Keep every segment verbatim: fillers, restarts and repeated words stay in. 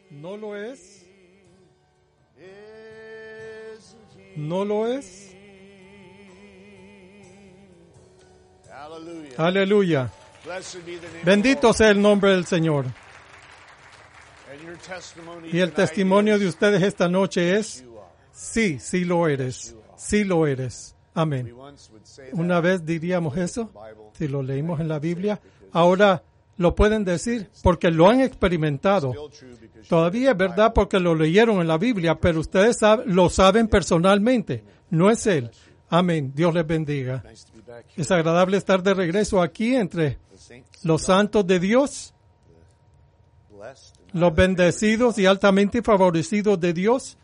¿No lo es? ¿No lo es? Aleluya. Bendito sea el nombre del Señor. Y el testimonio de ustedes esta noche es, sí, sí lo eres. Sí lo eres. Amén. Una vez diríamos eso, si lo leímos en la Biblia. Ahora lo pueden decir porque lo han experimentado. Todavía es verdad porque lo leyeron en la Biblia, pero ustedes sab- lo saben personalmente. No es Él. Amén. Dios les bendiga. Es agradable estar de regreso aquí entre los santos de Dios, los bendecidos y altamente favorecidos de Dios.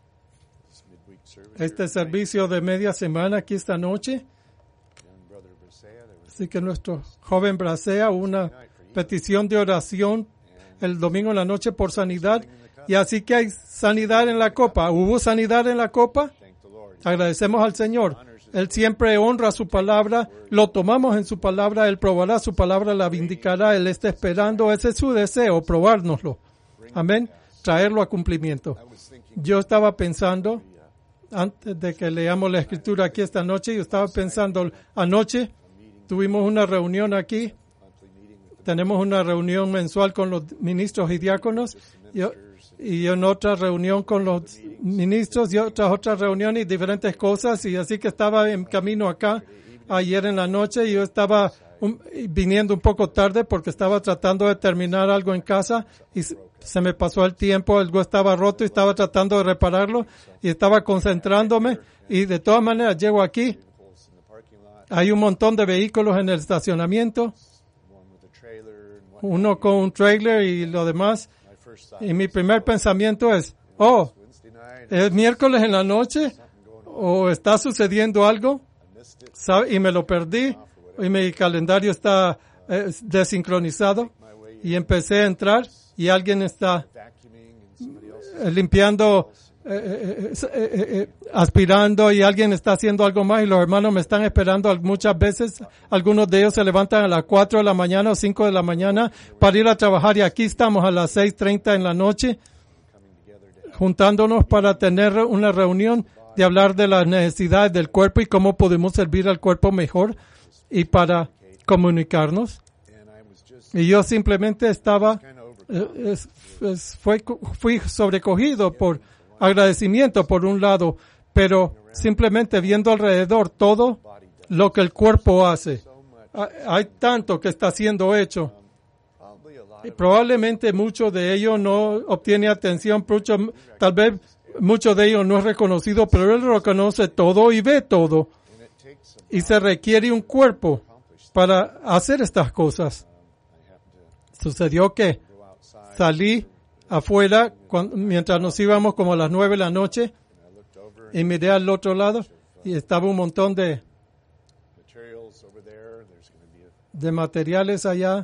Este servicio de media semana aquí esta noche. Así que nuestro joven Bracea, una petición de oración el domingo en la noche por sanidad. Y así que hay sanidad en la copa. ¿Hubo sanidad en la copa? Agradecemos al Señor. Él siempre honra su palabra. Lo tomamos en su palabra. Él probará su palabra, la vindicará. Él está esperando. Ese es su deseo, probárnoslo. Amén. Traerlo a cumplimiento. Yo estaba pensando, antes de que leamos la escritura aquí esta noche, yo estaba pensando, anoche tuvimos una reunión aquí. Tenemos una reunión mensual con los ministros y diáconos. Yo, y en otra reunión con los ministros y otras otras reuniones y diferentes cosas. Y así que estaba en camino acá ayer en la noche y yo estaba un, viniendo un poco tarde porque estaba tratando de terminar algo en casa y se, se me pasó el tiempo, algo estaba roto y estaba tratando de repararlo y estaba concentrándome y de todas maneras llego aquí. Hay un montón de vehículos en el estacionamiento, uno con un trailer y lo demás. Y mi primer pensamiento es, oh, ¿es miércoles en la noche? ¿O está sucediendo algo? ¿Sabe? Y me lo perdí. Y mi calendario está eh, desincronizado. Y empecé a entrar y alguien está eh, limpiando, eh, eh, eh, eh, aspirando y alguien está haciendo algo más y los hermanos me están esperando muchas veces. Algunos de ellos se levantan a las cuatro de la mañana o cinco de la mañana para ir a trabajar y aquí estamos a las seis treinta en la noche juntándonos para tener una reunión de hablar de las necesidades del cuerpo y cómo podemos servir al cuerpo mejor y para comunicarnos. Y yo simplemente estaba, eh, es, es, fue, fui sobrecogido por agradecimiento por un lado, pero simplemente viendo alrededor todo lo que el cuerpo hace. Hay tanto que está siendo hecho. Y probablemente mucho de ello no obtiene atención, mucho, tal vez mucho de ello no es reconocido, pero él reconoce todo y ve todo. Y se requiere un cuerpo para hacer estas cosas. Sucedió que salí afuera cuando, mientras nos íbamos como a las nueve de la noche y miré al otro lado y estaba un montón de de materiales allá.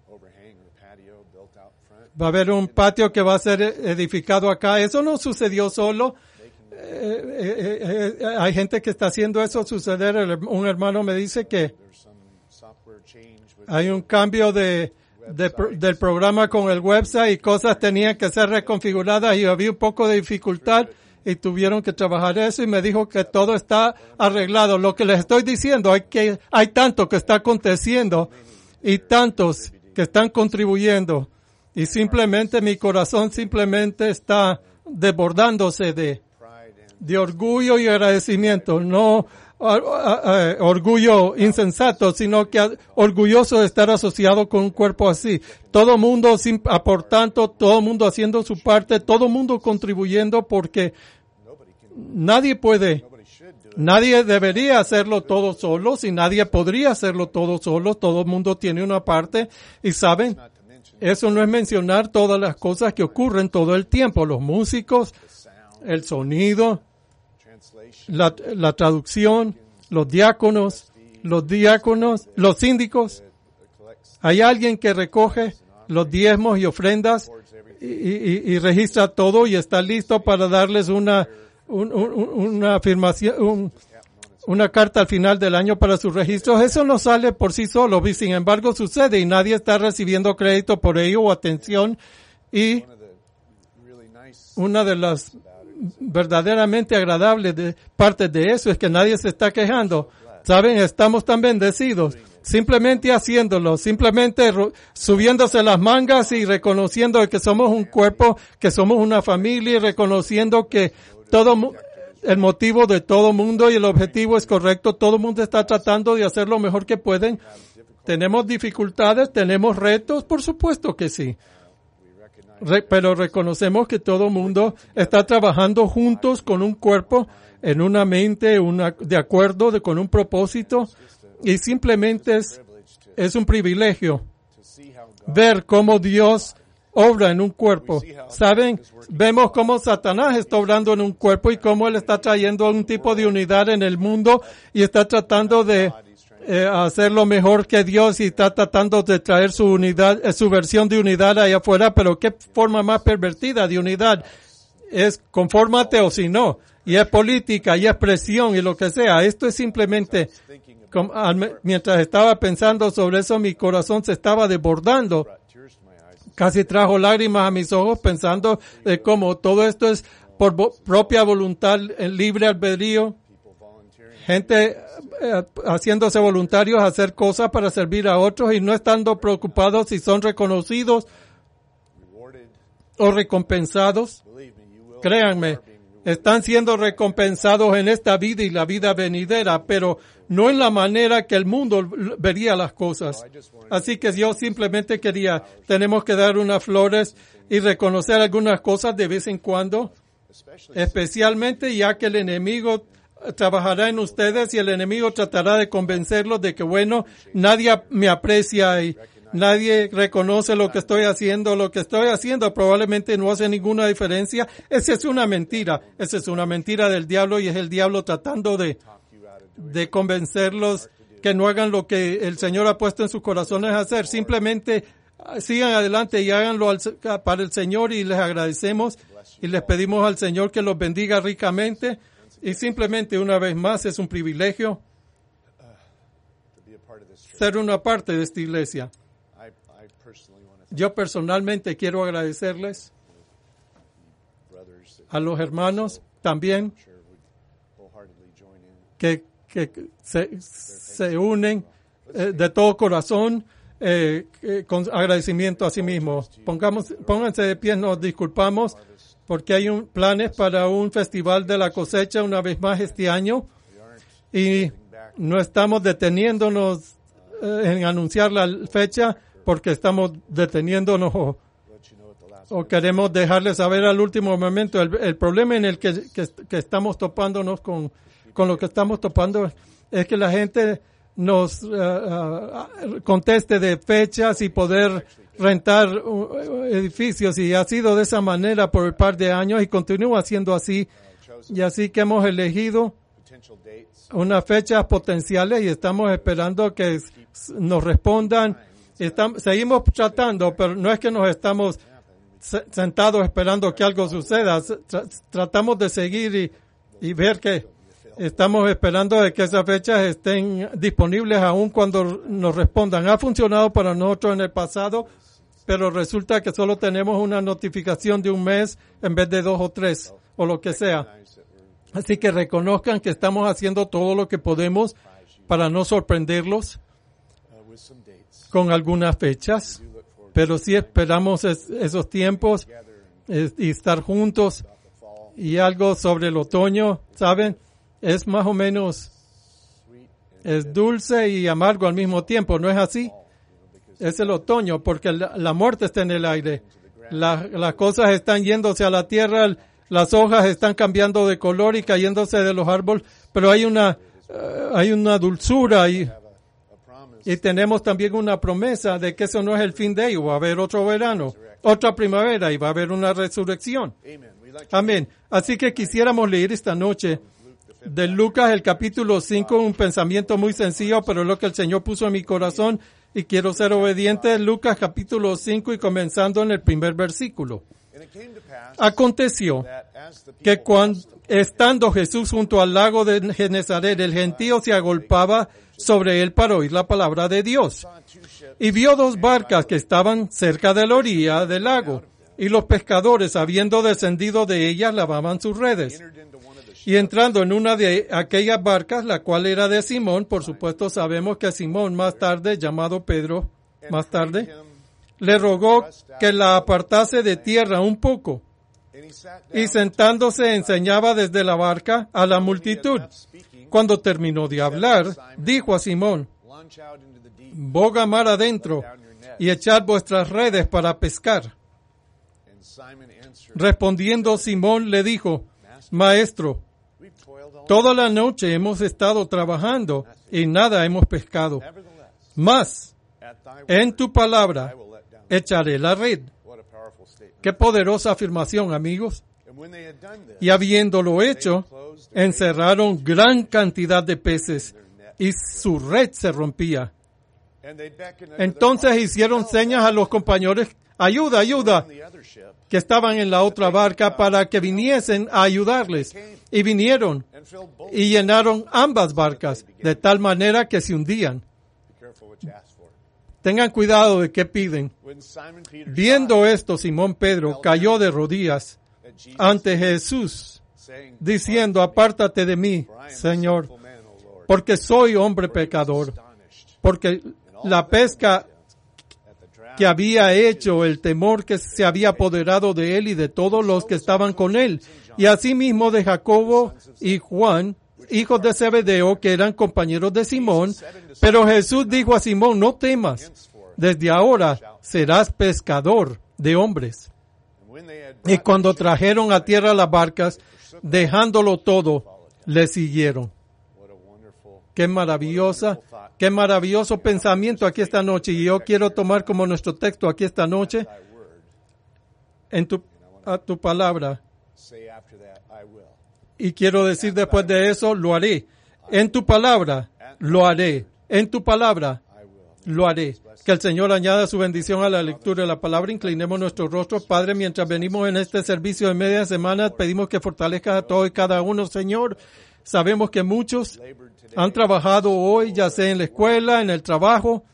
Va a haber un patio que va a ser edificado acá. Eso no sucedió solo. Eh, eh, eh, hay gente que está haciendo eso suceder. Un hermano me dice que hay un cambio de, de del programa con el website y cosas tenían que ser reconfiguradas y había un poco de dificultad y tuvieron que trabajar eso y me dijo que todo está arreglado. Lo que les estoy diciendo, hay que hay tanto que está aconteciendo y tantos que están contribuyendo. Y simplemente mi corazón simplemente está desbordándose de, de orgullo y agradecimiento. No uh, uh, uh, orgullo insensato, sino que orgulloso de estar asociado con un cuerpo así. Todo mundo sin, aportando, todo mundo haciendo su parte, todo mundo contribuyendo porque nadie puede, nadie debería hacerlo todo solo, si nadie podría hacerlo todo solo, todo el mundo tiene una parte y saben. Eso no es mencionar todas las cosas que ocurren todo el tiempo. Los músicos, el sonido, la, la traducción, los diáconos, los diáconos, los síndicos. Hay alguien que recoge los diezmos y ofrendas y, y, y registra todo y está listo para darles una, un, un, una afirmación, un, una carta al final del año para sus registros. Eso no sale por sí solo, y sin embargo sucede y nadie está recibiendo crédito por ello o atención. Y una de las verdaderamente agradables de, partes de eso es que nadie se está quejando. ¿Saben? Estamos tan bendecidos. Simplemente haciéndolo, simplemente ro- subiéndose las mangas y reconociendo que somos un cuerpo, que somos una familia y reconociendo que todo mu- el motivo de todo mundo y el objetivo es correcto. Todo el mundo está tratando de hacer lo mejor que pueden. ¿Tenemos dificultades? ¿Tenemos retos? Por supuesto que sí. Re- pero reconocemos que todo el mundo está trabajando juntos con un cuerpo, en una mente, una, de acuerdo, de, con un propósito. Y simplemente es, es un privilegio ver cómo Dios obra en un cuerpo. ¿Saben? Vemos cómo Satanás está obrando en un cuerpo y cómo él está trayendo un tipo de unidad en el mundo y está tratando de eh, hacerlo mejor que Dios y está tratando de traer su unidad, eh, su versión de unidad allá afuera. Pero qué forma más pervertida de unidad. Es confórmate o si no. Y es política y es presión y lo que sea. Esto es simplemente... Mientras estaba pensando sobre eso, mi corazón se estaba desbordando. Casi trajo lágrimas a mis ojos pensando de cómo todo esto es por vo- propia voluntad, en libre albedrío. Gente eh, haciéndose voluntarios a hacer cosas para servir a otros y no estando preocupados si son reconocidos o recompensados. Créanme, están siendo recompensados en esta vida y la vida venidera, pero no en la manera que el mundo vería las cosas. Así que yo simplemente quería, tenemos que dar unas flores y reconocer algunas cosas de vez en cuando, especialmente ya que el enemigo trabajará en ustedes y el enemigo tratará de convencerlos de que, bueno, nadie me aprecia y nadie reconoce lo que estoy haciendo. Lo que estoy haciendo probablemente no hace ninguna diferencia. Esa es una mentira. Esa es una mentira del diablo y es el diablo tratando de, de convencerlos que no hagan lo que el Señor ha puesto en sus corazones a hacer. Simplemente sigan adelante y háganlo al, para el Señor y les agradecemos y les pedimos al Señor que los bendiga ricamente. Y simplemente una vez más es un privilegio ser una parte de esta iglesia. Yo personalmente quiero agradecerles a los hermanos también que, que se, se unen eh, de todo corazón eh, eh, con agradecimiento a sí mismos. Pongamos, pónganse de pie, nos disculpamos porque hay un, planes para un festival de la cosecha una vez más este año y no estamos deteniéndonos eh, en anunciar la fecha porque estamos deteniéndonos o, o queremos dejarles saber al último momento. El, el problema en el que, que, que estamos topándonos con, con lo que estamos topando es que la gente nos uh, uh, conteste de fechas y poder rentar uh, edificios, y ha sido de esa manera por un par de años y continúa siendo así. Y así que hemos elegido unas fechas potenciales y estamos esperando que nos respondan. Estamos, seguimos tratando, pero no es que nos estamos sentados esperando que algo suceda. Tra- tratamos de seguir y, y ver que estamos esperando de que esas fechas estén disponibles aún cuando nos respondan. Ha funcionado para nosotros en el pasado, pero resulta que solo tenemos una notificación de un mes en vez de dos o tres o lo que sea. Así que reconozcan que estamos haciendo todo lo que podemos para no sorprenderlos con algunas fechas, pero sí esperamos es, esos tiempos es, y estar juntos. Y algo sobre el otoño, ¿saben? Es más o menos, es dulce y amargo al mismo tiempo, ¿no es así? Es el otoño, porque la, la muerte está en el aire. La, las cosas están yéndose a la tierra, las hojas están cambiando de color y cayéndose de los árboles, pero hay una, uh, hay una dulzura y, y tenemos también una promesa de que eso no es el fin de ello. Va a haber otro verano, otra primavera y va a haber una resurrección. Amén. Así que quisiéramos leer esta noche de Lucas el capítulo cinco, un pensamiento muy sencillo, pero es lo que el Señor puso en mi corazón y quiero ser obediente. Lucas capítulo cinco y comenzando en el primer versículo. Aconteció que cuando, estando Jesús junto al lago de Genezaret, el gentío se agolpaba sobre él para oír la palabra de Dios. Y vio dos barcas que estaban cerca de la orilla del lago. Y los pescadores, habiendo descendido de ellas, lavaban sus redes. Y entrando en una de aquellas barcas, la cual era de Simón, por supuesto sabemos que Simón más tarde, llamado Pedro, más tarde, le rogó que la apartase de tierra un poco. Y sentándose enseñaba desde la barca a la multitud. Cuando terminó de hablar, dijo a Simón, boga mar adentro y echad vuestras redes para pescar. Respondiendo Simón le dijo, Maestro, toda la noche hemos estado trabajando y nada hemos pescado. Mas, en tu palabra, echaré la red. Qué poderosa afirmación, amigos. Y habiéndolo hecho, encerraron gran cantidad de peces y su red se rompía. Entonces hicieron señas a los compañeros, ayuda, ayuda, que estaban en la otra barca para que viniesen a ayudarles. Y vinieron y llenaron ambas barcas, de tal manera que se hundían. Tengan cuidado de qué piden. Viendo esto, Simón Pedro cayó de rodillas ante Jesús, diciendo, apártate de mí, Señor, porque soy hombre pecador. Porque la pesca que había hecho, el temor que se había apoderado de él y de todos los que estaban con él, y asimismo de Jacobo y Juan, hijos de Zebedeo, que eran compañeros de Simón. Pero Jesús dijo a Simón, no temas, desde ahora serás pescador de hombres. Y cuando trajeron a tierra las barcas, dejándolo todo, le siguieron. Qué maravillosa, qué maravilloso pensamiento aquí esta noche. Y yo quiero tomar como nuestro texto aquí esta noche, en tu, a tu palabra. Y quiero decir después de eso, lo haré. En tu palabra, lo haré. En tu palabra, lo haré. Que el Señor añada su bendición a la lectura de la palabra. Inclinemos nuestros rostros, Padre, mientras venimos en este servicio de media semana. Pedimos que fortalezcas a todos y cada uno, Señor. Sabemos que muchos han trabajado hoy, ya sea en la escuela, en el trabajo,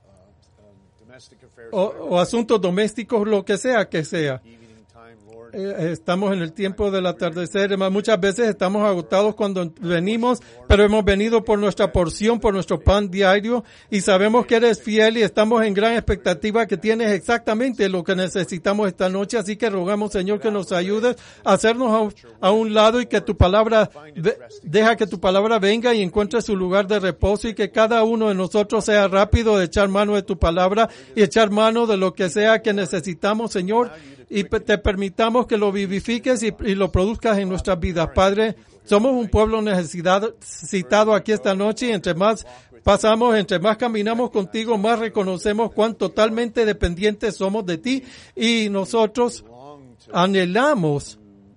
o, o asuntos domésticos, lo que sea que sea. Eh, estamos en el tiempo del atardecer. Muchas veces estamos agotados cuando venimos, pero hemos venido por nuestra porción, por nuestro pan diario, y sabemos que eres fiel y estamos en gran expectativa que tienes exactamente lo que necesitamos esta noche. Así que rogamos, Señor, que nos ayudes a hacernos a, a un lado y que tu palabra, de, deja que tu palabra venga y encuentre su lugar de reposo, y que cada uno de nosotros sea rápido de echar mano de tu palabra y echar mano de lo que sea que necesitamos, Señor. Y te permitamos que lo vivifiques y, y lo produzcas en nuestras vidas. Padre, somos un pueblo necesitado aquí esta noche, y entre más pasamos, entre más caminamos contigo, más reconocemos cuán totalmente dependientes somos de ti, y nosotros anhelamos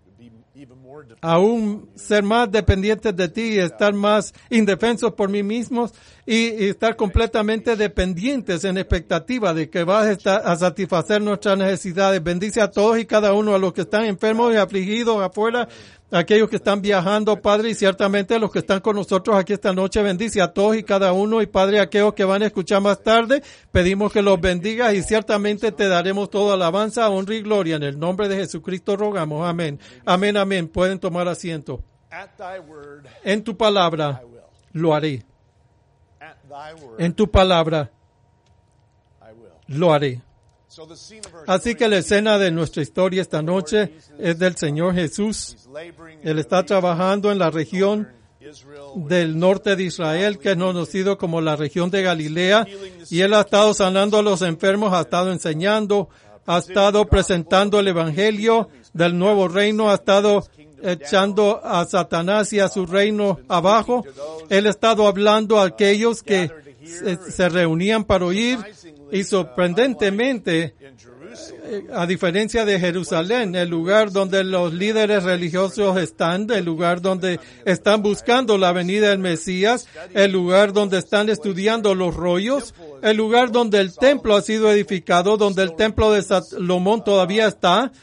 aún ser más dependientes de ti y estar más indefensos por mí mismos y, y estar completamente dependientes en expectativa de que vas a, estar, a satisfacer nuestras necesidades. Bendice a todos y cada uno, a los que están enfermos y afligidos afuera, a aquellos que están viajando, Padre, y ciertamente a los que están con nosotros aquí esta noche. Bendice a todos y cada uno, y Padre, a aquellos que van a escuchar más tarde, pedimos que los bendigas y ciertamente te daremos toda alabanza, honra y gloria. En el nombre de Jesucristo rogamos. Amén. Amén, amén. Pueden tomar asiento. En tu palabra lo haré. En tu palabra lo haré. Así que la escena de nuestra historia esta noche es del Señor Jesús. Él está trabajando en la región del norte de Israel, que es conocido como la región de Galilea, y Él ha estado sanando a los enfermos, ha estado enseñando, ha estado presentando el evangelio del nuevo reino, ha estado echando a Satanás y a su reino abajo. Él ha estado hablando a aquellos que se, se reunían para oír, y sorprendentemente, a diferencia de Jerusalén, el lugar donde los líderes religiosos están, el lugar donde están buscando la venida del Mesías, el lugar donde están estudiando los rollos, el lugar donde el templo ha sido edificado, donde el templo de Salomón todavía está,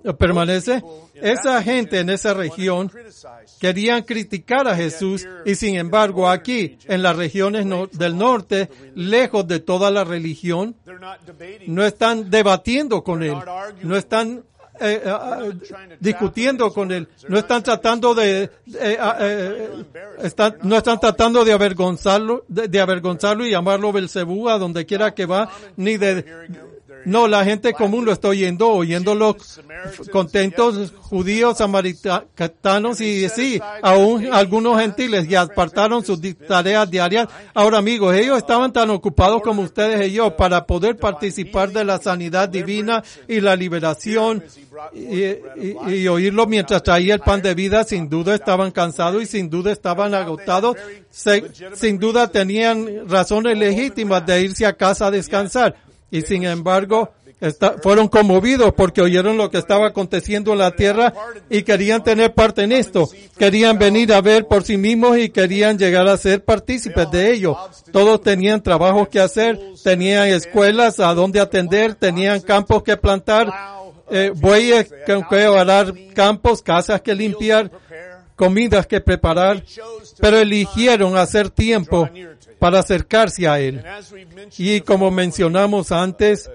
permanece. Esa gente en esa región querían criticar a Jesús y sin embargo aquí en las regiones no, del norte, lejos de toda la religión, no están debatiendo con él, no están eh, eh, discutiendo con él, no están tratando de eh, eh, están, no están tratando de avergonzarlo, de, de avergonzarlo y llamarlo Belcebú a donde quiera que va, ni de No, la gente común lo está oyendo, oyéndolo contentos, judíos, samaritanos y sí, aún algunos gentiles ya apartaron sus tareas diarias. Ahora amigos, ellos estaban tan ocupados como ustedes y yo para poder participar de la sanidad divina y la liberación y, y, y oírlo mientras traía el pan de vida. Sin duda estaban cansados y sin duda estaban agotados. Se, sin duda tenían razones legítimas de irse a casa a descansar. Y sin embargo, está, fueron conmovidos porque oyeron lo que estaba aconteciendo en la tierra y querían tener parte en esto. Querían venir a ver por sí mismos y querían llegar a ser partícipes de ello. Todos tenían trabajos que hacer, tenían escuelas a donde atender, tenían campos que plantar, eh, bueyes que, que arar campos, casas que limpiar, comidas que preparar, pero eligieron hacer tiempo para acercarse a Él. Y como mencionamos antes,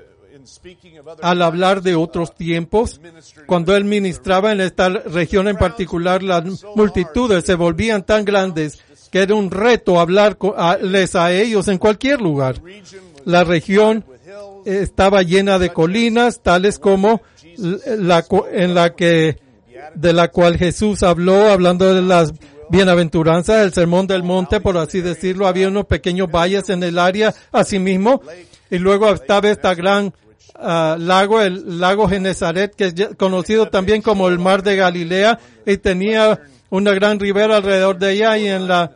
al hablar de otros tiempos, cuando Él ministraba en esta región en particular, las multitudes se volvían tan grandes que era un reto hablarles a ellos en cualquier lugar. La región estaba llena de colinas, tales como la en la que de la cual Jesús habló, hablando de las bienaventuranzas, el sermón del monte, por así decirlo. Había unos pequeños valles en el área, asimismo, y luego estaba esta gran uh, lago, el lago Genezaret, que es conocido también como el mar de Galilea, y tenía una gran ribera alrededor de ella, y en la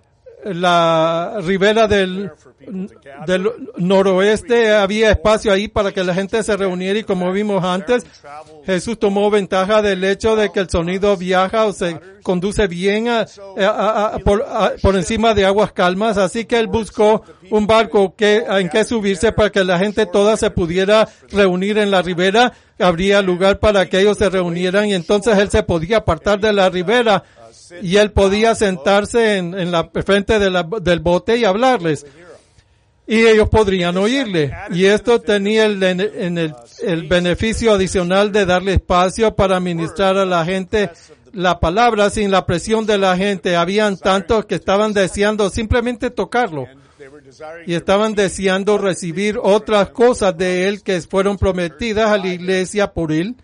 la ribera del, del noroeste había espacio ahí para que la gente se reuniera, y como vimos antes, Jesús tomó ventaja del hecho de que el sonido viaja o se conduce bien a, a, a, por, a, por encima de aguas calmas, así que él buscó un barco que, en que subirse para que la gente toda se pudiera reunir en la ribera. Habría lugar para que ellos se reunieran y entonces él se podía apartar de la ribera y él podía sentarse en, en la frente de la, del bote y hablarles. Y ellos podrían oírle. Y esto tenía el, en el, el beneficio adicional de darle espacio para ministrar a la gente la palabra sin la presión de la gente. Habían tantos que estaban deseando simplemente tocarlo. Y estaban deseando recibir otras cosas de él que fueron prometidas a la iglesia por él.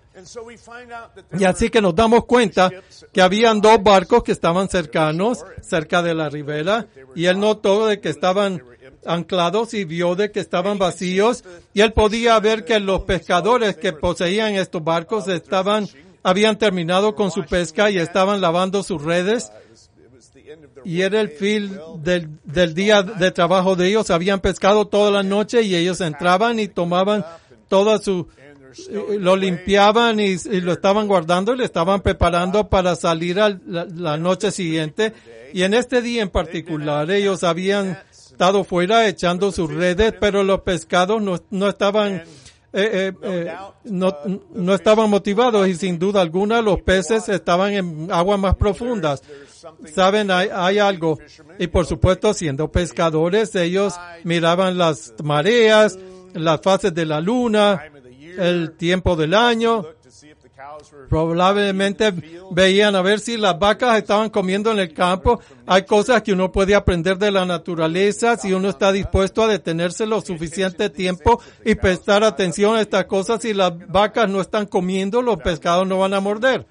Y así que nos damos cuenta que habían dos barcos que estaban cercanos, cerca de la ribera, y él notó de que estaban anclados y vio de que estaban vacíos, y él podía ver que los pescadores que poseían estos barcos estaban, habían terminado con su pesca y estaban lavando sus redes. Y era el fin del, del día de trabajo de ellos. Habían pescado toda la noche y ellos entraban y tomaban toda su, lo limpiaban y, y lo estaban guardando y lo estaban preparando para salir a la, la noche siguiente. Y en este día en particular ellos habían estado fuera echando sus redes, pero los pescados no, no estaban Eh, eh, eh, no, no estaban motivados y sin duda alguna los peces estaban en aguas más profundas. Saben, hay, hay algo. Y por supuesto, siendo pescadores, ellos miraban las mareas, las fases de la luna, el tiempo del año. Probablemente veían a ver si las vacas estaban comiendo en el campo. Hay cosas que uno puede aprender de la naturaleza si uno está dispuesto a detenerse lo suficiente tiempo y prestar atención a estas cosas. Si las vacas no están comiendo, los pescados no van a morder.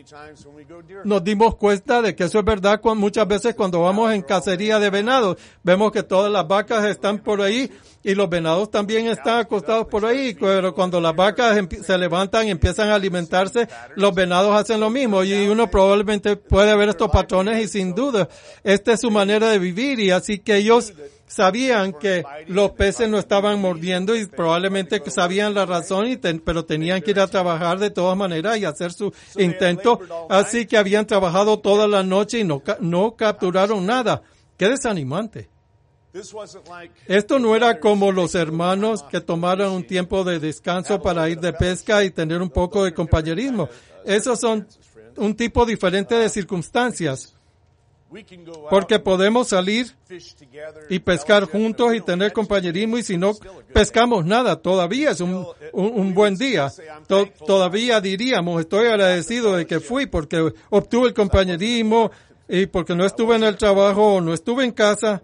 Nos dimos cuenta de que eso es verdad muchas veces cuando vamos en cacería de venados. Vemos que todas las vacas están por ahí y los venados también están acostados por ahí, pero cuando las vacas se levantan y empiezan a alimentarse, los venados hacen lo mismo y uno probablemente puede ver estos patrones y sin duda esta es su manera de vivir y así que ellos sabían que los peces no estaban mordiendo y probablemente sabían la razón, y ten, pero tenían que ir a trabajar de todas maneras y hacer su intento. Así que habían trabajado toda la noche y no, no capturaron nada. ¡Qué desanimante! Esto no era como los hermanos que tomaron un tiempo de descanso para ir de pesca y tener un poco de compañerismo. Esos son un tipo diferente de circunstancias. Porque podemos salir y pescar juntos y tener compañerismo, y si no pescamos nada, todavía es un, un, un buen día. To, todavía diríamos, estoy agradecido de que fui porque obtuve el compañerismo y porque no estuve en el trabajo o no estuve en casa.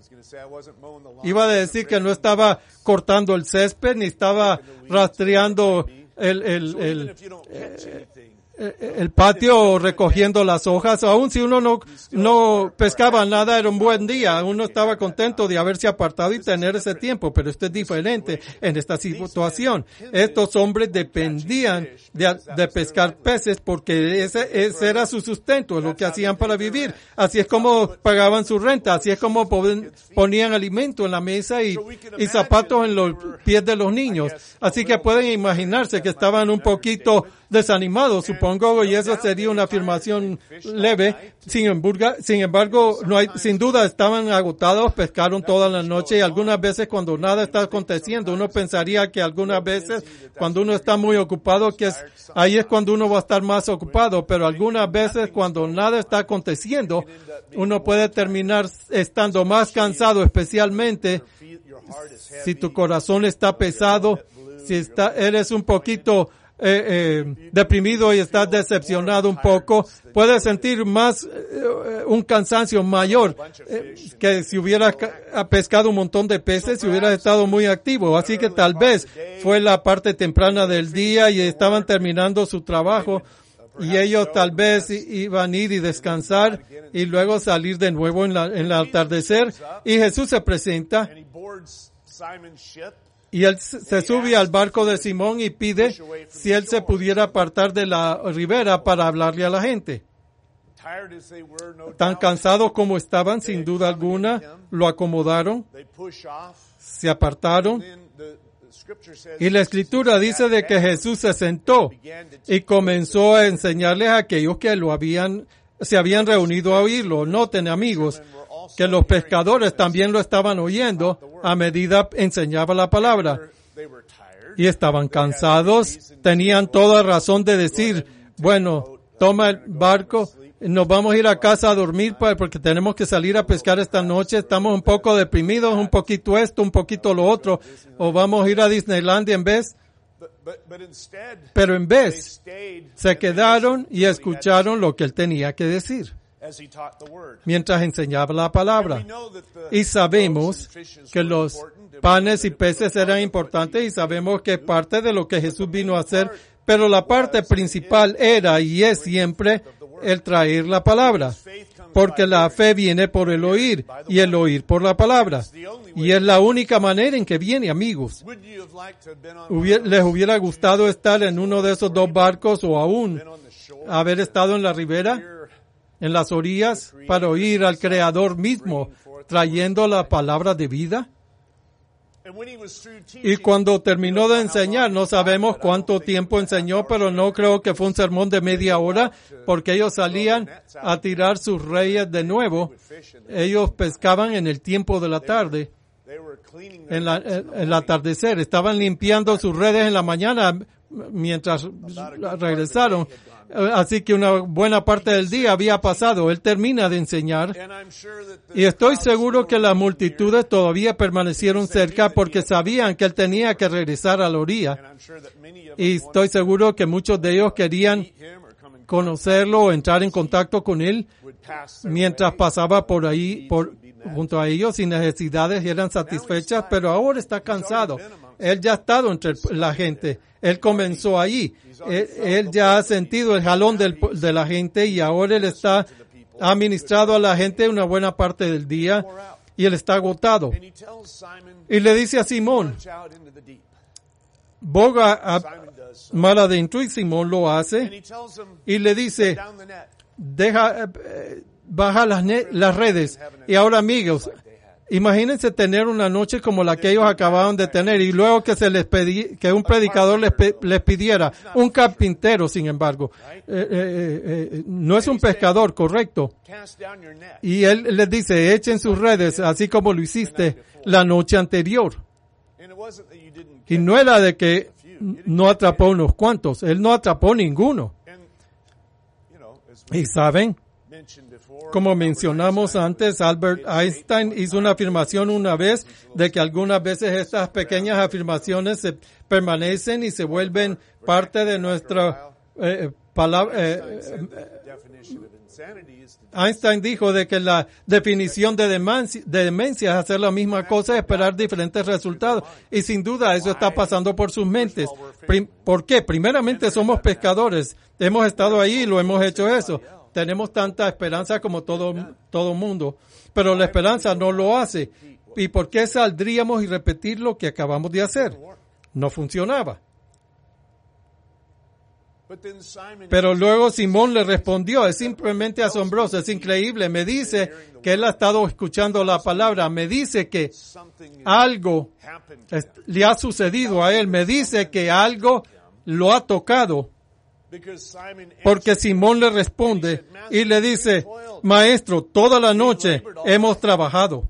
Iba a decir que no estaba cortando el césped ni estaba rastreando el, el, el, el el patio recogiendo las hojas. Aún si uno no, no pescaba nada, era un buen día. Uno estaba contento de haberse apartado y tener ese tiempo, pero esto es diferente en esta situación. Estos hombres dependían de, de pescar peces porque ese, ese era su sustento, lo que hacían para vivir. Así es como pagaban su renta, así es como ponían alimento en la mesa y, y zapatos en los pies de los niños. Así que pueden imaginarse que estaban un poquito desanimados, supongo, y eso sería una afirmación leve. Sin embargo, sin embargo, no hay, sin duda estaban agotados, pescaron toda la noche y algunas veces cuando nada está aconteciendo, uno pensaría que algunas veces cuando uno está muy ocupado, que es, ahí es cuando uno va a estar más ocupado, pero algunas veces cuando nada está aconteciendo, uno puede terminar estando más cansado, especialmente si tu corazón está pesado, si está, eres un poquito Eh, eh, deprimido y estás decepcionado un poco, puedes sentir más eh, un cansancio mayor eh, que si hubieras pescado un montón de peces, si hubieras estado muy activo. Así que tal vez fue la parte temprana del día y estaban terminando su trabajo y ellos tal vez iban a ir y descansar y luego salir de nuevo en, la, en el atardecer, y Jesús se presenta y él se sube al barco de Simón y pide si él se pudiera apartar de la ribera para hablarle a la gente. Tan cansados como estaban, sin duda alguna, lo acomodaron, se apartaron. Y la Escritura dice de que Jesús se sentó y comenzó a enseñarles a aquellos que lo habían, se habían reunido a oírlo. Noten, amigos, que los pescadores también lo estaban oyendo a medida enseñaba la palabra. Y estaban cansados, tenían toda razón de decir, bueno, toma el barco, nos vamos a ir a casa a dormir porque tenemos que salir a pescar esta noche, estamos un poco deprimidos, un poquito esto, un poquito lo otro, o vamos a ir a Disneylandia en vez. Pero en vez, se quedaron y escucharon lo que él tenía que decir mientras enseñaba la palabra. Y sabemos que los panes y peces eran importantes y sabemos que parte de lo que Jesús vino a hacer, pero la parte principal era y es siempre el traer la palabra, porque la fe viene por el oír y el oír por la palabra. Y es la única manera en que viene, amigos. ¿Les hubiera gustado estar en uno de esos dos barcos o aún haber estado en la ribera, en las orillas, para oír al Creador mismo trayendo la palabra de vida? Y cuando terminó de enseñar, no sabemos cuánto tiempo enseñó, pero no creo que fue un sermón de media hora, porque ellos salían a tirar sus redes de nuevo. Ellos pescaban en el tiempo de la tarde, en, la, en el atardecer. Estaban limpiando sus redes en la mañana mientras regresaron. Así que una buena parte del día había pasado. Él termina de enseñar y estoy seguro que las multitudes todavía permanecieron cerca porque sabían que él tenía que regresar a la orilla. Y estoy seguro que muchos de ellos querían conocerlo o entrar en contacto con él mientras pasaba por ahí, por, junto a ellos, sin necesidades, y eran satisfechas, pero ahora está cansado. Él ya ha estado entre la gente. Él comenzó allí. Él, él ya ha sentido el jalón del, de la gente y ahora él está, ha ministrado a la gente una buena parte del día y él está agotado. Y le dice a Simón, boga a mar adentro, y Simón lo hace y le dice, deja, eh, baja las, ne- las redes. Y ahora, amigos, Imagínense tener una noche como la que ellos acababan de tener y luego que se les pedí, que un predicador les, pe, les pidiera, un carpintero, sin embargo, eh, eh, eh, no es un pescador, correcto. Y él les dice, echen sus redes, así como lo hiciste la noche anterior. Y no era de que no atrapó unos cuantos, él no atrapó ninguno. Y saben, como mencionamos antes, Albert Einstein hizo una afirmación una vez de que algunas veces estas pequeñas afirmaciones se permanecen y se vuelven parte de nuestra eh, palabra. Eh, Einstein dijo de que la definición de demencia, de demencia es hacer la misma cosa y esperar diferentes resultados. Y sin duda eso está pasando por sus mentes. ¿Por qué? Primeramente somos pescadores. Hemos estado ahí y lo hemos hecho eso. Tenemos tanta esperanza como todo todo mundo, pero la esperanza no lo hace. ¿Y por qué saldríamos y repetir lo que acabamos de hacer? No funcionaba. Pero luego Simón le respondió, es simplemente asombroso, es increíble. Me dice que él ha estado escuchando la palabra, me dice que algo le ha sucedido a él, me dice que algo lo ha tocado. Porque Simón le responde y le dice, maestro, toda la noche hemos trabajado.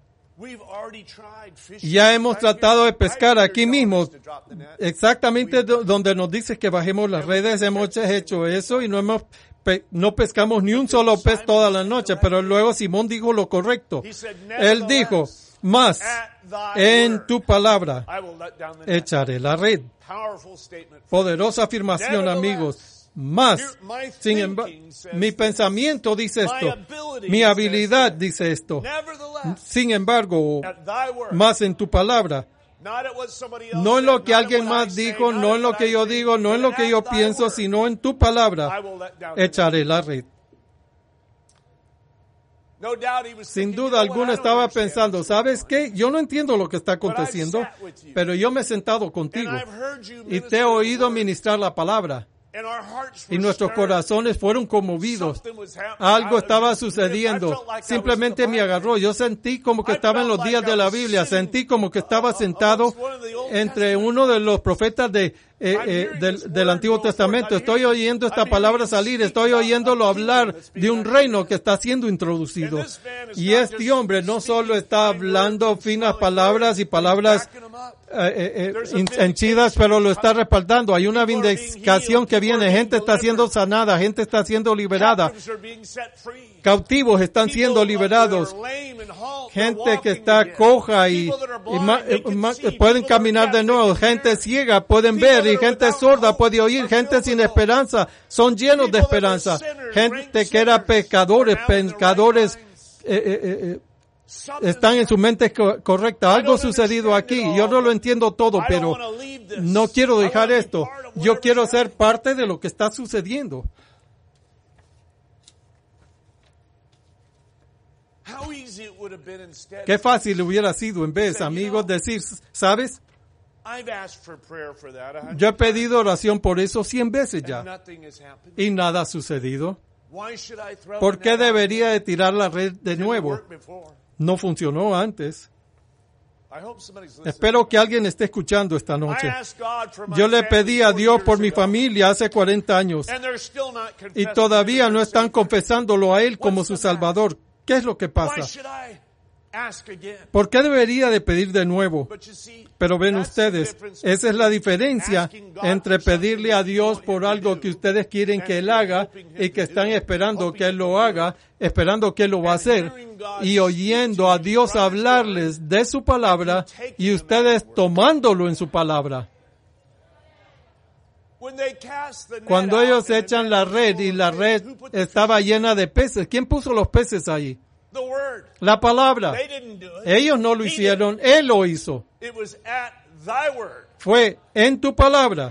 Ya hemos tratado de pescar aquí mismo, exactamente donde nos dice que bajemos las redes, hemos hecho eso y no hemos no pescamos ni un solo pez toda la noche, pero luego Simón dijo lo correcto. Él dijo, más en tu palabra echaré la red. Poderosa afirmación, amigos. Más, sin embargo, mi pensamiento dice esto, mi habilidad dice esto. Sin embargo, más en tu palabra. No en lo que alguien más dijo, no en lo que yo digo, no en lo que yo pienso, sino en tu palabra echaré la red. Sin duda alguna estaba pensando, ¿sabes qué? Yo no entiendo lo que está aconteciendo, pero yo me he sentado contigo y te he oído ministrar la palabra. Y nuestros corazones fueron conmovidos. Algo estaba sucediendo. Simplemente me agarró. Yo sentí como que estaba en los días de la Biblia. Sentí como que estaba sentado entre uno de los profetas de, eh, eh, del, del Antiguo Testamento. Estoy oyendo esta palabra salir. Estoy oyéndolo hablar de un reino que está siendo introducido. Y este hombre no solo está hablando finas palabras y palabras Eh, eh, henchidas, pero lo está respaldando. Hay una vindicación que viene. Gente está siendo sanada, gente está siendo liberada. Cautivos están siendo liberados. Gente que está coja y, y ma, ma, pueden caminar de nuevo. Gente ciega pueden ver y gente sorda puede oír. Gente sin esperanza son llenos de esperanza. Gente que era pecadores, pecadores eh, eh, eh, están en su mente correcta. Algo ha sucedido aquí. Yo no lo entiendo todo, pero no quiero dejar esto. Yo quiero ser parte de lo que está sucediendo. Qué fácil hubiera sido en vez, amigos, decir, ¿sabes? Yo he pedido oración por eso cien veces ya y nada ha sucedido. ¿Por qué debería de tirar la red de nuevo? No funcionó antes. Espero que alguien esté escuchando esta noche. Yo le pedí a Dios por mi familia hace cuarenta años y todavía no están confesándolo a Él como su Salvador. ¿Qué es lo que pasa? ¿Por qué debería de pedir de nuevo? Pero ven ustedes, esa es la diferencia entre pedirle a Dios por algo que ustedes quieren que Él haga y que están esperando que Él lo haga, esperando que Él lo va a hacer, y oyendo a Dios hablarles de su palabra y ustedes tomándolo en su palabra. Cuando ellos echan la red y la red estaba llena de peces, ¿quién puso los peces ahí? La palabra. Ellos no lo hicieron, Él lo hizo. Fue en tu palabra.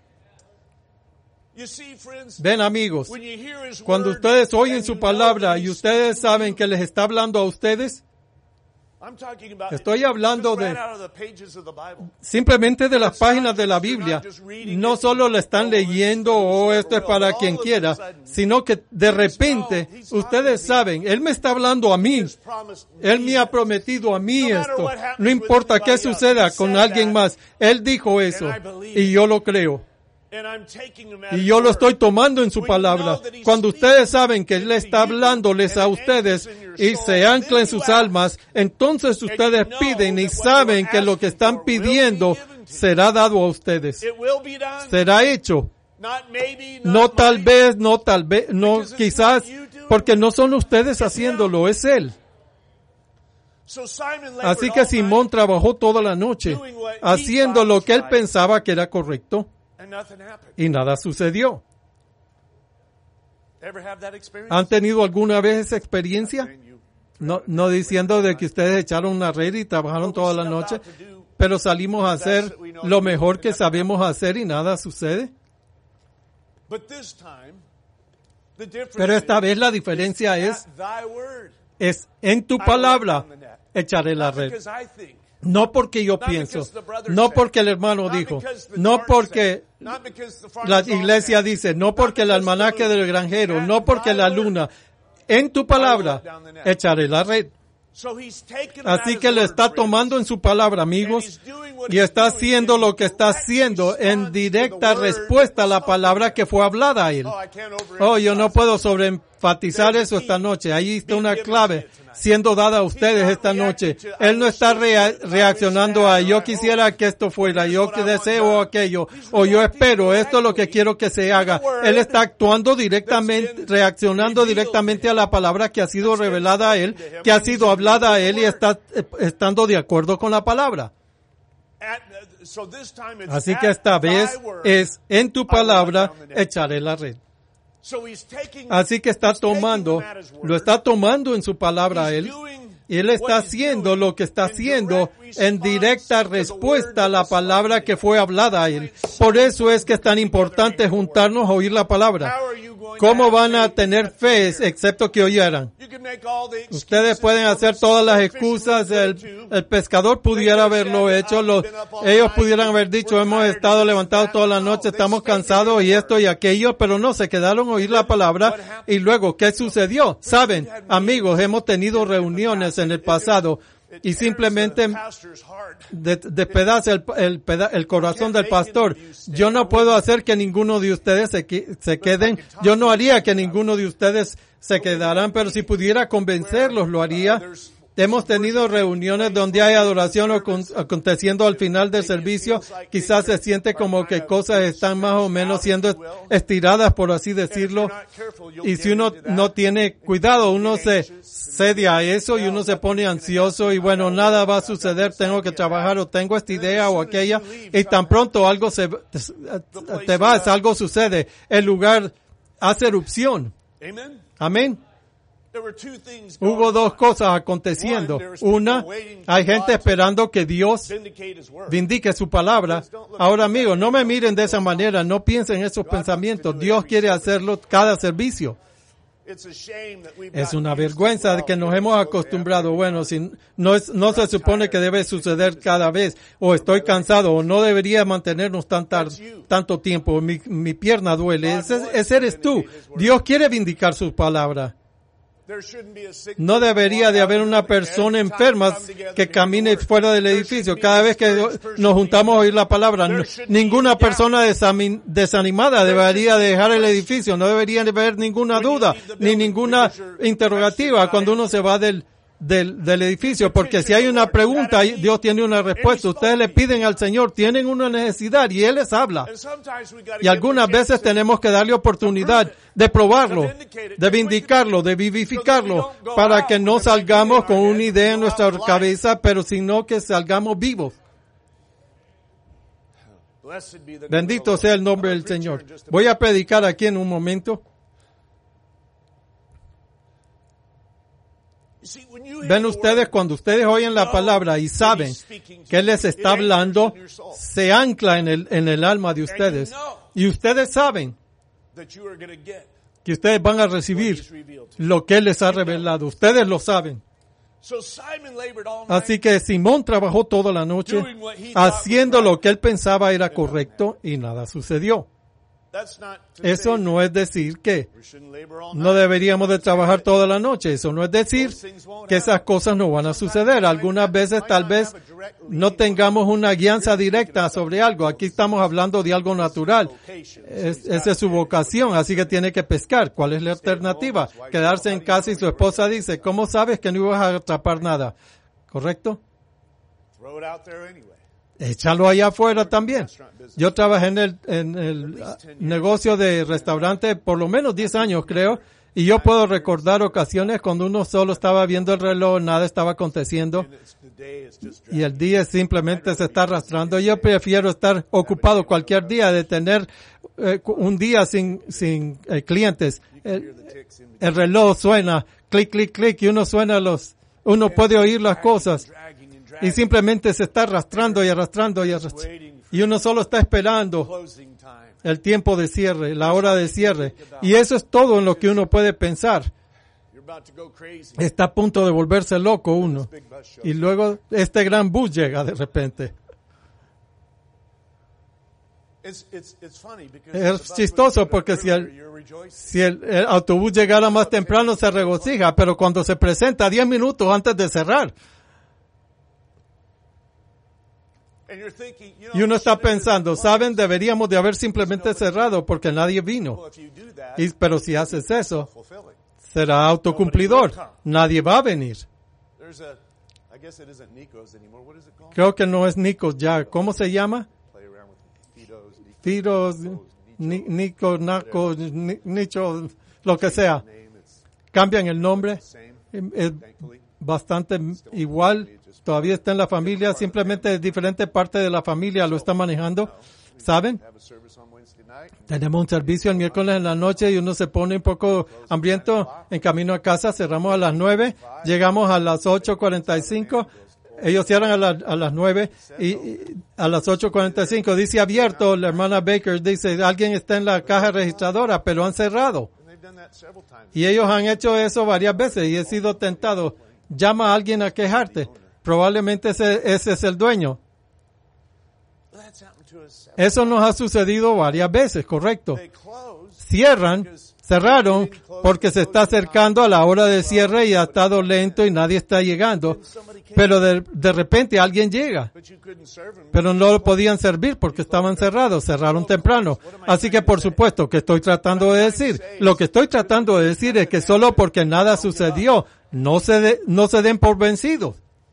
Ven, amigos, cuando ustedes oyen su palabra y ustedes saben que les está hablando a ustedes, Estoy hablando de simplemente de las páginas de la Biblia. No solo la están leyendo o esto es para quien quiera, sino que de repente ustedes saben, Él me está hablando a mí. Él me ha prometido a mí esto. No importa qué suceda con alguien más. Él dijo eso y yo lo creo. Y yo lo estoy tomando en su palabra. Cuando ustedes saben que Él está hablándoles a ustedes y se ancla en sus almas, entonces ustedes piden y saben que lo que están pidiendo será dado a ustedes. Será hecho. No tal vez, no tal vez, no quizás, porque no son ustedes haciéndolo, es Él. Así que Simón trabajó toda la noche haciendo lo que él pensaba que era correcto. Y nada sucedió. ¿Han tenido alguna vez esa experiencia? No, no diciendo de que ustedes echaron una red y trabajaron toda la noche, pero salimos a hacer lo mejor que sabemos hacer y nada sucede. Pero esta vez la diferencia es, es en tu palabra echaré la red. No porque yo pienso, no porque el hermano dijo, no porque la iglesia dice, no porque el almanaque del granjero, no porque la luna. En tu palabra echaré la red. Así que le está tomando en su palabra, amigos, y está haciendo lo que está haciendo en directa respuesta a la palabra que fue hablada a él. Oh, yo no puedo sobreenfatizar eso esta noche. Ahí está una clave siendo dada a ustedes esta noche. Él no está rea- reaccionando a yo quisiera que esto fuera, yo que deseo aquello, o yo espero, esto es lo que quiero que se haga. Él está actuando directamente, reaccionando directamente a la palabra que ha sido revelada a él, que ha sido hablada a él y está eh, estando de acuerdo con la palabra. Así que esta vez es en tu palabra echaré la red. Así que está tomando, lo está tomando en su palabra él, y él está haciendo lo que está haciendo en directa respuesta a la palabra que fue hablada a él. Por eso es que es tan importante juntarnos a oír la palabra. ¿Cómo van a tener fe excepto que oyeran? Ustedes pueden hacer todas las excusas. El, el pescador pudiera haberlo hecho. Los, ellos pudieran haber dicho, hemos estado levantados toda la noche, estamos cansados y esto y aquello, pero no, se quedaron a oír la palabra. Y luego, ¿qué sucedió? Saben, amigos, hemos tenido reuniones en el pasado y simplemente despedaza el, el, el corazón del pastor. Yo no puedo hacer que ninguno de ustedes se, se queden. Yo no haría que ninguno de ustedes se quedaran, pero si pudiera convencerlos, lo haría. Hemos tenido reuniones donde hay adoración aconteciendo al final del servicio. Quizás se siente como que cosas están más o menos siendo estiradas, por así decirlo. Y si uno no tiene cuidado, uno se cede a eso y uno se pone ansioso y bueno, nada va a suceder, tengo que trabajar o tengo esta idea o aquella. Y tan pronto algo se te vas, algo sucede. El lugar hace erupción. Amén. Hubo dos cosas aconteciendo. Una, hay gente esperando que Dios vindique su palabra. Ahora, amigos, no me miren de esa manera, no piensen en esos pensamientos. Dios quiere hacerlo cada servicio. Es una vergüenza de que nos hemos acostumbrado. Bueno, si no es, no se supone que debe suceder cada vez, o estoy cansado, o no debería mantenernos tan tar, tanto tiempo. Mi, mi pierna duele. Ese, ese eres tú. Dios quiere vindicar su palabra. No debería de haber una persona enferma que camine fuera del edificio. Cada vez que nos juntamos a oír la palabra, ninguna persona desanimada debería dejar el edificio. No debería de haber ninguna duda ni ninguna interrogativa cuando uno se va del Del, del edificio, porque si hay una pregunta, Dios tiene una respuesta. Ustedes le piden al Señor, tienen una necesidad y Él les habla. Y algunas veces tenemos que darle oportunidad de probarlo, de vindicarlo, de vivificarlo, para que no salgamos con una idea en nuestra cabeza, pero sino que salgamos vivos. Bendito sea el nombre del Señor. Voy a predicar aquí en un momento. Ven ustedes, cuando ustedes oyen la palabra y saben que Él les está hablando, se ancla en el, en el alma de ustedes. Y ustedes saben que ustedes van a recibir lo que Él les ha revelado. Ustedes lo saben. Así que Simón trabajó toda la noche haciendo lo que él pensaba era correcto y nada sucedió. Eso no es decir que no deberíamos de trabajar toda la noche. Eso no es decir que esas cosas no van a suceder. Algunas veces tal vez no tengamos una guianza directa sobre algo. Aquí estamos hablando de algo natural. Es, esa es su vocación, así que tiene que pescar. ¿Cuál es la alternativa? Quedarse en casa y su esposa dice, ¿cómo sabes que no ibas a atrapar nada? ¿Correcto? Échalo allá afuera también. Yo trabajé en el, en el negocio de restaurante por lo menos diez años, creo, y yo puedo recordar ocasiones cuando uno solo estaba viendo el reloj, nada estaba aconteciendo, y el día simplemente se está arrastrando. Yo prefiero estar ocupado cualquier día de tener eh, un día sin, sin eh, clientes. El, el reloj suena, clic, clic, clic, y uno suena los, uno puede oír las cosas. Y simplemente se está arrastrando y arrastrando y arrastrando. Y uno solo está esperando el tiempo de cierre, la hora de cierre. Y eso es todo en lo que uno puede pensar. Está a punto de volverse loco uno. Y luego este gran bus llega de repente. Es chistoso porque si el, si el, el autobús llegara más temprano se regocija, pero cuando se presenta diez minutos antes de cerrar. Y uno está pensando, ¿saben? Deberíamos de haber simplemente cerrado porque nadie vino. Y, pero si haces eso, será autocumplidor. Nadie va a venir. Creo que no es Nikos ya. ¿Cómo se llama? Firos, Nico, Naco, Nicho, lo que sea. Cambian el nombre. Es bastante igual. Todavía está en la familia, simplemente de diferente parte de la familia lo está manejando. ¿Saben? Tenemos un servicio el miércoles en la noche y uno se pone un poco hambriento en camino a casa. Cerramos a las nueve, llegamos a las ocho cuarenta y cinco. Ellos cierran a, la, a las nueve y, y a las ocho cuarenta y cinco dice abierto. La hermana Baker dice, alguien está en la caja registradora, pero han cerrado. Y ellos han hecho eso varias veces y he sido tentado. Llama a alguien a quejarte. Probablemente ese, ese es el dueño. Eso nos ha sucedido varias veces, correcto. Cierran, cerraron, porque se está acercando a la hora de cierre y ha estado lento y nadie está llegando. Pero de, de repente alguien llega. Pero no lo podían servir porque estaban cerrados, cerraron temprano. Así que por supuesto que estoy tratando de decir, lo que estoy tratando de decir es que solo porque nada sucedió, no se, de, no se den por vencidos.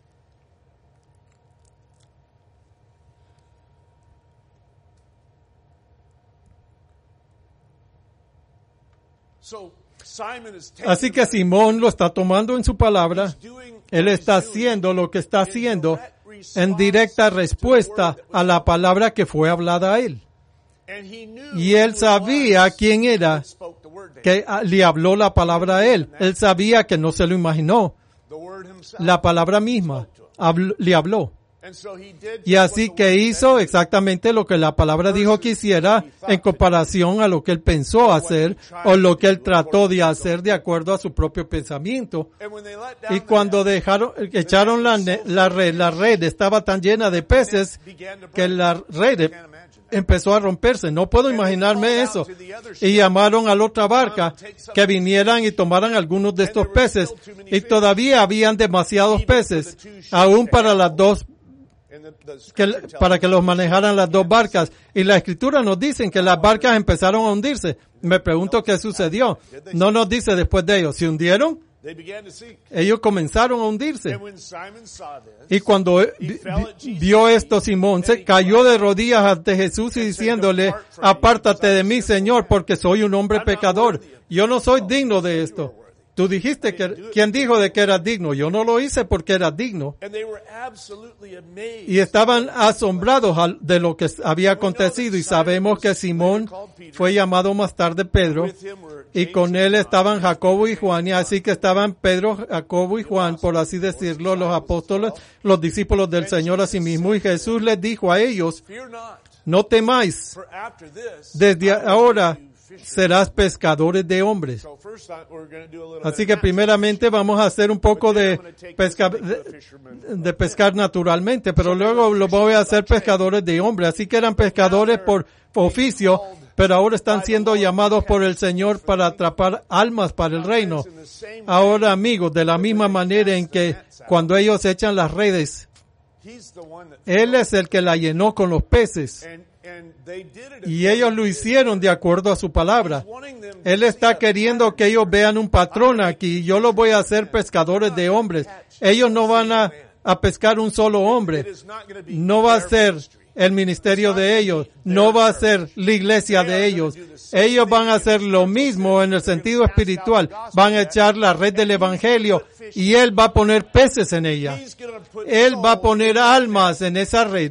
Así que Simón lo está tomando en su palabra. Él está haciendo lo que está haciendo en directa respuesta a la palabra que fue hablada a él. Y él sabía quién era que le habló la palabra a él. Él sabía que no se lo imaginó. La palabra misma habló, le habló. Y así que hizo exactamente lo que la palabra dijo que hiciera en comparación a lo que él pensó hacer o lo que él trató de hacer de acuerdo a su propio pensamiento. Y cuando dejaron, echaron la, la red, la red estaba tan llena de peces que la red empezó a romperse. No puedo imaginarme eso. Y llamaron a la otra barca que vinieran y tomaran algunos de estos peces. Y todavía habían demasiados peces, aún para las dos Que, para que los manejaran las dos barcas. Y la escritura nos dice que las barcas empezaron a hundirse. Me pregunto qué sucedió. No nos dice después de ellos. ¿Se hundieron? Ellos comenzaron a hundirse. Y cuando vio esto, Simón se cayó de rodillas ante Jesús y diciéndole, apártate de mí, Señor, porque soy un hombre pecador. Yo no soy digno de esto. Tú dijiste que, ¿quién dijo de que eras digno? Yo no lo hice porque eras digno. Y estaban asombrados de lo que había acontecido. Y sabemos que Simón fue llamado más tarde Pedro. Y con él estaban Jacobo y Juan. Y así que estaban Pedro, Jacobo y Juan, por así decirlo, los apóstoles, los discípulos del Señor a sí mismo. Y Jesús les dijo a ellos, no temáis. Desde ahora serás pescadores de hombres. Así que primeramente vamos a hacer un poco de, pesca, de, de pescar naturalmente, pero luego lo voy a hacer pescadores de hombres. Así que eran pescadores por oficio, pero ahora están siendo llamados por el Señor para atrapar almas para el reino. Ahora, amigos, de la misma manera en que cuando ellos echan las redes, Él es el que la llenó con los peces. Y ellos lo hicieron de acuerdo a su palabra. Él está queriendo que ellos vean un patrón aquí. Yo los voy a hacer pescadores de hombres. Ellos no van a, a pescar un solo hombre. No va a ser el ministerio de ellos. No va a ser la iglesia de ellos. Ellos van a hacer lo mismo en el sentido espiritual. Van a echar la red del evangelio y Él va a poner peces en ella. Él va a poner almas en esa red,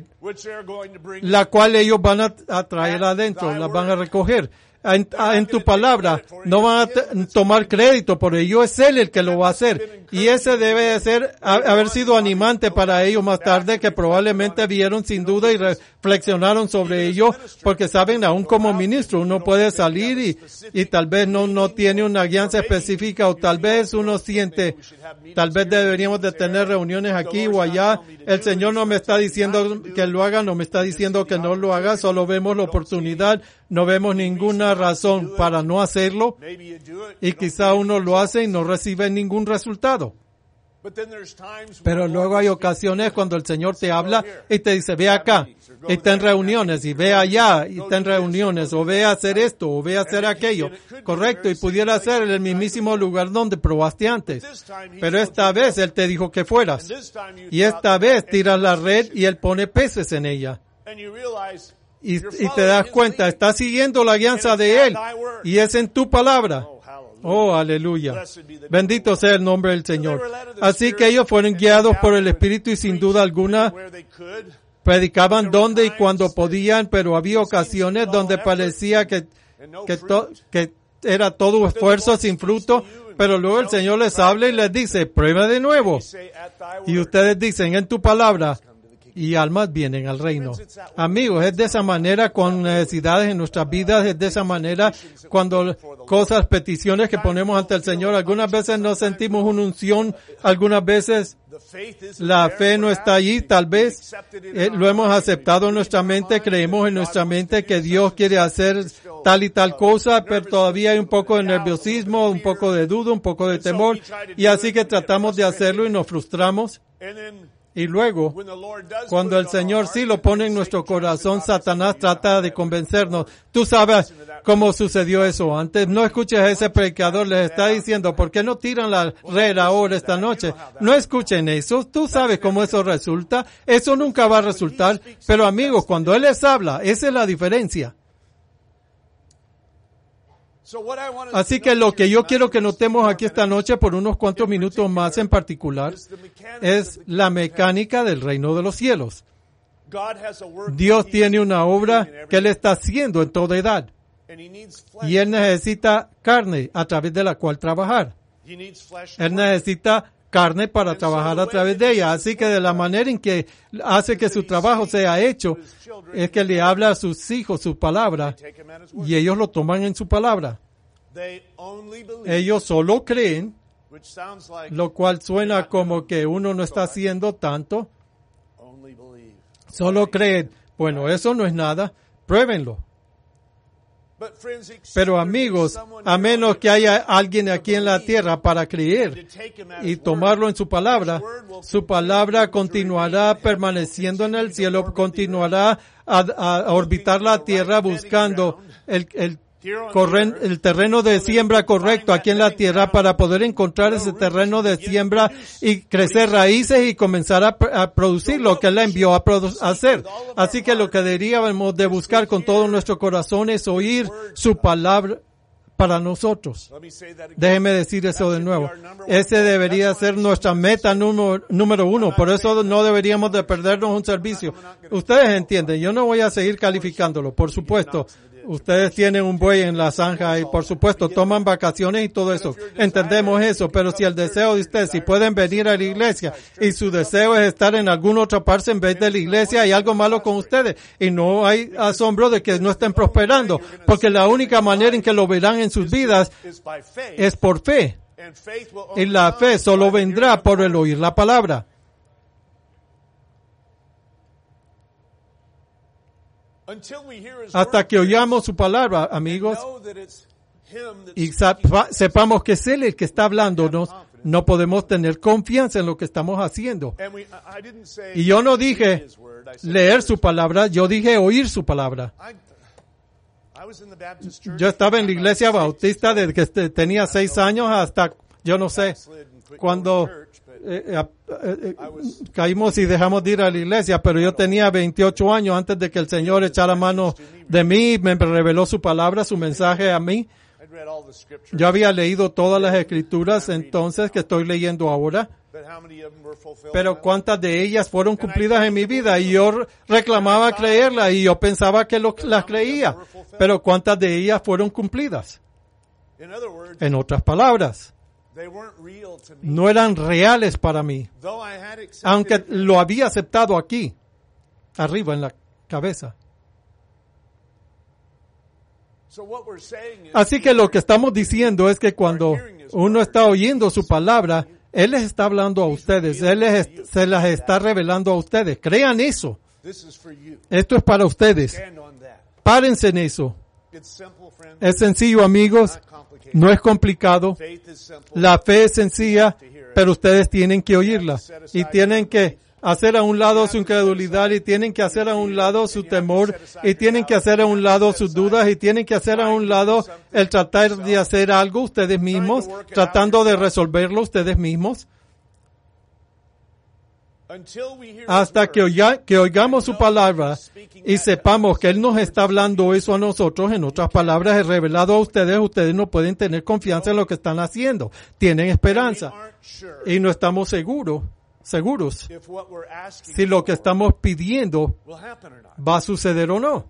la cual ellos van a, a traer adentro, las van a recoger. En, en tu palabra, no van a t- tomar crédito por ello, es Él el que lo va a hacer. Y ese debe de ser, a, haber sido animante para ellos más tarde, que probablemente vieron sin duda y reflexionaron sobre ello, porque saben, aún como ministro, uno puede salir y, y tal vez no, no tiene una guianza específica, o tal vez uno siente, tal vez deberíamos de tener reuniones aquí o allá. El Señor no me está diciendo que lo haga, no me está diciendo que no lo haga, solo vemos la oportunidad, no vemos ninguna razón para no hacerlo, y quizá uno lo hace y no recibe ningún resultado. Pero luego hay ocasiones cuando el Señor te habla y te dice, ve acá, y está en reuniones, y ve allá, y está en reuniones, o ve a hacer esto, o ve a hacer aquello. Correcto, y pudiera ser en el mismísimo lugar donde probaste antes. Pero esta vez Él te dijo que fueras. Y esta vez tiras la red y Él pone peces en ella. Y, y te das cuenta, estás siguiendo la guianza de Él, y es en tu palabra. Oh, aleluya. Bendito sea el nombre del Señor. Así que ellos fueron guiados por el Espíritu y sin duda alguna predicaban donde y cuando podían, pero había ocasiones donde parecía que, que, to, que era todo esfuerzo sin fruto, pero luego el Señor les habla y les dice, prueba de nuevo. Y ustedes dicen, en tu palabra, y almas vienen al reino. Amigos, es de esa manera con necesidades en nuestras vidas, es de esa manera cuando cosas, peticiones que ponemos ante el Señor, algunas veces no sentimos una unción, algunas veces la fe no está allí, tal vez eh, lo hemos aceptado en nuestra mente, creemos en nuestra mente que Dios quiere hacer tal y tal cosa, pero todavía hay un poco de nerviosismo, un poco de duda, un poco de temor, y así que tratamos de hacerlo y nos frustramos. Y luego, cuando el Señor sí lo pone en nuestro corazón, Satanás trata de convencernos. Tú sabes cómo sucedió eso antes. No escuches a ese predicador, les está diciendo, ¿por qué no tiran la red ahora esta noche? No escuchen eso. Tú sabes cómo eso resulta. Eso nunca va a resultar. Pero amigos, cuando Él les habla, esa es la diferencia. Así que lo que yo quiero que notemos aquí esta noche por unos cuantos minutos más en particular es la mecánica del reino de los cielos. Dios tiene una obra que Él está haciendo en toda edad y Él necesita carne a través de la cual trabajar. Él necesita carne para trabajar a través de ella. Así que de la manera en que hace que su trabajo sea hecho es que le habla a sus hijos su palabra y ellos lo toman en su palabra. Ellos solo creen, lo cual suena como que uno no está haciendo tanto. Solo creen. Bueno, eso no es nada. Pruébenlo. Pero amigos, a menos que haya alguien aquí en la tierra para creer y tomarlo en su palabra, su palabra continuará permaneciendo en el cielo, continuará a, a orbitar la tierra buscando el, el, corren, el terreno de siembra correcto aquí en la tierra para poder encontrar ese terreno de siembra y crecer raíces y comenzar a, a producir lo que Él la envió a, produ- a hacer. Así que lo que deberíamos de buscar con todo nuestro corazón es oír su palabra para nosotros. Déjeme decir eso de nuevo. Ese debería ser nuestra meta número, número uno. Por eso no deberíamos de perdernos un servicio. Ustedes entienden, yo no voy a seguir calificándolo, por supuesto. Ustedes tienen un buey en la zanja y por supuesto toman vacaciones y todo eso. Entendemos eso, pero si el deseo de ustedes, si pueden venir a la iglesia y su deseo es estar en alguna otra parte en vez de la iglesia, hay algo malo con ustedes y no hay asombro de que no estén prosperando, porque la única manera en que lo verán en sus vidas es por fe. Y la fe solo vendrá por el oír la palabra. Hasta que oyamos su palabra, amigos, y sepamos que es Él el que está hablándonos, no podemos tener confianza en lo que estamos haciendo. Y yo no dije leer su palabra, yo dije oír su palabra. Yo estaba en la iglesia bautista desde que tenía seis años hasta, yo no sé, cuando eh, eh, eh, caímos y dejamos de ir a la iglesia, pero yo tenía veintiocho años antes de que el Señor echara mano de mí, me reveló su palabra, su mensaje a mí. Yo había leído todas las escrituras entonces que estoy leyendo ahora, pero cuántas de ellas fueron cumplidas en mi vida y yo reclamaba creerlas y yo pensaba que lo, las creía, pero cuántas de ellas fueron cumplidas. En otras palabras, no eran reales para mí, aunque lo había aceptado aquí, arriba en la cabeza. Así que lo que estamos diciendo es que cuando uno está oyendo su palabra, Él les está hablando a ustedes, Él les, se las está revelando a ustedes. Crean eso. Esto es para ustedes. Párense en eso. Es sencillo, amigos. No es complicado. La fe es sencilla, pero ustedes tienen que oírla. Y tienen que hacer a un lado su incredulidad, y tienen que hacer a un lado su temor, y tienen que hacer a un lado sus dudas, y tienen que hacer a un lado el tratar de hacer algo ustedes mismos, tratando de resolverlo ustedes mismos. Hasta que, oiga, que oigamos su palabra y sepamos que Él nos está hablando eso a nosotros, en otras palabras, es revelado a ustedes, ustedes no pueden tener confianza en lo que están haciendo. Tienen esperanza. Y no estamos seguros. seguros si lo que estamos pidiendo va a suceder o no.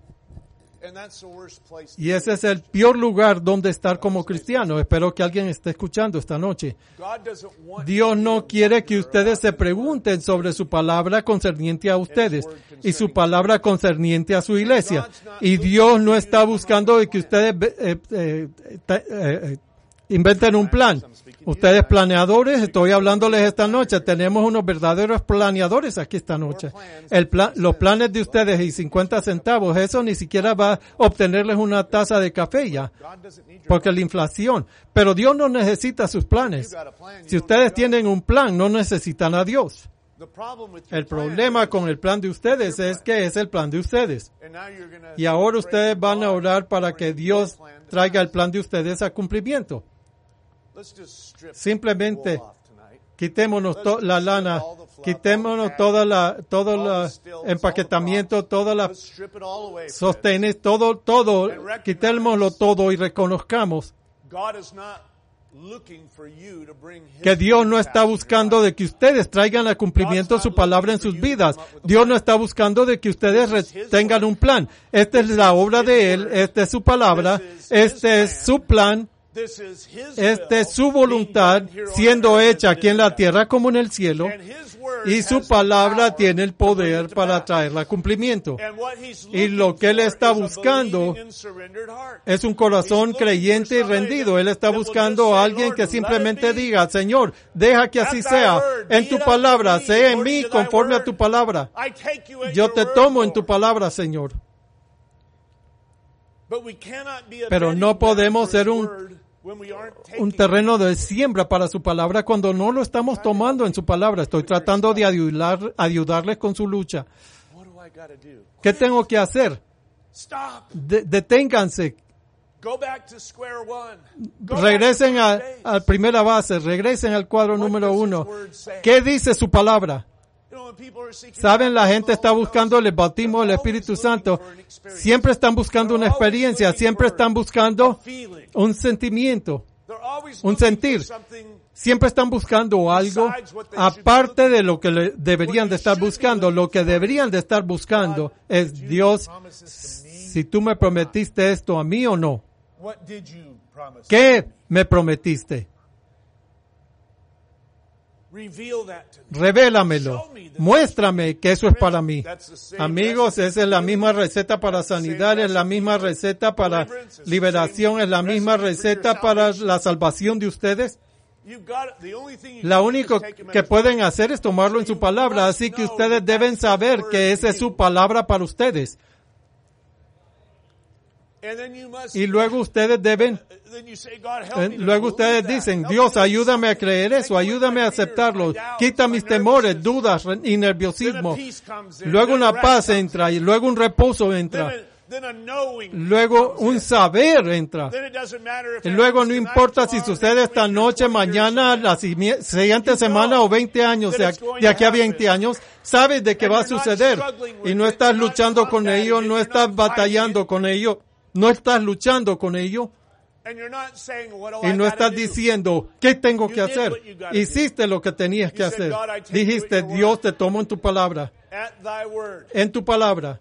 Y ese es el peor lugar donde estar como cristiano. Espero que alguien esté escuchando esta noche. Dios no quiere que ustedes se pregunten sobre su palabra concerniente a ustedes y su palabra concerniente a su iglesia. Y Dios no está buscando que ustedes eh, eh, eh, eh, inventen un plan. Ustedes planeadores, estoy hablándoles esta noche, tenemos unos verdaderos planeadores aquí esta noche. El plan, los planes de ustedes y cincuenta centavos, eso ni siquiera va a obtenerles una taza de café ya, porque la inflación. Pero Dios no necesita sus planes. Si ustedes tienen un plan, no necesitan a Dios. El problema con el plan de ustedes es que es el plan de ustedes. Y ahora ustedes van a orar para que Dios traiga el plan de ustedes a cumplimiento. Simplemente quitémonos to- la lana, quitémonos toda la, todo el empaquetamiento, todas las sostenes, todo, todo, quitémoslo todo y reconozcamos que Dios no está buscando de que ustedes traigan a cumplimiento su palabra en sus vidas. Dios no está buscando de que ustedes re- tengan un plan. Esta es la obra de Él, esta es su palabra, este es su plan. Esta es su voluntad siendo hecha aquí en la tierra como en el cielo, y su palabra tiene el poder para traerla a cumplimiento. Y lo que Él está buscando es un corazón creyente y rendido. Él está buscando a alguien que simplemente diga: Señor, deja que así sea. En tu palabra, sea en mí conforme a tu palabra. Yo te tomo en tu palabra, Señor. Pero no podemos ser un un terreno de siembra para su palabra cuando no lo estamos tomando en su palabra. Estoy tratando de ayudar, ayudarles con su lucha. ¿Qué tengo que hacer? De, deténganse. Regresen a, a primera base, regresen al cuadro número uno. ¿Qué dice su palabra? Saben, la gente está buscando el bautismo del Espíritu Santo. Siempre están buscando una experiencia, siempre están buscando un sentimiento, un sentir. Siempre están buscando algo aparte de lo que le deberían de estar buscando. Lo que deberían de estar buscando es: Dios, si tú me prometiste esto a mí o no. What did you promise? ¿Qué me prometiste? Reveal that to me. Revélamelo. Muéstrame que eso es para mí. Amigos, esa es la misma receta para sanidad, es la misma receta para liberación, es la misma receta para la salvación de ustedes. You've got it. The only thing you La can do único is take him at que his pueden word. hacer es tomarlo en su palabra, así que ustedes deben saber que esa es su palabra para ustedes. And then you must, Y luego ustedes deben, then you say, God, help eh, me to luego believe ustedes that. dicen, Help Dios, me to ayúdame a accept it. creer Take eso, away ayúdame a my fears, aceptarlo, my doubts, quita my mis temores, nervousness. dudas re- y Then a nerviosismo. peace comes in. Luego Then a una rest paz comes entra in. y luego un reposo Then entra. a, then a knowing Luego comes un in. saber entra. Then it doesn't matter if Y it luego happens no tonight, importa si tomorrow, sucede next esta week, or noche, twenty years mañana, from now. la simi- siguiente semana o veinte años, de ac- de aquí a veinte años, sabes de qué va a suceder. Y no estás luchando con ello, no estás batallando con ello, no estás luchando con ello. And you're not saying, what do Y I no gotta estás do? diciendo, ¿qué tengo que You did hacer? what you gotta do. Hiciste lo que tenías que You said, hacer. "God, I take you at Dijiste, your word." Dios, te tomo en tu palabra. At thy word. En tu palabra.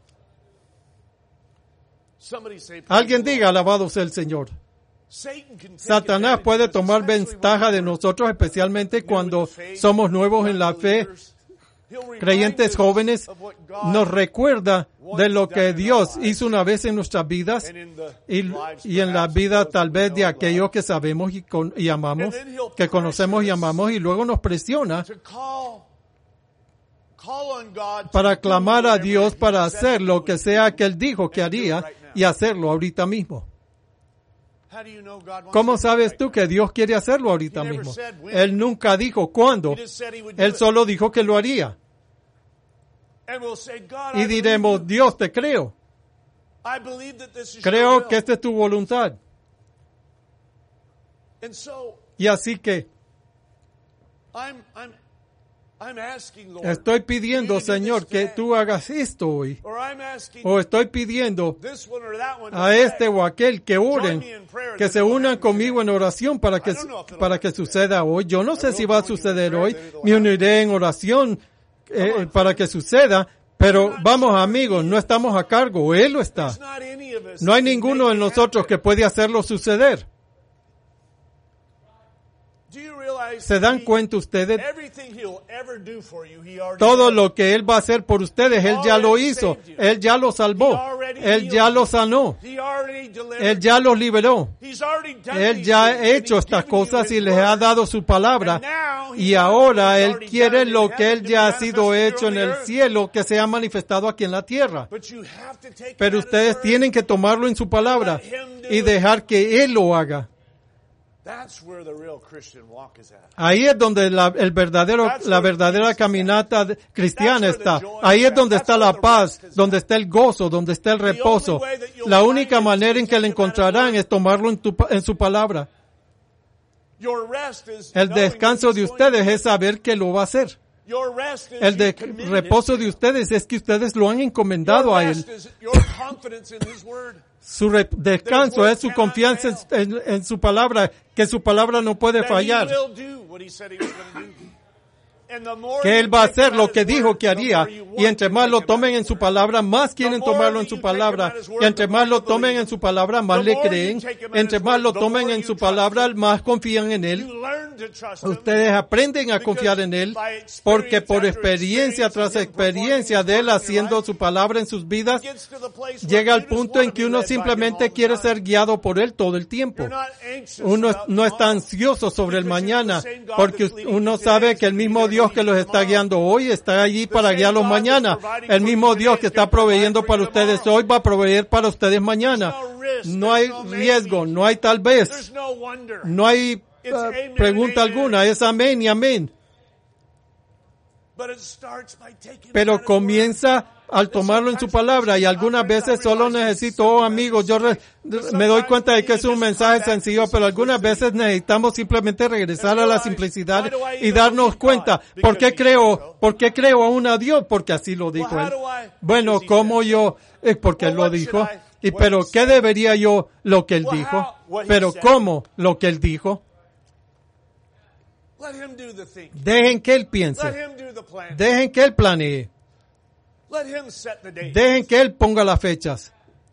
Somebody say, praise Alguien the diga, Lord. alabado sea el Señor. Satan can take Satanás advantage puede of us, tomar especially ventaja when de we're nosotros, especialmente new in cuando the faith, somos nuevos en la young fe. believers. He'll remind Creyentes us jóvenes, of what God nos recuerda de lo que Dios hizo una vez en nuestras vidas and in the y, lives, y en la perhaps, vida of those tal that we vez know de and aquellos love, que sabemos y, con- y amamos, And then he'll que conocemos y pressure us amamos, y luego nos presiona to call, call on God to para do clamar a whatever Dios he para said hacer he lo would que do. sea que Él dijo que And do it haría right now. y hacerlo ahorita mismo. How do you know God wants ¿Cómo to do it sabes right tú now? que Dios quiere hacerlo ahorita He never mismo? said when. Él nunca dijo cuándo, He just said he would do Él it. solo dijo que lo haría. And we'll say, God, Y I diremos, believe you. Dios, te creo. I believe that this is your Creo will. que esta es tu voluntad. And so Y así que I'm I'm I'm asking, Lord, estoy for pidiendo, you to do Señor, this que today. tú hagas esto hoy. Or I'm asking O estoy pidiendo this one or that one to a pray. este o aquel que oren, Join me in prayer que that se it will unan happen conmigo en today. oración para que, I don't know if it'll para que happen suceda hoy. Yo no sé will si va a join you in suceder prayer hoy. that it'll Me happen. uniré en oración eh, Come on, para que suceda. Pero vamos, amigos, no estamos a cargo. Él lo está. There's not any of us No hay that can ninguno de make it nosotros que happen. puede hacerlo suceder. Do you realize ¿Se dan he- cuenta ustedes? everything he'll ever do for you, he already Todo did. lo que Él va a hacer por ustedes, Él ya lo hizo. Él ya lo salvó. Él ya lo sanó. He already delivered. Él ya los liberó. He's already done Él these ya things, ha and hecho he's estas given you cosas y his les ha word. dado su palabra. And now he Y wants ahora what he's Él already quiere done in lo que heaven Él to be ya ha sido manifested hecho en here on el the earth. cielo, que se ha manifestado aquí en la tierra. But you have to take Pero him at his ustedes word. tienen que tomarlo en su palabra y dejar que Él lo haga. That's where the real Christian walk is at. Ahí es donde la, el verdadero, la verdadera caminata de- cristiana está. Ahí es donde está la paz, donde está el gozo, donde está el reposo. La única manera en que le encontrarán es tomarlo en, tu, en su palabra. Your rest is El knowing descanso that de he's going to ustedes do es it. saber que lo va a hacer. Your rest is El de you committed reposo it. de ustedes es que ustedes lo han encomendado Your a Él. rest is your confidence in his word. Su re- descanso es su confianza en, en- en su palabra, que su palabra no puede That fallar. he will do what he said he was going to do. And the more Que you Él va a take him hacer at lo his que dijo word, que the haría, more you y want entre to más take lo him tomen at en his su word. palabra, más quieren more tomarlo en that su you take him palabra, at his word, y entre the más more lo you tomen believe en su palabra, más The le more you creen, take him at entre his más word, lo the tomen more en you su trust palabra, him. más confían en Él. You learn to trust him. Ustedes aprenden a confiar en Él, porque por experiencia tras experiencia de Él haciendo su palabra en sus vidas, Gets to the place where llega al you just punto want en to que be uno led by him all simplemente the quiere time. ser guiado por Él todo el tiempo. You're not anxious Uno about no está tomorrow. ansioso sobre el Because mañana, the same God porque that's leading uno you sabe today que el is mismo gonna be Dios que leading los you está tomorrow. guiando hoy está allí para same guiarlos God mañana. that's providing El for mismo you Dios today que is está gonna provide proveyendo for para you ustedes tomorrow. hoy va a proveer para ustedes mañana. There's no risk, No hay there's no riesgo, maybe. no hay tal vez, There's no wonder. no hay It's uh, amen pregunta and amen. alguna, es amén y amén. But it starts by taking him at Pero his comienza al tomarlo en su palabra, y algunas veces solo necesito, oh amigos, yo re- me doy cuenta de que es un mensaje sencillo, pero algunas veces necesitamos simplemente regresar a la simplicidad y darnos cuenta, ¿por qué creo, por qué creo aún a Dios? Porque así lo dijo Él. Bueno, ¿cómo yo? Es porque Él lo dijo. Y pero ¿qué debería yo lo que Él dijo? Pero ¿cómo lo que Él dijo? word. Let him do the thinking. Dejen que Él Let piense, him do the planning. dejen que Él planee, Let him set the date. dejen que Él ponga las fechas.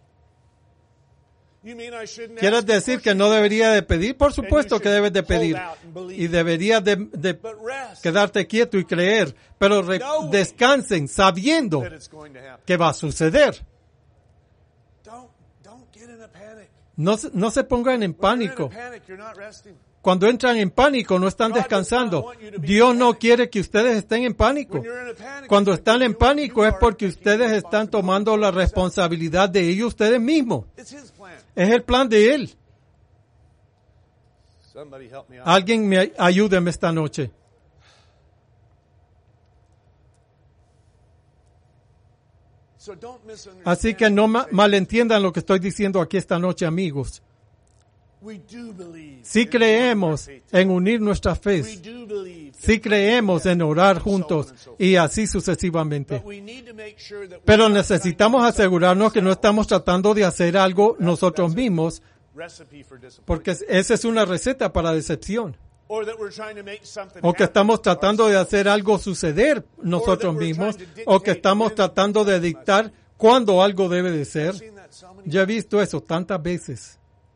You mean I shouldn't ¿Quieres ask? decir que no debería de pedir? Por supuesto que debes de pedir. Y deberías de, de But rest quedarte quieto y creer. Pero re- descansen sabiendo that it's going to happen. que va a suceder. Don't don't get in a panic. No, se- no se pongan en When you're in a pánico. panic, you're not resting. Cuando entran en pánico no están descansando. Dios no quiere que ustedes estén en pánico. When you're in a panic, Cuando it's están en because you- pánico you es are porque taking ustedes están tomando la responsabilidad de ellos ustedes mismos. It's his plan. Es el plan de Él. Somebody help me out. Alguien me ayúdeme esta noche. So don't misunderstand. Así que no ma- malentiendan lo que estoy diciendo aquí esta noche, amigos. We do believe. Sí in creemos faith. en unir nuestras We fe. do believe. Sí in creemos en orar so on juntos and so forth. y así sucesivamente. But we need to make sure that we're Pero not necesitamos trying to asegurarnos que no ourselves. estamos tratando de hacer algo nosotros mismos, Recipe for disappointment. porque esa es una receta para decepción. Or that we're trying to make something O que happen estamos tratando de ourselves. hacer algo suceder nosotros mismos, o que estamos tratando de dictar cuándo algo debe de ser. I've seen that so many Yo he visto eso tantas veces.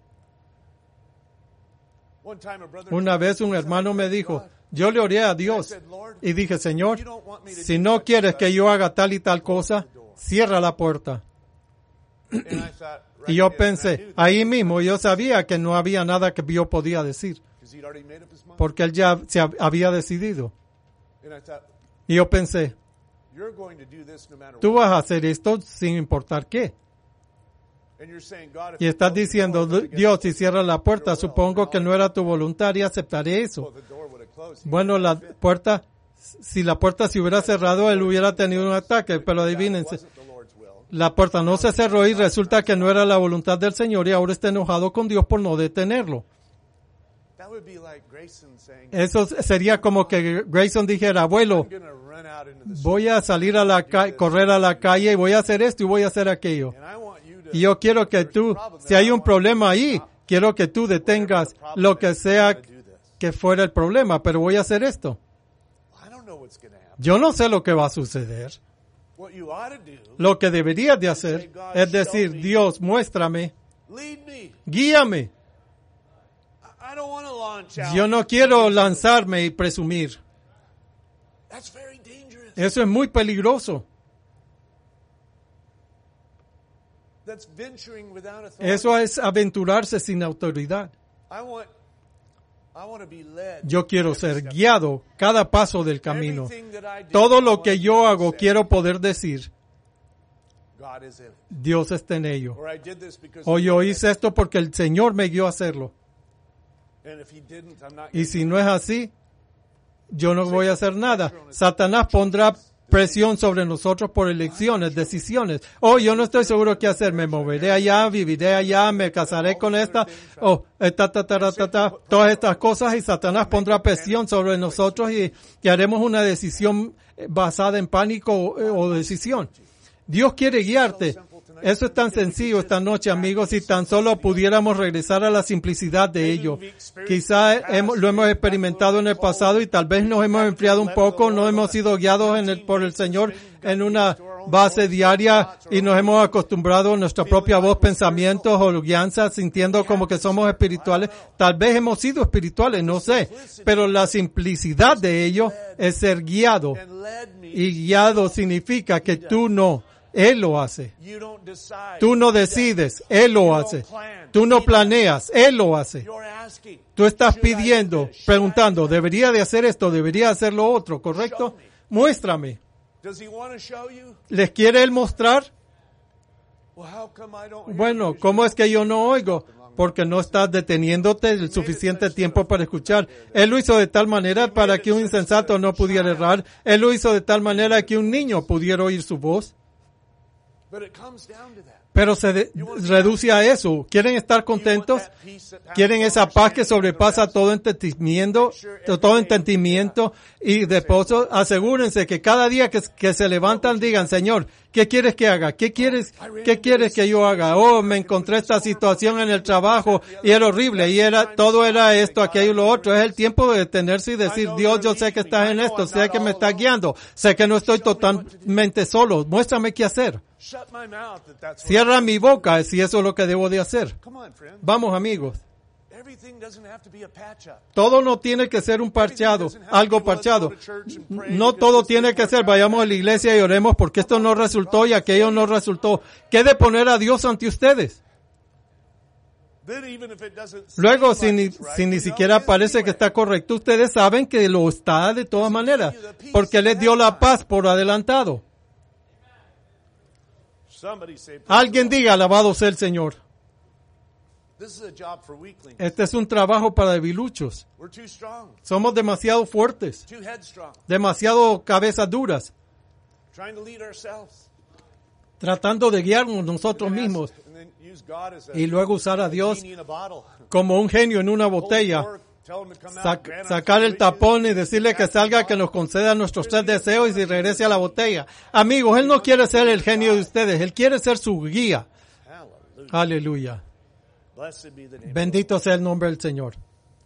One time a brother Una vez un hermano me dijo, yo le oré a Dios y dije, Señor, si no quieres que yo haga tal y tal cosa, cierra la puerta. And I thought, right Y yo there, and I pensé, knew that, ahí mismo yo sabía que no había nada que yo podía decir, 'cause he'd already made up his mind. porque él ya se hab- había decidido. And I thought, Y yo pensé, you're going to do this no matter tú what. vas a hacer esto sin importar qué. And you're saying, God, if Y you estás close the diciendo, door, I'm gonna get Dios, the si cierra la puerta, your will, supongo and que all no era tu voluntad y aceptaré Well, eso. the door would have closed. Bueno, la puerta, si la puerta se hubiera cerrado, él hubiera tenido un ataque, pero It adivínense, wasn't the Lord's will. la puerta no se cerró y resulta que no era la voluntad del Señor y ahora está enojado con Dios por no detenerlo. That would be like Grayson saying, Eso sería como que Grayson dijera, abuelo, I'm going to run out into the street, voy a salir a la calle, correr a la calle y voy a hacer esto y voy a hacer aquello. and I want you to, Y yo quiero que tú, si hay un problema ahí, quiero que tú detengas lo que sea que fuera el problema, pero voy a hacer esto. I don't know what's going to happen. Yo no sé lo que va a suceder. What you ought to do, Lo que deberías de hacer es decir, Dios, muéstrame, lead me. guíame. I- I don't want to launch out. Yo no quiero lanzarme y presumir. That's very dangerous. Eso es muy peligroso. That's venturing without authority. Eso es aventurarse sin autoridad. I want, I want to be led. Yo quiero ser guiado cada paso del camino. Everything that I do, Todo I lo want que to yo be hago, said, quiero poder decir, God is in it. Dios está en ello. Or I did this because O the yo Lord hice esto porque el Señor me guió a hacerlo. said- and if he didn't, I'm not Y gonna si do no es así, yo no voy a hacer nada. Satanás pondrá presión sobre nosotros por elecciones, decisiones. Oh, yo no estoy seguro qué hacer. Me moveré allá, viviré allá, me casaré con esta. Oh, eh, ta, ta, ta, ta, ta, ta, todas estas cosas y Satanás pondrá presión sobre nosotros y, y haremos una decisión eh, basada en pánico o, eh, o decisión. Dios quiere guiarte. Eso es tan sencillo esta noche, amigos, si tan solo pudiéramos regresar a la simplicidad de ello. Quizá hemos, lo hemos experimentado en el pasado y tal vez nos hemos enfriado un poco, no hemos sido guiados en el, por el Señor en una base diaria y nos hemos acostumbrado a nuestra propia voz, pensamientos o guianzas, sintiendo como que somos espirituales. Tal vez hemos sido espirituales, no sé, pero la simplicidad de ello es ser guiado. and led me. Y guiado significa que tú no, Él lo hace. You don't decide. Tú no decides, Él lo hace. Tú no planeas, Él lo hace. You're asking. Tú estás Should I do pidiendo, this? Should I preguntando, do that? ¿debería de hacer esto? ¿Debería hacer lo otro? ¿Correcto? Muéstrame. Does he want to show you? ¿Les quiere Él mostrar? Well, how come I don't hear Bueno, you? ¿cómo es que yo no oigo? Porque no estás deteniéndote el suficiente tiempo para escuchar. Él lo hizo de tal manera para que un insensato no pudiera errar. Él lo hizo de tal manera que un niño pudiera oír su voz. But it comes down to that. Pero se de- reduce a eso. ¿Quieren estar contentos? ¿Quieren esa paz que sobrepasa todo entendimiento, todo entendimiento? Y de paso, asegúrense que cada día que, que se levantan digan, Señor, ¿qué quieres que haga? ¿Qué quieres, qué quieres que yo haga? Oh, me encontré esta situación en el trabajo y era horrible y era, todo era esto, aquello y lo otro. Es el tiempo de detenerse y decir, Dios, yo sé que estás en esto, sé que me estás guiando, sé que no estoy totalmente solo, muéstrame qué hacer. Shut my mouth that that's what Cierra mi boca si eso es lo que debo de hacer. Come on, friend. Vamos, amigos. Everything doesn't have to be a patch up. Todo no tiene que ser un parchado, algo parchado. No todo tiene que ser, vayamos a la iglesia y oremos porque esto no resultó y aquello no resultó. ¿Qué de poner a Dios ante ustedes? Then even if it doesn't Luego, seem si ni, like it's right, si ni you know siquiera it is parece que anyway. está correcto, ustedes saben que lo está de todas maneras, porque les dio la paz por adelantado. Somebody say, Alguien diga, alabado sea el Señor. this is a job for weaklings. Este es un trabajo para debiluchos. We're too strong, Somos demasiado fuertes, too headstrong, demasiado cabezas duras, trying to lead ourselves. tratando de guiarnos nosotros mismos And then use God as a y luego usar a Dios genie in a bottle. como un genio en una Hold the botella. cork, tell him to come out, Sac- grant us sacar el wishes, tapón y decirle que salga, que nos conceda nuestros tres deseos y se regrese a la botella. Amigos, Él no quiere ser el genio de ustedes, Él quiere ser su guía. Hallelujah. Aleluya. Blessed be the name. Bendito sea el nombre del Señor.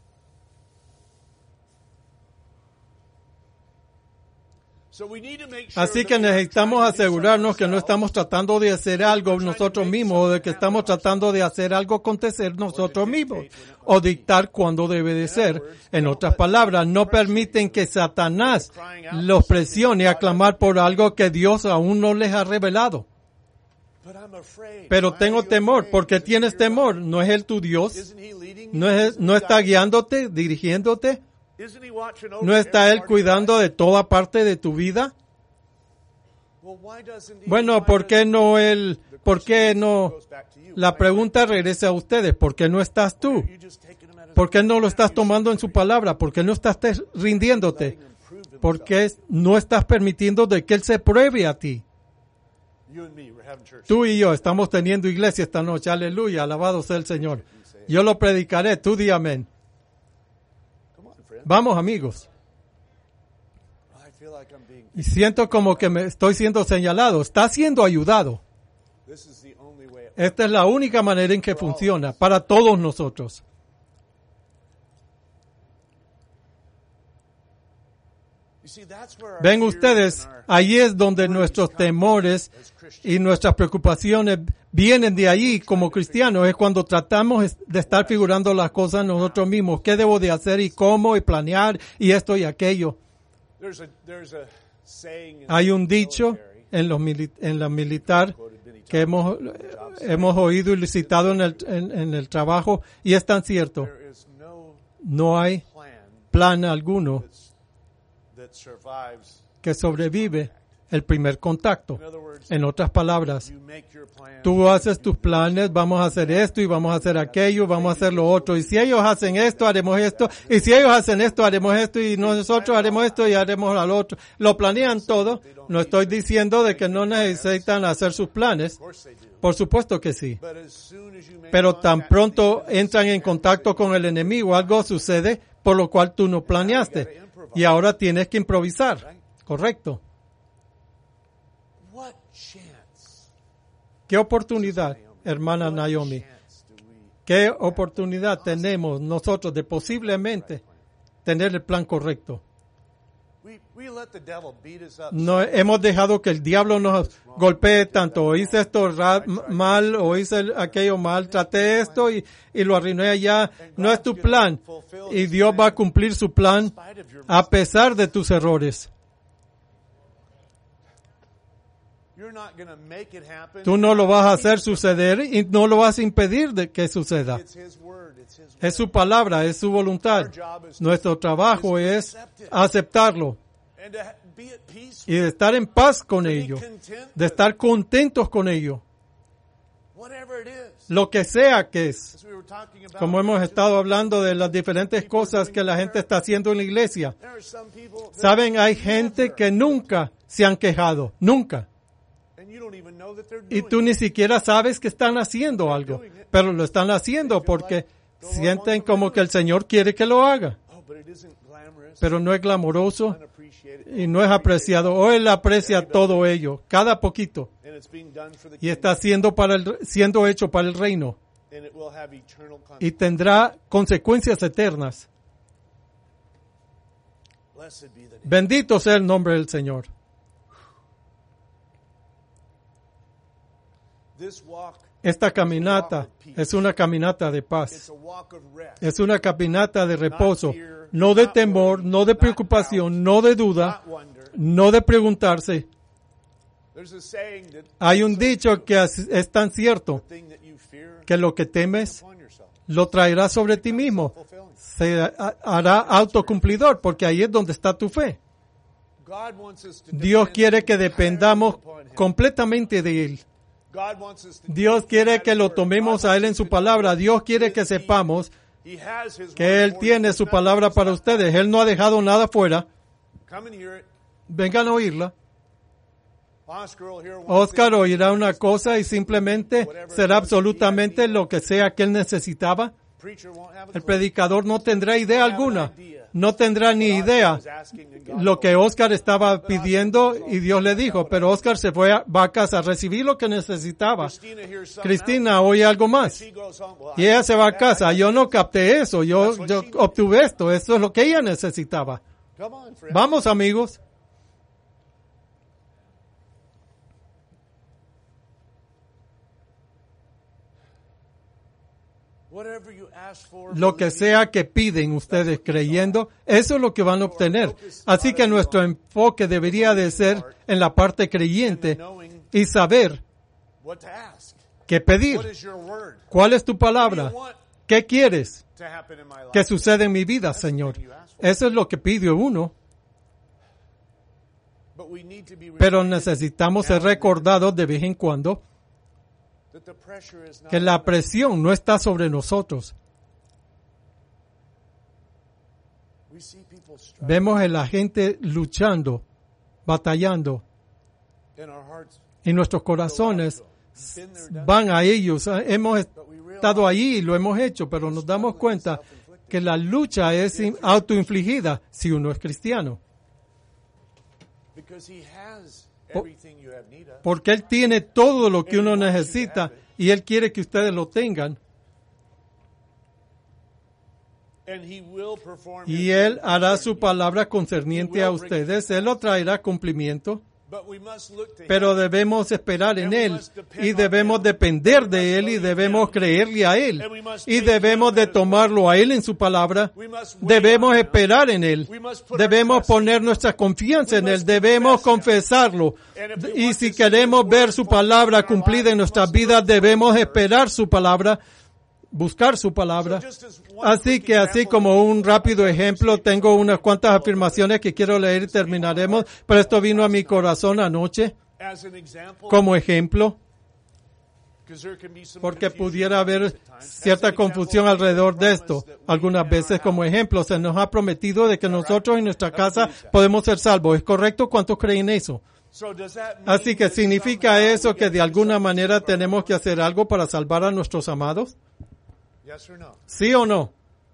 So we need to make sure Así that que we're necesitamos trying to do asegurarnos que something no estamos tratando de hacer algo nosotros mismos o de que estamos tratando de hacer algo acontecer nosotros mismos o dictar cuándo debe de ser. En otras palabras, no permiten que Satanás los presione a clamar por algo que Dios aún no les ha revelado. But I'm afraid. Pero Why are tengo you temor. afraid? ¿Por qué Isn't he tienes your temor? God? ¿No es Él tu Dios? Isn't he leading ¿No, you? es, Isn't no he está guiding guiándote, dirigiéndote? you? Isn't he watching over ¿No está every Él part of cuidando your de life? toda parte de tu vida? Well, why doesn't he- Bueno, why ¿por qué doesn't- no Él? The ¿Por qué question no? goes back to you. La Why pregunta regresa a ustedes. ¿Por qué no estás tú? aren't you just taking him at his ¿Por qué word? no lo estás You tomando en su palabra? ¿Por qué no estás te- rindiéndote? letting him prove himself. ¿Por qué no estás permitiendo de que Él se pruebe a ti? You and me, we're having church. Tú y yo estamos teniendo iglesia esta noche. Aleluya, alabado sea el Señor. Yo lo predicaré, tú di amén. Come on, friend. Vamos, amigos. I feel like I'm being. Y siento como que me estoy siendo señalado. Está siendo ayudado. This is the only way. It, Esta es la única manera en que funciona para todos nosotros. you see, that's where our Ven fears ustedes, and our- ahí es donde nuestros temores y nuestras preocupaciones vienen de ahí como cristianos. Es cuando tratamos de estar figurando las cosas nosotros mismos. ¿Qué debo de hacer y cómo y planear y esto y aquello? There's a there's a saying in Hay un the dicho military, en, los mili- en la militar quoted many que times, hemos, hemos oído y citado en el, en, en el trabajo y es tan cierto. there is no No hay plan plan alguno that's, that survives. que sobrevive el primer contacto. In other words, En otras palabras, you make your plan. tú haces tus planes, vamos a hacer esto y vamos a hacer aquello, vamos a hacer lo otro. Y si ellos hacen esto, haremos esto. Y si ellos hacen esto, haremos esto. Y nosotros haremos esto y haremos al otro. Lo planean todo. No estoy diciendo de que no necesitan hacer sus planes. Of course they do. Por supuesto que sí. But as soon as you make Pero tan contact pronto with the entran en contacto con el enemigo, algo sucede por lo cual tú no planeaste. Y ahora tienes que improvisar. Correcto. what chance, ¿Qué oportunidad, hermana Naomi? chance do we ¿Qué oportunidad tenemos nosotros de posiblemente tener el plan correcto? we we let the devil beat us up. No hemos dejado que el diablo nos golpee tanto. O hice esto ra- mal, o hice el- aquello mal, traté esto y, y lo arruiné allá. No es tu plan. Y Dios va a cumplir su plan in spite of your a pesar de tus errores. You're not going to make it happen. Tú no lo vas a hacer suceder y no lo vas a impedir de que suceda. It's his word. It's his word. Es su palabra, es su voluntad. Nuestro trabajo es aceptarlo And to ha- be at peace y de estar en paz con be ello, content de estar contentos con ello, whatever it is. lo que sea que es. As we were talking about, Como hemos estado hablando de las diferentes cosas que la gente está haciendo en la iglesia. there are some people that- Saben, hay gente que nunca se han quejado, nunca. and you don't even know that they're Y doing tú it. ni siquiera sabes que están haciendo algo, pero lo están haciendo porque sienten como que el Señor quiere que lo haga. Oh, but it isn't glamorous, Pero no es glamoroso unappreciated, y no es apreciado. O Él aprecia todo ello, cada poquito. and it's being done for the Y kingdom, está siendo, para el, siendo hecho para el reino. and it will have eternal consequences. Y tendrá consecuencias eternas. Blessed be the name. Bendito sea el nombre del Señor. This walk Esta caminata es una caminata de is paz. a walk of rest. Es una caminata de reposo, no de temor, no de preocupación, no de duda, Not wonder. no de preguntarse. There's a saying that Hay un dicho que es es tan cierto the thing that you fear que lo que temes upon yourself. lo traerás sobre ti mismo. Fulfilling. Se ha- hará autocumplidor porque ahí es donde está tu fe. God wants us to Dios depend quiere que entirely dependamos upon Him. completamente de Él. God wants us to Dios quiere que lo tomemos a Él en su palabra. Dios quiere que sepamos He has His que word Él for tiene you. su palabra para ustedes. Él no ha dejado nada fuera. Come and hear it. Vengan a oírla. Oscar will hear one Oscar thing. oirá una cosa y simplemente será absolutamente lo que sea que él necesitaba. Preacher won't have a El clue. predicador no tendrá idea alguna. No tendrá ni idea lo que Oscar estaba pidiendo y Dios le dijo, pero Oscar se fue a, va a casa a recibir lo que necesitaba. Cristina hears something Cristina oye algo else. más She goes home. Well, y ella se va a casa. Yo no capté eso, yo, yo obtuve esto, eso es lo que ella necesitaba. Come on, friend. Vamos, amigos. Whatever you ask for, Lo que believe. sea que piden ustedes creyendo, eso es lo que van a obtener. Así que nuestro enfoque debería de ser en la parte creyente Knowing y saber what to ask. qué pedir. What is your word? ¿Cuál es tu What do palabra? you want ¿Qué quieres to happen in my life? que suceda en mi vida, Señor? Eso es lo que pide uno, But we need to be pero reminded necesitamos ser recordados de vez en cuando that the pressure is not que la presión no está sobre nosotros. we see people struggling Vemos a la gente luchando, batallando, in our hearts. y nuestros corazones Been there, done van a ellos. Hemos that, but we realize estado allí y lo hemos hecho, pero nos damos cuenta que la lucha es in- autoinfligida si uno es cristiano, because he has Po- everything you have need of. porque Él tiene todo lo que uno necesita y Él quiere que ustedes lo tengan, And he will perform y his Él word hará concerning su you. palabra concerniente a ustedes. Él lo traerá a cumplimiento, But we must look to pero him. debemos esperar en Él y debemos depender de Él y debemos creerle a Él y debemos de tomarlo a Él en su palabra. We must wait Debemos on him. esperar en Él. We must put our Debemos trust in poner him. nuestra confianza We en Él. must Debemos confess him. confesarlo. And if we Y want si to see queremos his ver word su fulfilled palabra in our cumplida lives, en we nuestras must look vidas, for his debemos word. esperar su palabra, buscar su palabra. So just as one Así quick que así example, como un rápido ejemplo, tengo unas cuantas afirmaciones que quiero leer y terminaremos, pero esto vino a mi corazón anoche as an example, como ejemplo, 'cause there can be some porque confusion pudiera haber at times. cierta As an confusión example, alrededor de promise esto. that we Algunas and veces our como house- ejemplo se nos ha prometido de que nosotros y nuestra casa podemos ser salvos. ¿Es correcto? ¿Cuántos creen eso? So does that mean Así que that significa somehow eso we que get de to alguna something manera for tenemos our que hacer algo para salvar a nuestros amados. Yes or no? ¿Sí o no?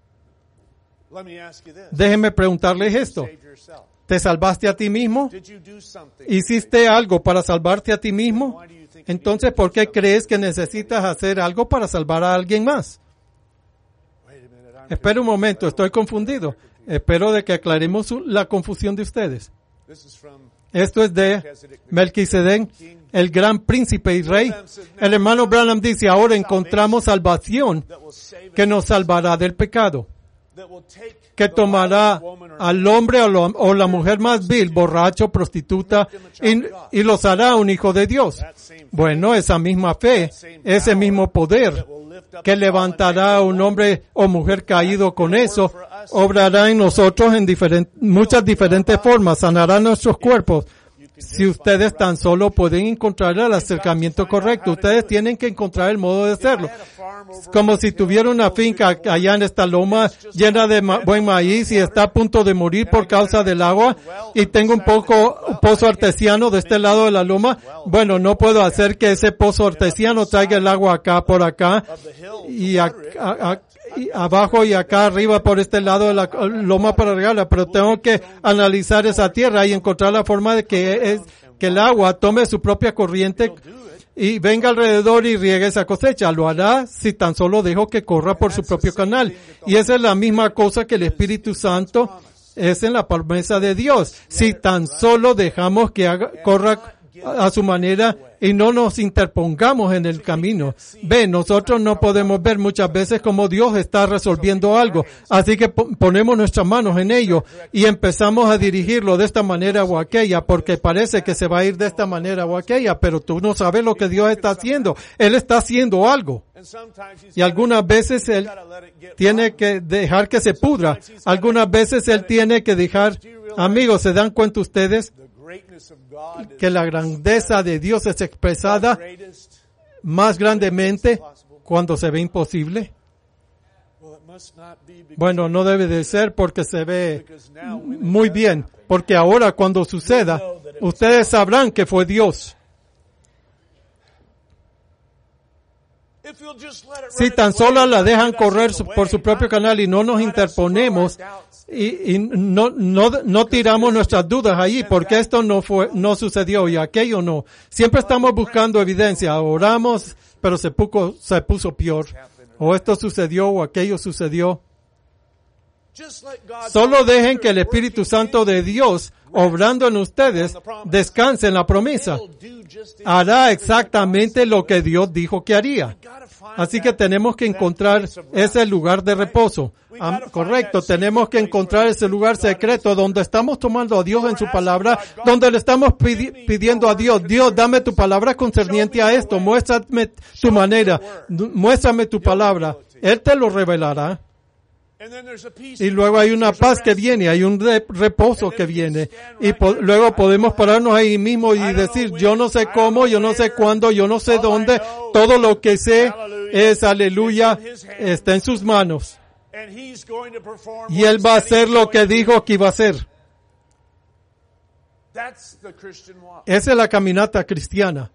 Let me ask you this. Déjenme preguntarles esto. Save yourself. ¿Te salvaste a ti mismo? Did you do something? ¿Hiciste algo para salvarte a ti mismo? Why do you think Entonces, ¿por qué crees que necesitas hacer algo para salvar a alguien más? Wait a minute, I'm Espera un momento, estoy confundido. Espero de que aclaremos su- la confusión de ustedes. This is from Esto es de Melquisedec, el gran príncipe y rey. El hermano Branham dice, ahora encontramos salvación that will save que us, nos salvará del pecado, that will take que the tomará last woman or al hombre o, lo- o la mujer más vil, borracho, prostituta, y, y los hará un hijo de Dios. that same Bueno, esa misma fe, ese mismo poder that will lift up que the levantará a fallen un man. hombre o mujer caído con eso, obrará en nosotros en diferen- muchas diferentes formas, sanará nuestros cuerpos. Si ustedes tan solo pueden encontrar el acercamiento correcto, ustedes tienen que encontrar el modo de hacerlo. Como si tuviera una finca allá en esta loma llena de ma- buen maíz y está a punto de morir por causa del agua y tengo un poco un pozo artesiano de este lado de la loma. Bueno, no puedo hacer que ese pozo artesiano traiga el agua acá por acá y, a- a- a- y abajo y acá arriba por este lado de la loma para regarla, pero tengo que analizar esa tierra y encontrar la forma de que es que el agua tome su propia corriente y venga alrededor y riegue esa cosecha. Lo hará si tan solo dejo que corra por su propio canal. Y esa es la misma cosa que el Espíritu Santo es en la promesa de Dios. Si tan solo dejamos que haga, corra a su manera y no nos interpongamos en el camino. Ve, nosotros no podemos ver muchas veces cómo Dios está resolviendo algo, así que ponemos nuestras manos en ello y empezamos a dirigirlo de esta manera o aquella, porque parece que se va a ir de esta manera o aquella, pero tú no sabes lo que Dios está haciendo. Él está haciendo algo. Y algunas veces Él tiene que dejar que se pudra. Algunas veces Él tiene que dejar. Amigos, ¿se dan cuenta ustedes que la grandeza de Dios es expresada más grandemente cuando se ve imposible? Bueno, no debe de ser porque se ve muy bien, porque ahora cuando suceda, ustedes sabrán que fue Dios. Si tan solo la dejan correr por su propio canal y no nos interponemos y, y no, no, no tiramos nuestras dudas allí, porque esto no fue, no sucedió y aquello no. Siempre estamos buscando evidencia, oramos, pero se puso, se puso peor. O esto sucedió o aquello sucedió. Solo dejen que el Espíritu Santo de Dios, obrando en ustedes, descanse en la promesa. Hará exactamente lo que Dios dijo que haría. Así que tenemos que encontrar ese lugar de reposo. Ah, correcto, tenemos que encontrar ese lugar secreto donde estamos tomando a Dios en su palabra, donde le estamos pidi- pidiendo a Dios, Dios, dame tu palabra concerniente a esto, muéstrame tu manera, muéstrame tu palabra. Él te lo revelará. Y luego hay una paz que viene, hay un reposo que viene. Y po- luego podemos pararnos ahí mismo y decir, yo no sé cómo, yo no sé cuándo, yo no sé dónde. Todo lo que sé es, aleluya, está en sus manos. Y Él va a hacer lo que dijo que iba a hacer. Esa es la caminata cristiana.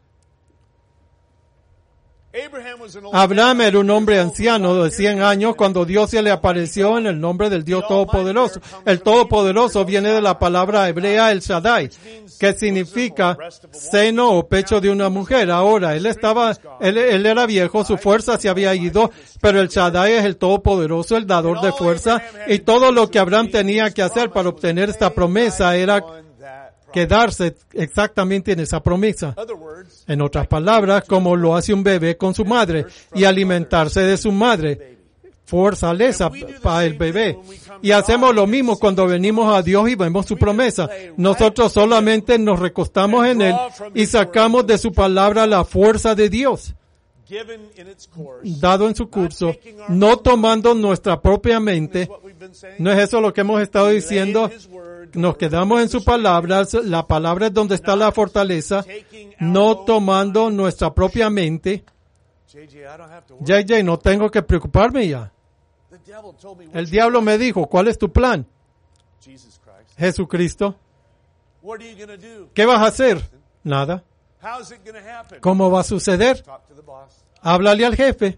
Abraham era un hombre anciano de cien años cuando Dios se le apareció en el nombre del Dios Todopoderoso. El Todopoderoso viene de la palabra hebrea El Shaddai, que significa seno o pecho de una mujer. Ahora, él estaba, él, él era viejo, su fuerza se había ido, pero el Shaddai es el Todopoderoso, el dador de fuerza, y todo lo que Abraham tenía que hacer para obtener esta promesa era quedarse exactamente en esa promesa. En otras palabras, como lo hace un bebé con su madre y alimentarse de su madre. Fortaleza para el bebé. Y hacemos lo mismo cuando venimos a Dios y vemos su promesa. Nosotros solamente nos recostamos en Él y sacamos de su palabra la fuerza de Dios, dado en su curso, no tomando nuestra propia mente. ¿No es eso lo que hemos estado diciendo? Nos quedamos en su palabra, la palabra es donde está la fortaleza, no tomando nuestra propia mente. J J, no tengo que preocuparme ya. El diablo me dijo, ¿cuál es tu plan? Jesucristo. ¿Qué vas a hacer? Nada. ¿Cómo va a suceder? Háblale al jefe.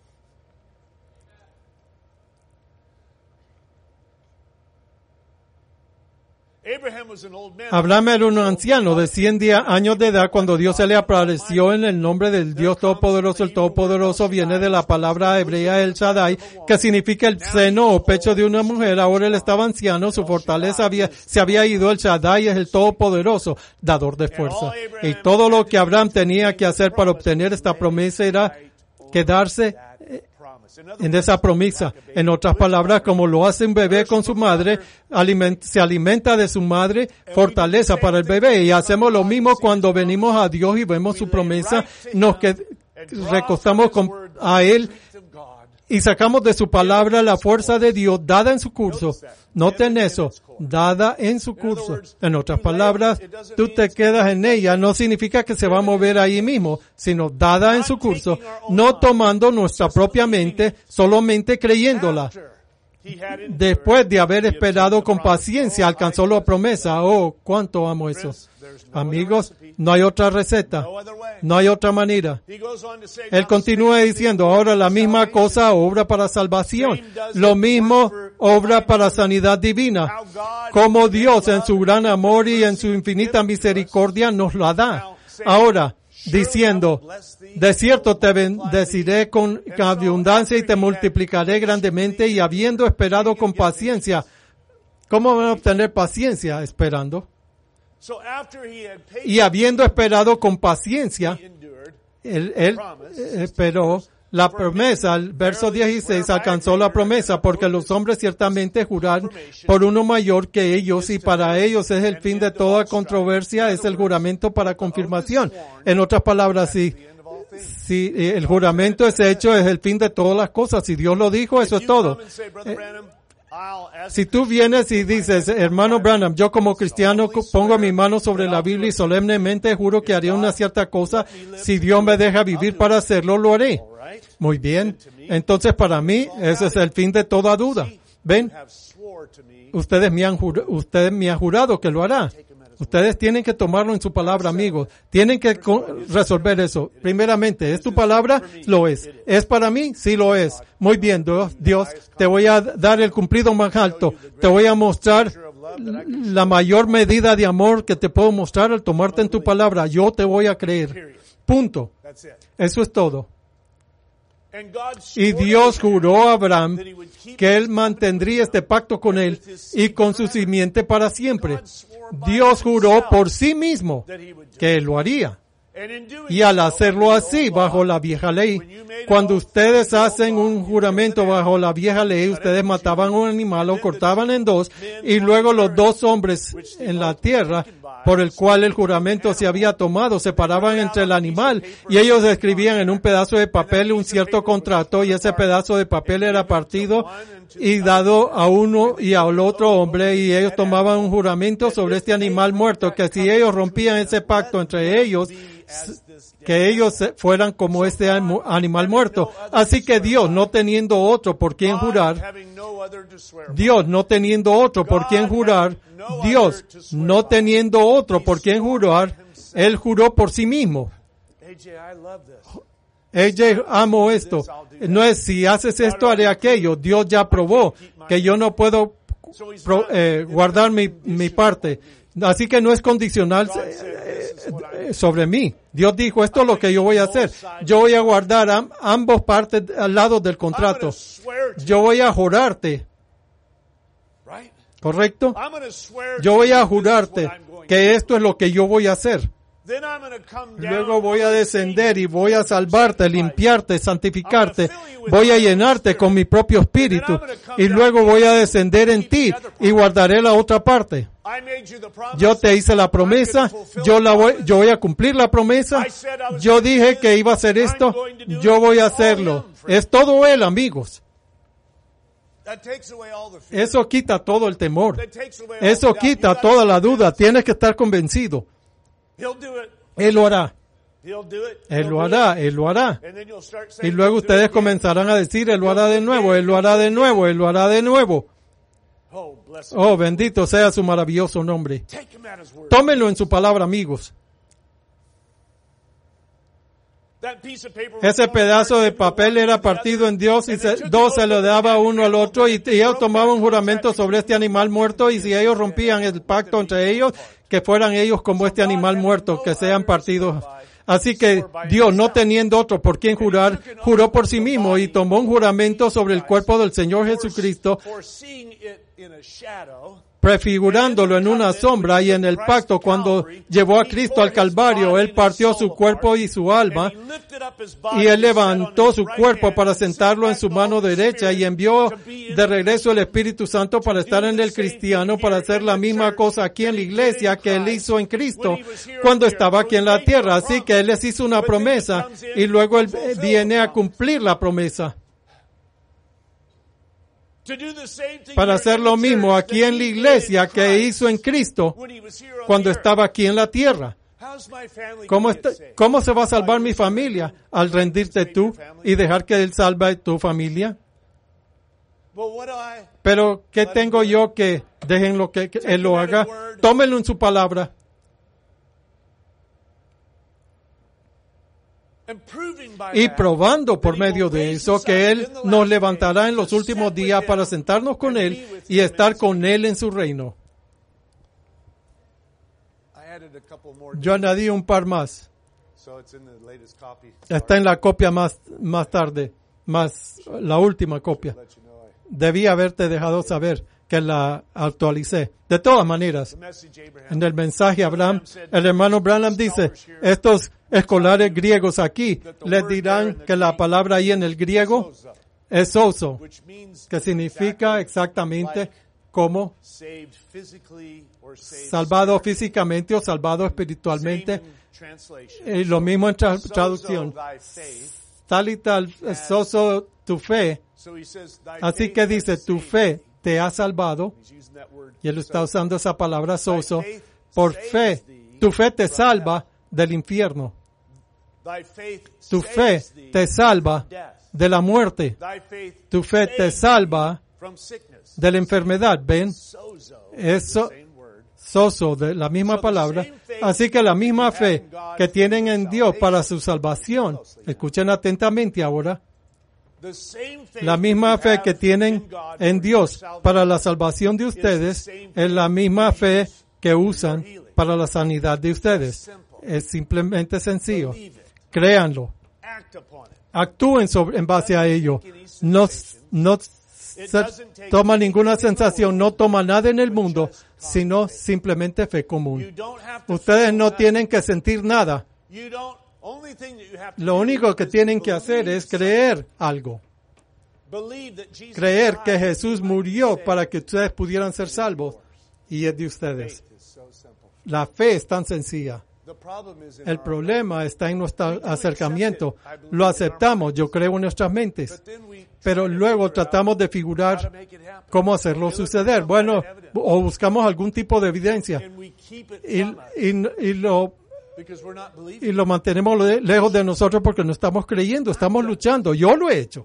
Abraham era un anciano de cien años de edad cuando Dios se le apareció en el nombre del Dios Todopoderoso. El Todopoderoso viene de la palabra hebrea El Shaddai, que significa el seno o pecho de una mujer. Ahora él estaba anciano, su fortaleza había, se había ido. El Shaddai es el Todopoderoso, dador de fuerza. Y todo lo que Abraham tenía que hacer para obtener esta promesa era quedarse en esa promesa. En otras palabras, como lo hace un bebé con su madre, aliment- se alimenta de su madre, fortaleza para el bebé. Y hacemos lo mismo cuando venimos a Dios y vemos su promesa, nos que- recostamos con, a Él y sacamos de su palabra la fuerza de Dios dada en su curso. Noten eso, dada en su curso. En otras palabras, tú te quedas en ella, no significa que se va a mover ahí mismo, sino dada en su curso, no tomando nuestra propia mente, solamente creyéndola. Después de haber esperado con paciencia, alcanzó la promesa. Oh, cuánto amo eso. Amigos, no hay otra receta, no hay otra manera. Él continúa diciendo, ahora la misma cosa obra para salvación, lo mismo obra para sanidad divina, como Dios en su gran amor y en su infinita misericordia nos la da. Ahora, diciendo, de cierto te bendeciré con abundancia y te multiplicaré grandemente, y habiendo esperado con paciencia. ¿Cómo van a obtener paciencia? Esperando. So after he had paid, Y habiendo esperado con paciencia, he endured. él, él eh, esperó la promesa. El verso dieciséis alcanzó la promesa, porque los hombres ciertamente juran por uno mayor que ellos, y para ellos es el fin de toda controversia, es el juramento para confirmación. En otras palabras, si, si el juramento es hecho, es el fin de todas las cosas. Si Dios lo dijo, eso es todo. Eh, Si tú vienes y dices, hermano Branham, yo como cristiano pongo mi mano sobre la Biblia y solemnemente juro que haré una cierta cosa, si Dios me deja vivir para hacerlo, lo haré. Muy bien. Entonces, para mí, ese es el fin de toda duda. ¿Ven? Ustedes me han, jur- ustedes me han jurado que lo hará. Ustedes tienen que tomarlo en su palabra, amigos. Tienen que co- resolver eso. Primeramente, ¿es tu palabra? Lo es. ¿Es para mí? Sí lo es. Muy bien, Dios, Dios, te voy a dar el cumplido más alto. Te voy a mostrar la mayor medida de amor que te puedo mostrar al tomarte en tu palabra. Yo te voy a creer. Punto. That's it. Eso es todo. And God Y swore Dios to Abraham juró a Abraham that he would keep que él his mantendría este pacto con él y con su simiente para siempre. God swore by Dios juró himself por sí mismo that he would do que it. él lo haría. And in doing Y al so, hacerlo under the así, old law, bajo la vieja ley, cuando ustedes hacen un juramento bajo la vieja ley, ustedes mataban un animal, lo cortaban en dos, y luego los dos hombres en la tierra, por el cual el juramento se había tomado, se paraban entre el animal, y ellos escribían en un pedazo de papel un cierto contrato, y ese pedazo de papel era partido y dado a uno y al otro hombre, y ellos tomaban un juramento sobre este animal muerto, que si ellos rompían ese pacto entre ellos, que ellos fueran como este animal muerto. Así que Dios, no teniendo otro por quien jurar, Dios no teniendo otro por quien jurar, Dios no teniendo otro por quien jurar, Él juró por sí mismo. Ella, amo esto. No es si haces esto, haré aquello. Dios ya probó que yo no puedo pro, eh, guardar mi, mi parte. Así que no es condicional eh, eh, sobre mí. Dios dijo, esto es lo que yo voy a hacer. Yo voy a guardar am, ambos partes al lado del contrato. Yo voy a jurarte. ¿Correcto? Yo voy a jurarte que esto es lo que yo voy a hacer. Luego voy a descender y voy a salvarte, limpiarte, santificarte. Voy a llenarte con mi propio espíritu. Y luego voy a descender en ti y guardaré la otra parte. Yo te hice la promesa, yo la voy, yo voy a cumplir la promesa. Yo dije que iba a hacer esto, yo voy a hacerlo. Es todo Él, amigos. Eso quita todo el temor. Eso quita toda la duda. Tienes que estar convencido. Él lo hará. Él lo hará, Él lo hará. Y luego ustedes comenzarán a decir, Él lo hará de nuevo, Él lo hará de nuevo, Él lo hará de nuevo. Oh, bendito sea su maravilloso nombre. Tómenlo en su palabra, amigos. Ese pedazo de papel era partido en Dios y se, dos se lo daba uno al otro y, y ellos tomaban un juramento sobre este animal muerto y si ellos rompían el pacto entre ellos, que fueran ellos como este animal muerto, que sean partidos. Así que Dios, no teniendo otro por quien jurar, juró por sí mismo y tomó un juramento sobre el cuerpo del Señor Jesucristo, prefigurándolo en una sombra, y en el pacto cuando llevó a Cristo al Calvario, Él partió su cuerpo y su alma, y Él levantó su cuerpo para sentarlo en su mano derecha y envió de regreso el Espíritu Santo para estar en el cristiano, para hacer la misma cosa aquí en la iglesia que Él hizo en Cristo cuando estaba aquí en la tierra. Así que Él les hizo una promesa y luego Él viene a cumplir la promesa. Para hacer lo mismo aquí en la iglesia que hizo en Cristo cuando estaba aquí en la tierra. ¿Cómo, está, ¿Cómo se va a salvar mi familia? Al rendirte tú y dejar que Él salve tu familia. Pero, ¿qué tengo yo que dejen lo que, que Él lo haga? Tómenlo en su palabra. Y probando por medio de eso que Él nos levantará en los últimos días para sentarnos con Él y estar con Él en su reino. Yo añadí un par más. Está en la copia más, más tarde, más la última copia. Debí haberte dejado saber que la actualicé. De todas maneras, The message Abraham. en el mensaje a Abraham, el hermano Branham dice, estos escolares griegos aquí les dirán que la palabra ahí en el griego Sozo, es sozo, which means que significa exactamente like como saved physically or saved salvado spiritually. físicamente o salvado espiritualmente. Same in translation. Y lo mismo en tra- Sozo traducción. thy faith. Tal y tal, es sozo tu fe. So he says, thy Así faith que has dice, tu saved fe thee. te ha salvado. He's using that word, Y él está sozo. usando esa palabra soso. faith Por saves fe, thee tu fe te from salva death. del infierno. Thy faith Tu saves fe thee te salva from death. de la muerte. Thy faith Tu fe te saves salva thee from sickness. de la enfermedad. ¿Ven? Sozo, Eso- the same word. Soso, de la misma palabra. Así que la misma fe que tienen en Dios para su salvación. Escuchen atentamente ahora. The same faith La misma that you fe have que tienen in God en for Dios your salvation para la salvación de ustedes es la misma fe que usan para la sanidad de ustedes. Es simplemente sencillo. Believe it. Créanlo. Act upon it. Actúen sobre, en base a ello. No, no se toma ninguna sensación, no toma nada en el mundo, sino simplemente fe You común. don't have to Ustedes feel no nothing. tienen que sentir nada. You don't, only thing that you have to Lo do único que is tienen que hacer believe es creer algo. something. Believe that Jesus Creer que died Jesús that you might murió be saved. para que ustedes pudieran ser salvos. Y es de ustedes. Faith is so simple. La fe es tan sencilla. The problem is in El our problema está en nuestro acercamiento. Lo aceptamos, yo creo en nuestras mentes. But then we Pero try to luego figure out tratamos de how to figurar make it happen. cómo hacerlo We look for suceder. some Bueno, kind of evidence, o buscamos algún tipo de evidencia and we keep it y, from us y, y lo, because we're not believing. y lo mantenemos le- lejos de nosotros porque no estamos creyendo, estamos luchando. Yo lo he hecho.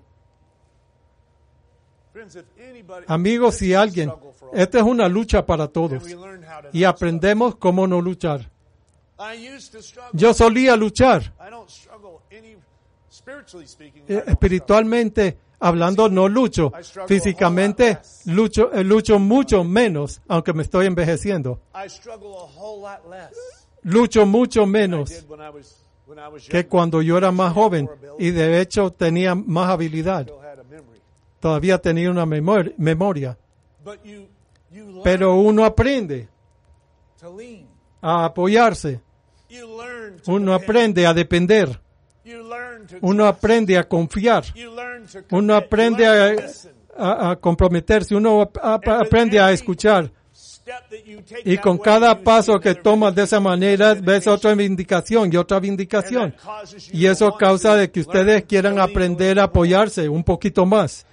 Friends, if anybody- Amigos, this si is a alguien, struggle for all. esta es una lucha para todos And we learn how to y not aprendemos cómo no luchar. struggle. I used to struggle. Yo solía luchar, I don't struggle any spiritually speaking. I eh, don't espiritualmente hablando no lucho, físicamente lucho, eh, lucho mucho menos, aunque me estoy envejeciendo. struggle. I struggle a whole lot less Lucho mucho than I menos did when I was when I was que younger. cuando yo era más joven y de hecho tenía más habilidad. Still had a memory. Todavía tenía una memor- memoria. But you you learn Pero uno aprende to lean. a apoyarse, You learn to uno depend. aprende a depender, You learn to uno trust. aprende a confiar, You learn to uno commit. aprende You learn a, to listen. a- a comprometerse, uno ap- ap- aprende a escuchar. Step that you take Y that con way, cada you paso see que another tomas de esa manera, ves vindication. otra vindicación y otra And vindicación. that causes you Y to eso want causa to de que learn ustedes to quieran lean a aprender little a bit more. apoyarse un poquito más.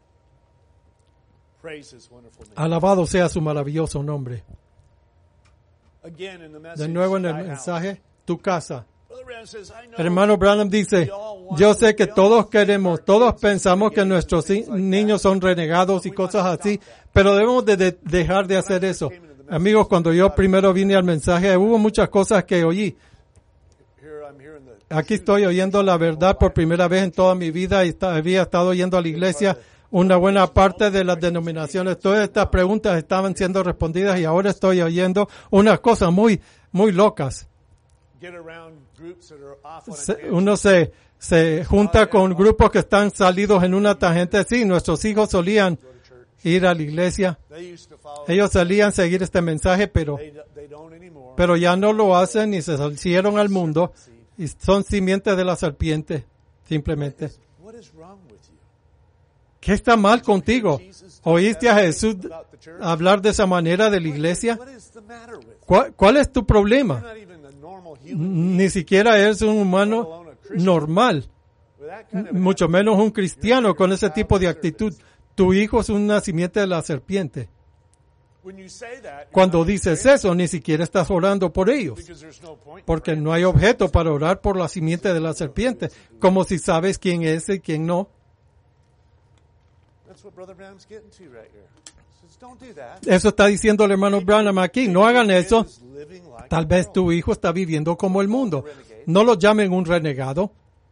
Praise His wonderful name. Alabado sea su maravilloso nombre. Again in the De message, nuevo en el thy house. mensaje, tu casa. Brother Branham says, I know El hermano Branham dice, yo sé que todos queremos, todos pensamos que nuestros hi- niños son renegados y cosas así, pero debemos de, de- dejar de hacer eso. Amigos, cuando yo primero vine al mensaje, hubo muchas cosas que oí. here I'm hearing the Aquí estoy oyendo la verdad por primera vez en toda mi vida y esta- había estado yendo a la iglesia una buena parte de las denominaciones. Todas estas preguntas estaban siendo respondidas y ahora estoy oyendo unas cosas muy, muy locas. get around groups that are off on a Se- tangent. uno se, se junta con grupos que están salidos en una tangente. Sí, nuestros hijos solían ir a la iglesia. They used to follow. Ellos solían seguir este mensaje, pero, They, they don't anymore. pero ya no lo hacen ni se salieron al mundo y son simientes de la serpiente, simplemente. What is wrong with you? ¿Qué está mal contigo? ¿Oíste a Jesús hablar de esa manera de la iglesia? What is the matter with you? ¿Cuál, cuál es tu You're problema? not even a normal human Ni siquiera eres un humano normal, with that kind of mucho menos un cristiano con ese tipo de actitud. Tu hijo es un nacimiento de la serpiente. When you say that, you're Cuando not dices praying eso, ni siquiera estás orando por ellos, because there's no point. in porque praying. no hay objeto para orar por la simiente de la serpiente, como si sabes quién es y quién no. That's what Brother Branham's getting to right here. He says, don't do that. Eso está diciendo el hermano Branham aquí. No hagan eso. Is living like Tal the vez world. tu hijo está viviendo como el mundo. No lo llamen un renegado.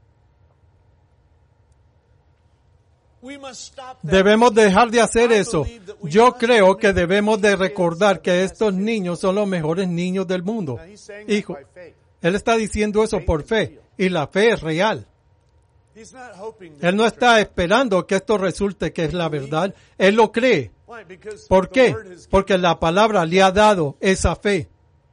We must stop that. Debemos dejar de hacer eso. Yo creo que debemos de recordar que estos niños son los mejores niños del mundo. Now, he's saying that Hijo, by faith. él está diciendo eso por fe y la fe es real. He's not hoping that Él no it's está esperando que esto resulte que es la verdad. Él lo cree. true. Why? Because ¿Por the qué? Word has Porque la palabra le ha dado esa fe.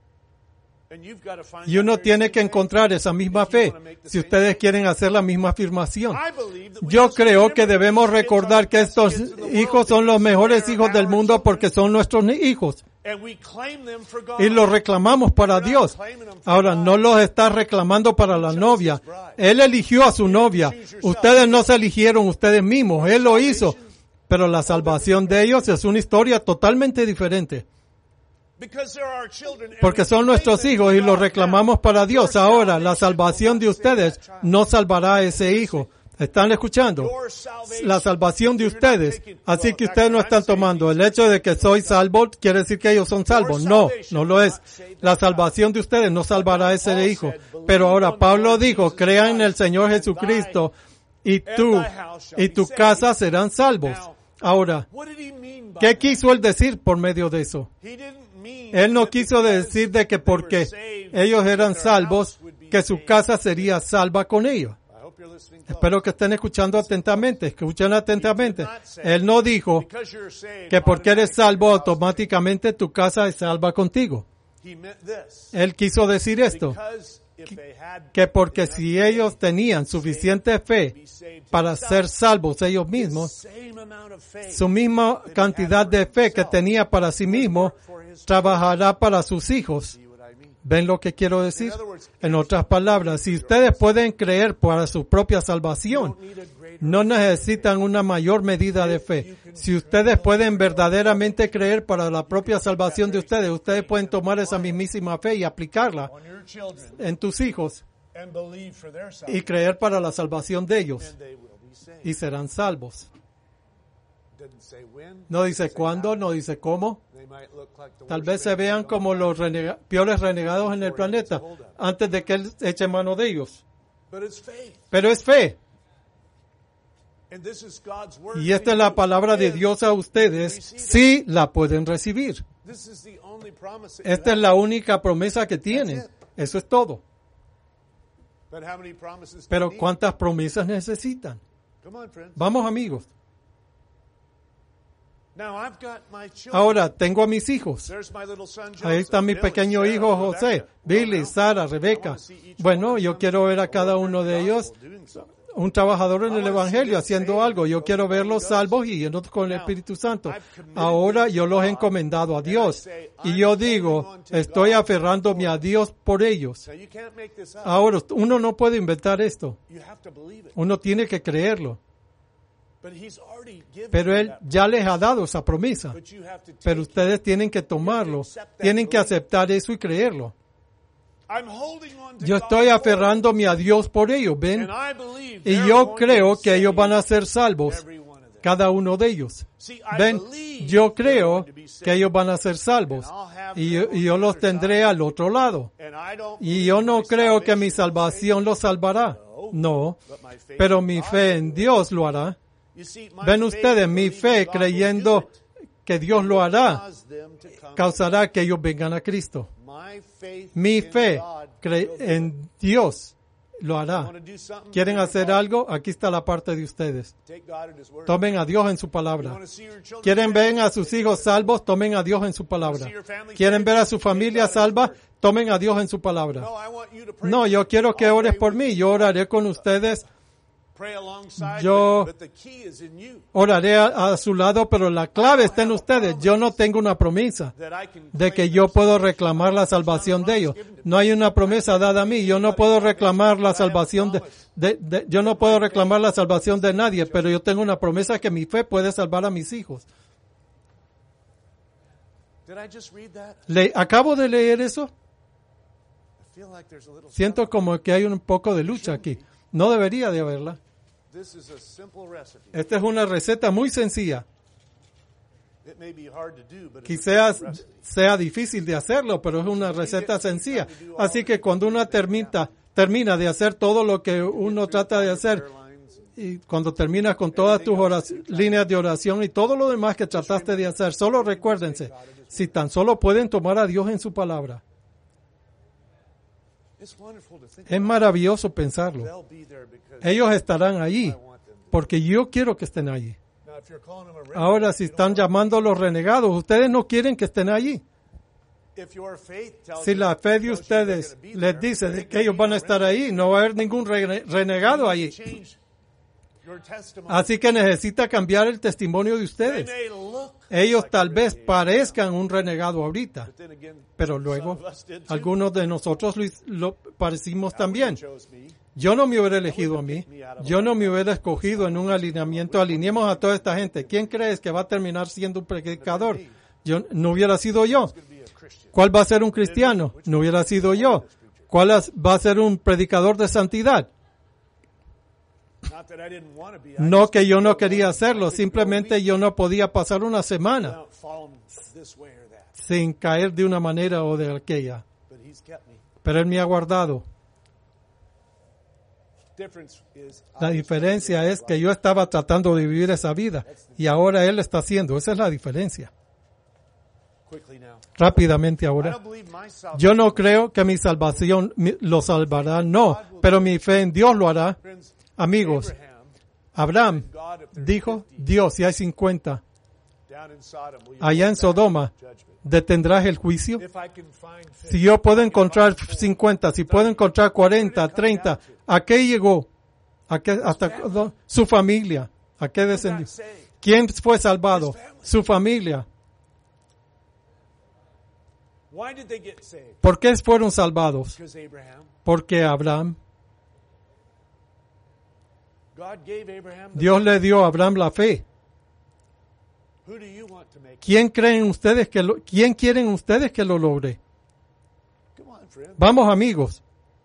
And you've got to find Y that uno very tiene same que thing. encontrar esa misma fe si ustedes quieren hacer la misma afirmación. I believe that we Yo must creo remember que debemos that these kids recordar are que the best estos kids in the world hijos son los because mejores they are hijos del our mundo porque children, son nuestros ni- hijos. and we claim them for God. Y los reclamamos para Dios. Ahora, no los está reclamando para la novia. Él eligió a su novia. Ustedes no se eligieron ustedes mismos. Él lo hizo. Pero la salvación de ellos es una historia totalmente diferente. Because they're our children, and Porque we son claim nuestros them hijos for y los God. reclamamos Now, para Dios. your Ahora, la salvation salvación will de not save ustedes that child. no salvará a ese hijo. ¿Están escuchando? Your salvation, La salvación de you're not ustedes. taking- Así well, que in ustedes fact, no I'm están saved. tomando el hecho de que soy salvo, quiere decir que ellos son salvos. No, no lo es. La salvación de ustedes no salvará a ese hijo. Pero ahora Pablo dijo, crean en el Señor Jesucristo y tú y tu casa serán salvos. Ahora, What did he mean by ¿qué that? quiso él decir por medio de eso? He didn't mean Él no that quiso because decir de que they porque were saved, ellos eran that their salvos, house would be que su saved. casa sería salva con ellos. I hope you're listening close. Espero que estén escuchando atentamente, escuchen atentamente. Él no dijo Because you're saved, que porque eres salvo automatically automáticamente tu casa es salva contigo. he meant this. Él quiso decir esto, Because if they had que porque si ellos tenían suficiente fe para ser salvos ellos mismos, same amount of faith, su misma cantidad de fe que tenía para sí mismo, trabajará para sus hijos. see what I mean? ¿Ven lo que quiero decir? En otras palabras, si ustedes pueden creer para su propia salvación, Need a greater no necesitan una mayor medida de fe. Si ustedes pueden verdaderamente creer para la propia salvación de ustedes, ustedes pueden tomar esa mismísima fe y aplicarla on your children en tus hijos and believe for their y salvation, creer para la salvación de ellos and they will be saved. y serán salvos. Didn't say when. No dice cuándo, no dice cómo. They might look like the Tal worst vez se man vean on como los renega- peores renegados en el planeta antes de que Él eche mano de ellos. But it's faith. Pero es fe. And this is God's word. Y esta es la palabra de Dios a ustedes. Sí la pueden recibir. This is the only promise that you Esta es have. la única promesa que tienen. Eso es todo. But how many promises do you Pero need? ¿cuántas promesas necesitan? Come on, friends. Vamos, amigos. Now I've got my children. Ahora tengo a mis hijos. There's my little son, Joseph, Ahí está mi Billy, pequeño Sarah, hijo Rebecca. José, Well, Billy, now, Sara, I Rebeca. wanna see each Bueno, one yo of them quiero ver a cada working uno de the ellos, gospel, doing something. un trabajador en el Evangelio haciendo algo. Yo quiero verlos salvos y llenos con el Espíritu Santo. Ahora yo los he encomendado a Dios. Y yo digo, estoy aferrándome a Dios por ellos. Now you can't make this up. Ahora, uno no puede inventar esto. You have to believe it. Uno tiene que creerlo. But he's already given Pero you Él that. ya les ha dado esa promesa. But you have to take Pero it. ustedes tienen que tomarlo. Tienen que aceptar eso y creerlo. I'm holding on to Yo God's estoy word, aferrándome a Dios por ellos, ¿ven? and I believe Y they're yo going creo to que be ellos van a saved, ser salvos, every one of them. cada uno de ellos. See, I ¿Ven? believe Yo they're creo going to be saved, que ellos van a ser salvos. and I'll have Y them yo, on y yo the los other tendré side. al otro lado. And I don't Y believe yo no my creo que mi salvation salvación los salvará. No, but my faith pero in mi God fe en will. Dios lo hará. You see, my Ven faith ustedes, in mi believing fe God will creyendo do it que Dios lo hará cause them to come. causará que ellos vengan a Cristo. My faith Mi in fe God cre- will do en it. Dios lo hará. Want to do something? ¿Quieren Take hacer God- algo? Aquí está la parte de ustedes. Take God at His word. Tomen a Dios en su You palabra. want to see your children ¿Quieren saved? ver a sus hijos salvos? Tomen a Dios en su palabra. ¿Quieren ver a su familia salva? Tomen a Dios en su palabra. No, I want you to pray No, for yo me. quiero que I'll ores pray por with mí. you. Yo oraré con ustedes. Pray alongside, Yo- but, but the key is in you. Oraré a, a su lado, pero la clave está en ustedes. Yo no tengo una promesa That I can de que claim yo their puedo salvation. reclamar la salvación de ellos. No hay una promesa dada a mí. Yo no puedo reclamar la salvación de, de- de- yo no puedo reclamar la salvación de nadie, pero yo tengo una promesa que mi fe puede salvar a mis hijos. Did I just read that? Le, acabo de leer eso. I feel like there's a little Siento como que hay un poco de lucha aquí. No debería de haberla. This is a simple recipe. Esta es una receta muy sencilla. It may be hard to do, but it's a Quizás simple recipe. sea difícil de hacerlo, pero es una receta sencilla. Así que cuando uno termina, termina de hacer todo lo que uno trata de hacer, y cuando terminas con todas tus orac- líneas de oración y todo lo demás que trataste de hacer, solo recuérdense, si tan solo pueden tomar a Dios en su palabra. It's wonderful to think Es maravilloso pensarlo. they'll be there because Ellos estarán allí I want them to. porque yo quiero que estén allí. Now, if you're calling them a renegade, Ahora, si you don't están want llamando a los renegados, ustedes no quieren que estén allí. them. If your faith tells Si you- la fe de tells you they're ustedes gonna be les there, dice they de que can ellos be van a a estar renegade. ahí, no va a haber ningún rene- renegado You allí. need to change your testimony. Así que necesita cambiar el testimonio de They ustedes. may look Ellos like tal a vez renegade, parezcan un renegado ahorita, but then again, pero some luego of us did too. algunos de nosotros lo, lo parecimos God también. chose me. Yo no me hubiera elegido a mí. Yo no me hubiera escogido en un alineamiento. Alineemos a toda esta gente. ¿Quién crees que va a terminar siendo un predicador? Yo no hubiera sido yo. It's gonna be a Christian. ¿Cuál va a ser un cristiano? No hubiera sido yo. ¿Cuál es- va a ser un predicador de santidad? Not that I didn't want to be. I No just que yo no couldn't quería go hacerlo, week simplemente yo no podía pasar una semana without falling this way or that. sin caer de una manera o de aquella. But he's kept me. Pero Él me ha guardado. Difference is La I was diferencia trying to es live que life. yo estaba tratando de vivir esa vida y ahora Él está haciendo. Esa es la diferencia. Quickly now. Rápidamente I ahora. don't believe my salvation. Yo no creo que mi salvación mi- lo salvará, no, pero mi fe en Dios lo hará. Friends, Amigos, Abraham, Abraham God, if there's dijo, fifty Dios, si hay cincuenta, down in Sodom, will you allá en hold back Sodoma, judgment? ¿detendrás el juicio? If I can find fifty, Si yo puedo I can encontrar find cincuenta, si puedo encontrar cuarenta, treinta, ¿a qué llegó? ¿A qué, hasta do- su familia? ¿A qué forty. descendió? Not saved. ¿Quién fue salvado? Su familia. Why did they get saved? ¿Por qué fueron salvados? Because Abraham. Porque Abraham, God gave Abraham the Dios le dio a Abraham la fe. Who do you want to make? ¿Quién creen ustedes que lo, quién quieren ustedes que lo logre? Come on, friend. Vamos, amigos.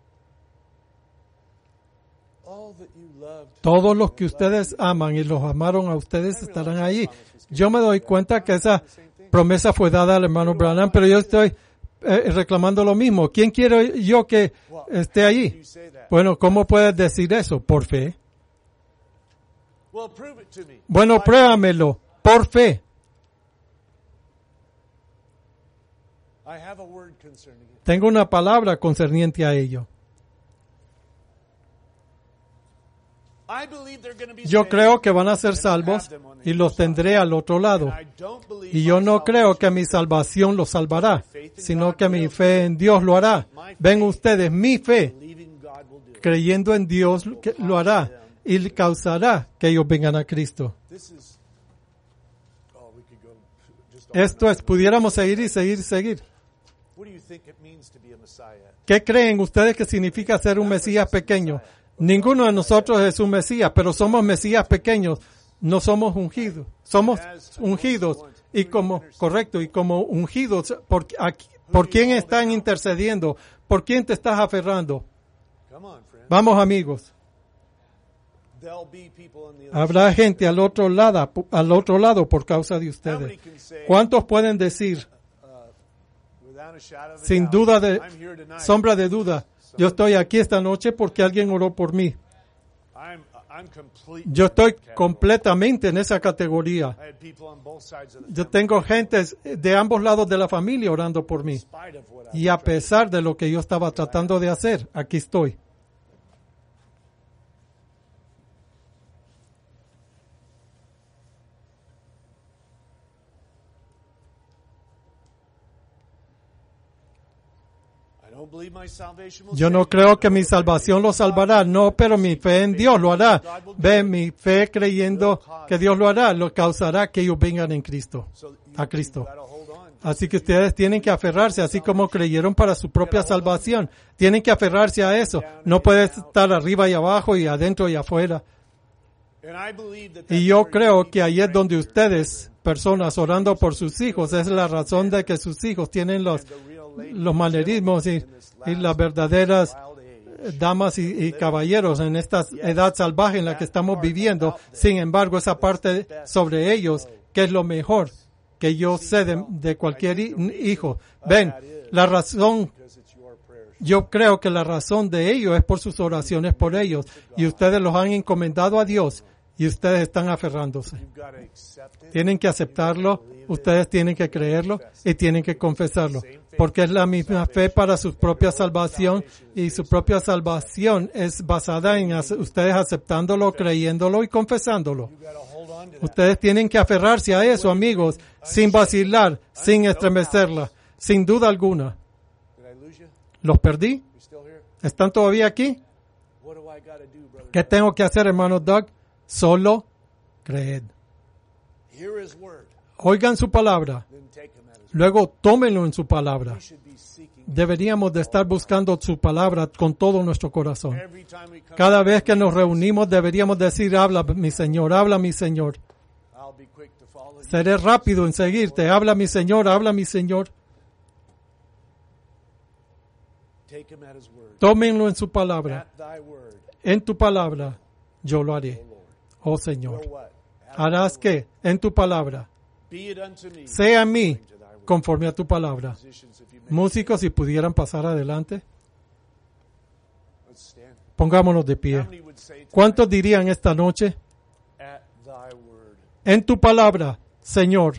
All that you loved. Todos los que ustedes aman y los amaron a ustedes estarán allí. Yo me doy cuenta que esa promesa fue dada al hermano Branham, pero yo estoy eh, reclamando lo mismo. ¿Quién quiero yo que esté You allí? say that. Bueno, ¿cómo puedes decir eso? Por fe. Well, prove it to me. Bueno, Why- pruébamelo. Por fe. I have a word concerning it. Tengo una palabra concerniente a ello. I believe they're going to be Yo saved, creo que van a ser salvos y los tendré al otro lado. and I don't believe Y yo my no creo que salvation mi salvación los salvará, sino que mi fe en Dios lo hará. Ven ustedes, mi fe, believing God will do it. creyendo en Dios, que lo hará y causará que ellos vengan a Cristo. This is. Oh, we could go just on Esto and es, pudiéramos seguir y seguir y seguir. on. What do you think it means to be a Messiah? ¿Qué creen ustedes que significa ser un Mesías pequeño? Ninguno de nosotros es un Mesías, pero somos Mesías pequeños, no somos ungidos. Somos ungidos y como, correcto, y como ungidos, ¿por, aquí- ¿por quién están intercediendo? ¿Por quién te estás aferrando? Come on, friend. Vamos, amigos. There'll be people on the other Habrá side. gente al otro lado, al otro lado por causa de How ustedes. many can say, ¿Cuántos pueden decir, without a shadow of a sin doubt, duda de, I'm here tonight. sombra de duda, yo estoy aquí esta noche porque alguien oró por mí? I'm, I'm complete. Yo estoy completamente en esa categoría. I had people on both sides of the Yo family, tengo gente de ambos lados de la familia orando por mí. in spite of what I Y a pesar de lo que yo estaba tratando de hacer, aquí estoy. I don't believe my salvation will Yo save no you. creo que mi salvación lo salvará, no, pero mi fe en Dios lo hará. Ve, mi fe creyendo que Dios lo hará, lo causará que ellos vengan en Cristo, So you- a Cristo. you gotta hold on. Así que ustedes tienen que aferrarse, así como creyeron para su propia salvación. Tienen que aferrarse a eso. No puedes estar arriba y abajo y adentro y afuera. And I believe that Y that's yo where you creo need que ahí es to donde break ustedes, personas orando por sus hijos, es la razón de que sus hijos tienen los, the real lady los manerismos y, y las verdaderas wild age. damas y, y caballeros en esta edad salvaje en la que estamos viviendo. Sin embargo, esa parte sobre ellos, que es lo mejor que yo sé de, de cualquier hi- hijo. Ven, la razón, Because it's your prayers. yo creo que la razón de ellos es por sus oraciones por ellos. Y ustedes los han encomendado a Dios y ustedes están aferrándose. You've got to accept it. Tienen que aceptarlo, ustedes tienen que creerlo y tienen que confesarlo. porque es la misma fe para su propia salvación, y su propia salvación es basada en ace- ustedes aceptándolo, creyéndolo y confesándolo. Ustedes tienen que aferrarse a eso, amigos, sin vacilar, sin estremecerla, sin duda alguna. ¿Los perdí? ¿Están todavía aquí? ¿Qué tengo que hacer, hermano Doug? Solo creed. Oigan su palabra. Luego tómenlo en su palabra. Deberíamos de estar buscando su palabra con todo nuestro corazón. Cada vez que nos reunimos deberíamos decir, habla mi Señor, habla mi Señor. Seré rápido en seguirte. Habla mi Señor, habla mi Señor. Tómenlo en su palabra. En tu palabra yo lo haré. Oh Señor. ¿Harás qué? En tu palabra. Sea en mí conforme a tu palabra. Músicos, si pudieran pasar adelante. Pongámonos de pie. ¿Cuántos dirían esta noche? En tu palabra, Señor.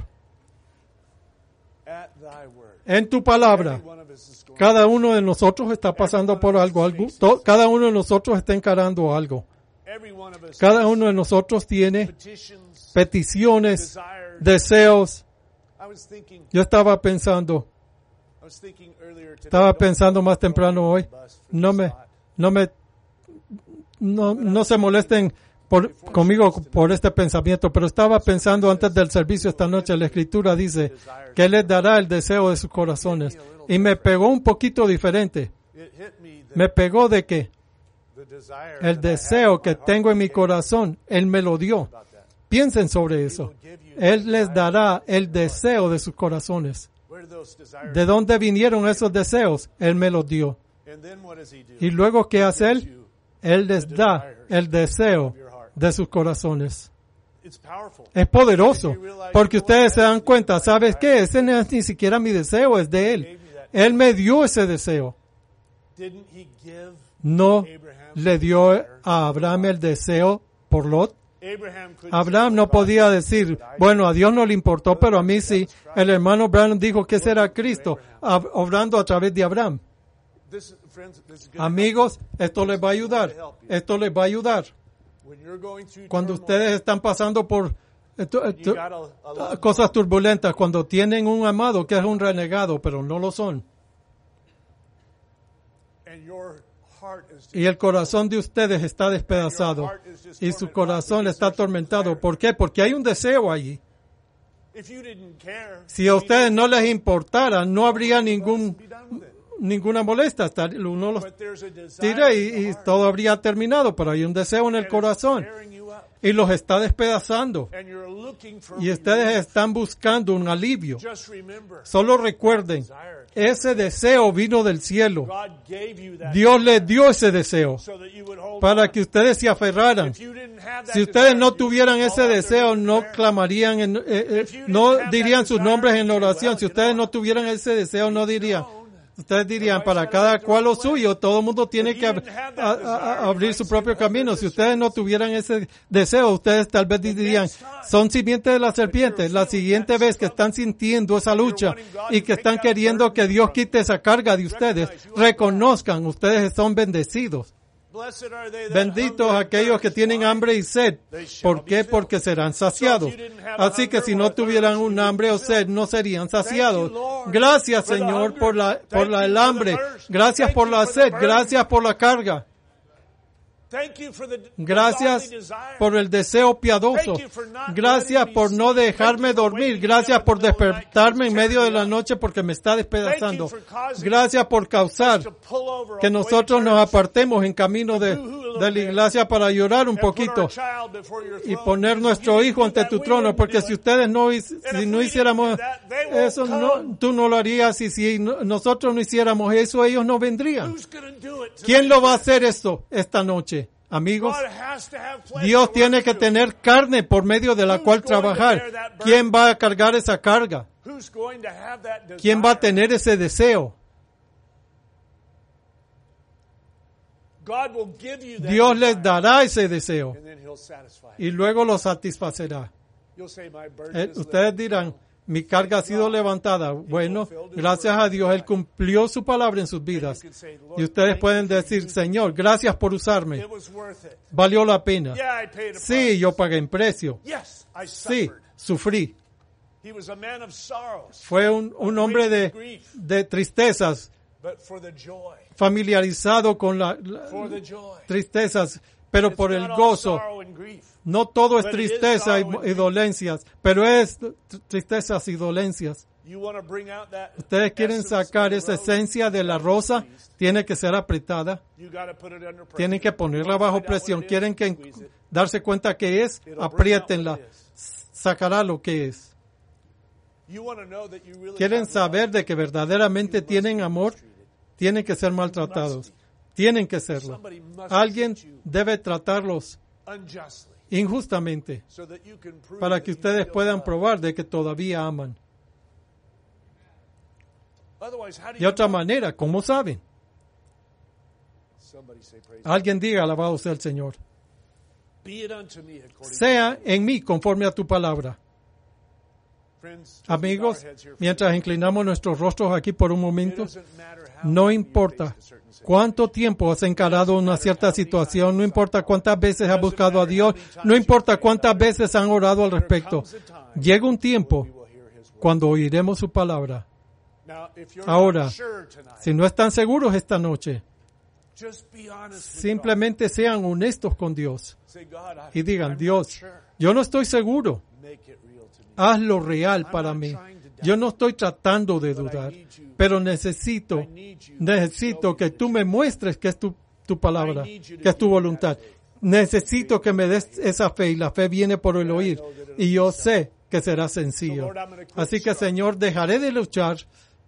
En tu palabra. Cada uno de nosotros está pasando por algo, algo to- cada uno de nosotros está encarando algo. Cada uno de nosotros tiene peticiones, deseos. Yo estaba pensando, estaba pensando más temprano hoy, no me, no me, no, no se molesten por, conmigo por este pensamiento, pero estaba pensando antes del servicio esta noche, la Escritura dice que Él les dará el deseo de sus corazones. Y me pegó un poquito diferente. Me pegó de que el deseo que tengo en mi corazón, Él me lo dio. Piensen sobre eso. Él les dará el deseo de sus corazones. ¿De dónde vinieron esos deseos? Él me los dio. Y luego, ¿qué hace Él? Él les da el deseo de sus corazones. Es poderoso, porque ustedes se dan cuenta, ¿sabes qué? Ese no es ni siquiera mi deseo, es de Él. Él me dio ese deseo. ¿No le dio a Abraham el deseo por Lot? Abraham no podía decir, bueno, a Dios no le importó, pero a mí sí. El hermano Branham dijo que ese era Cristo, ab- obrando a través de Abraham. Amigos, esto les va a ayudar. Esto les va a ayudar. Cuando ustedes están pasando por esto- esto- cosas turbulentas, cuando tienen un amado que es un renegado, pero no lo son. Y el corazón de ustedes está despedazado. Y su corazón está atormentado. ¿Por qué? Porque hay un deseo allí. Si a ustedes no les importara, no habría ningún ninguna molestia. Uno los tira y, y todo habría terminado. Pero hay un deseo en el corazón. Y los está despedazando. Y ustedes están buscando un alivio. Solo recuerden, ese deseo vino del cielo. Dios les dio ese deseo para que ustedes se aferraran. Si ustedes no tuvieran ese deseo, no clamarían, en, eh, eh, no dirían sus nombres en la oración. Si ustedes no tuvieran ese deseo, no dirían. Ustedes dirían, para cada cual lo suyo, todo el mundo tiene que ab- a- a- a abrir su propio camino. Si ustedes no tuvieran ese deseo, ustedes tal vez dirían, son simientes de la serpiente. La siguiente vez que están sintiendo esa lucha y que están queriendo que Dios quite esa carga de ustedes, reconozcan, ustedes son bendecidos. Benditos aquellos que tienen hambre y sed. ¿Por qué? Porque serán saciados. Así que si no tuvieran un hambre o sed, no serían saciados. Gracias, Señor, por la, por la, el hambre. Gracias por la sed. Gracias por la carga. Gracias por el deseo piadoso. Gracias por no dejarme dormir. Gracias por despertarme en medio de la noche porque me está despedazando. Gracias por causar que nosotros nos apartemos en camino de, de la iglesia para llorar un poquito y poner nuestro hijo ante tu trono, porque si ustedes no, si no hiciéramos eso, no, tú no lo harías, y si no, nosotros no hiciéramos eso, ellos no vendrían. ¿Quién lo va a hacer esto esta noche? Amigos, Dios tiene que tener carne por medio de la cual trabajar. ¿Quién va a cargar esa carga? ¿Quién va a tener ese deseo? Dios les dará ese deseo y luego lo satisfacerá. Eh, ustedes dirán, Mi carga ha sido levantada. Bueno, gracias a Dios, Él cumplió su palabra en sus vidas. Y ustedes pueden decir, Señor, gracias por usarme. Valió la pena. Sí, yo pagué en precio. Sí, sufrí. Fue un, un hombre de, de tristezas, familiarizado con las la, tristezas, pero por el gozo. No todo es tristeza y, y dolencias, pero es tristezas y dolencias. Ustedes quieren sacar esa esencia de la rosa, tiene que ser apretada. Tienen que ponerla bajo presión. Quieren que darse cuenta que es, apriétenla. Sacará lo que es. Quieren saber de que verdaderamente tienen amor, tienen que ser maltratados. Tienen que serlo. Alguien debe tratarlos injustamente para que ustedes puedan probar de que todavía aman. De otra manera, ¿cómo saben? Alguien diga, alabado sea el Señor. Sea en mí conforme a tu palabra. Amigos, mientras inclinamos nuestros rostros aquí por un momento, no importa cuánto tiempo has encarado una cierta situación, no importa cuántas veces has buscado a Dios, no importa cuántas veces han orado al respecto. Llega un tiempo cuando oiremos su palabra. Ahora, si no están seguros esta noche, simplemente sean honestos con Dios y digan, Dios, yo no estoy seguro. Hazlo real para mí. Yo no estoy tratando de dudar, pero necesito, necesito que tú me muestres que es tu, tu palabra, que es tu voluntad. Necesito que me des esa fe, y la fe viene por el oír, y yo sé que será sencillo. Así que, Señor, dejaré de luchar.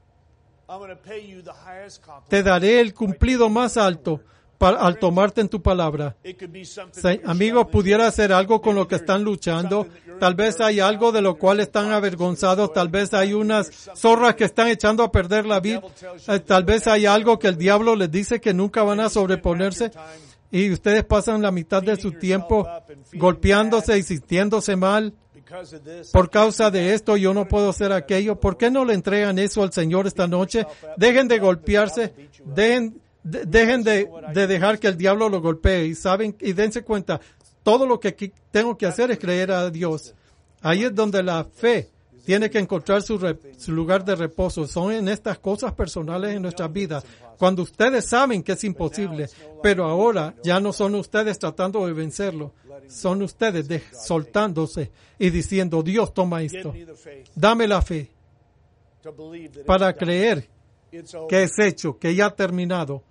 Te daré el cumplido más alto para, al tomarte en tu palabra. Se, amigos, pudiera ser algo con lo que están luchando. Tal vez hay algo de lo cual están avergonzados. Tal vez hay unas zorras que están echando a perder la vida. Eh, tal vez hay algo que el diablo les dice que nunca van a sobreponerse. Y ustedes pasan la mitad de su tiempo golpeándose y sintiéndose mal. Por causa de esto yo no puedo hacer aquello. ¿Por qué no le entregan eso al Señor esta noche? Dejen de golpearse. Dejen De, dejen de, de dejar que el diablo lo golpee y saben y dense cuenta, todo lo que tengo que hacer es creer a Dios. Ahí es donde la fe tiene que encontrar su, re, su lugar de reposo. Son en estas cosas personales en nuestras vidas, cuando ustedes saben que es imposible, pero ahora ya no son ustedes tratando de vencerlo, son ustedes de, soltándose y diciendo, Dios, toma esto, dame la fe para creer que es hecho, que ya ha terminado.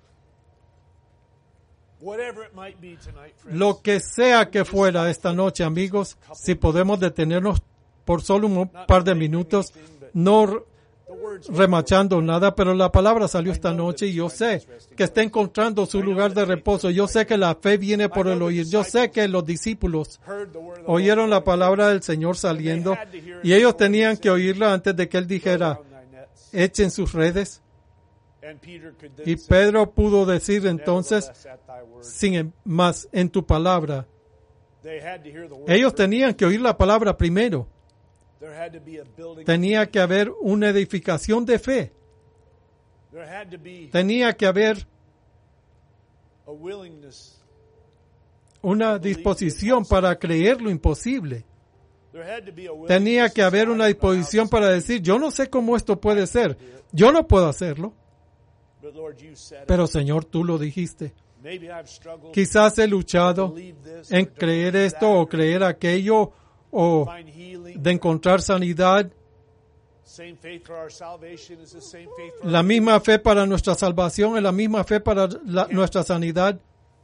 Lo que sea que fuera esta noche, amigos, si podemos detenernos por solo un par de minutos, no remachando nada, pero la palabra salió esta noche y yo sé que está encontrando su lugar de reposo. Yo sé que la fe viene por el oír. Yo sé que los discípulos oyeron la palabra del Señor saliendo y ellos tenían que oírla antes de que Él dijera, echen sus redes. Y Pedro pudo decir entonces, sin más en tu palabra. Ellos tenían que oír la palabra primero. Tenía que haber una edificación de fe. Tenía que haber una disposición para creer lo imposible. Tenía que haber una disposición para decir, yo no sé cómo esto puede ser. Yo no puedo hacerlo. Pero Señor, tú lo dijiste. Quizás he luchado en creer esto o creer aquello o de encontrar sanidad. La misma fe para nuestra salvación es la misma fe para la, nuestra sanidad.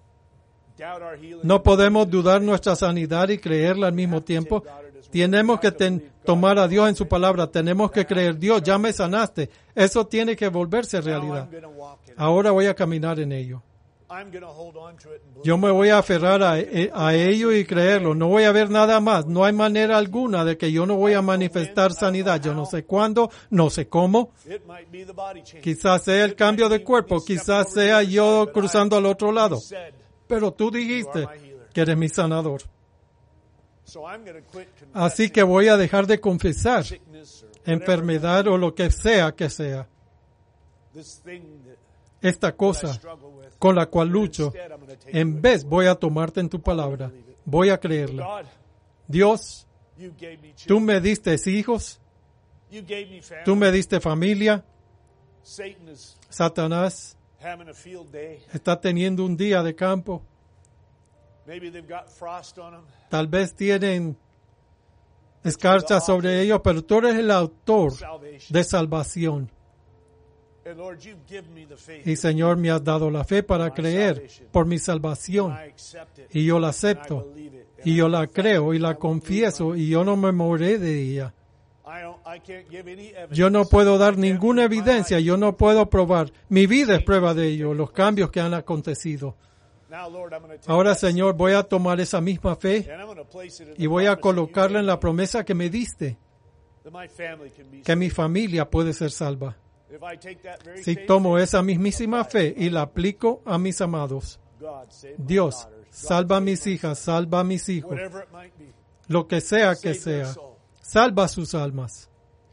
No podemos dudar nuestra sanidad y creerla al mismo tiempo. Tenemos que ten, tomar a Dios en su palabra. Tenemos que creer, Dios, ya me sanaste. Eso tiene que volverse realidad. Ahora voy a caminar en ello. Yo me voy a aferrar a, a ello y creerlo. No voy a ver nada más. No hay manera alguna de que yo no voy a manifestar sanidad. Yo no sé cuándo, no sé cómo. Quizás sea el cambio de cuerpo. Quizás sea yo cruzando al otro lado. Pero tú dijiste que eres mi sanador. So I'm going to quit Así que voy a dejar de confesar sickness or enfermedad o lo que sea que sea. this thing that Esta I cosa struggle with. con la cual lucho, Instead, I'm going to take en vez voy a tomarte en tu palabra. Voy a creerla. God, Dios, you gave me tú children. me diste hijos, You gave me family. tú me diste familia. Satan is Satanás having a field day. está teniendo un día de campo. Maybe they've got frost on them. Tal vez tienen escarcha sobre ellos, pero tú eres el autor Salvation. de salvación. And Lord, you've given me the faith. Y Señor, me has dado la fe para creer por mi salvación. I accept it. Y yo la And I acepto. believe it. And Y I yo la confess creo it. y la I won't confieso lose y yo no me moriré de ella. my- I don't- I can't give any evidence. Yo no puedo dar I can't ninguna prove my evidencia, life. yo no puedo probar. Mi vida es prueba de ello, los cambios que han acontecido. Now, Lord, I'm gonna take Ahora, that Señor, voy a tomar esa misma fe and I'm gonna place it in y the voy a promise that you colocarla en gave la me, promesa que me diste, that my family can be que mi saved. familia puede ser salva. If I take that very Si same tomo faith, esa mismísima fe y la aplico a mis amados, God, save my Dios, daughters. God, salva a save mis my hijas, sons. salva a mis hijos, Whatever it might be. lo que sea que Save their sea, soul. salva sus almas.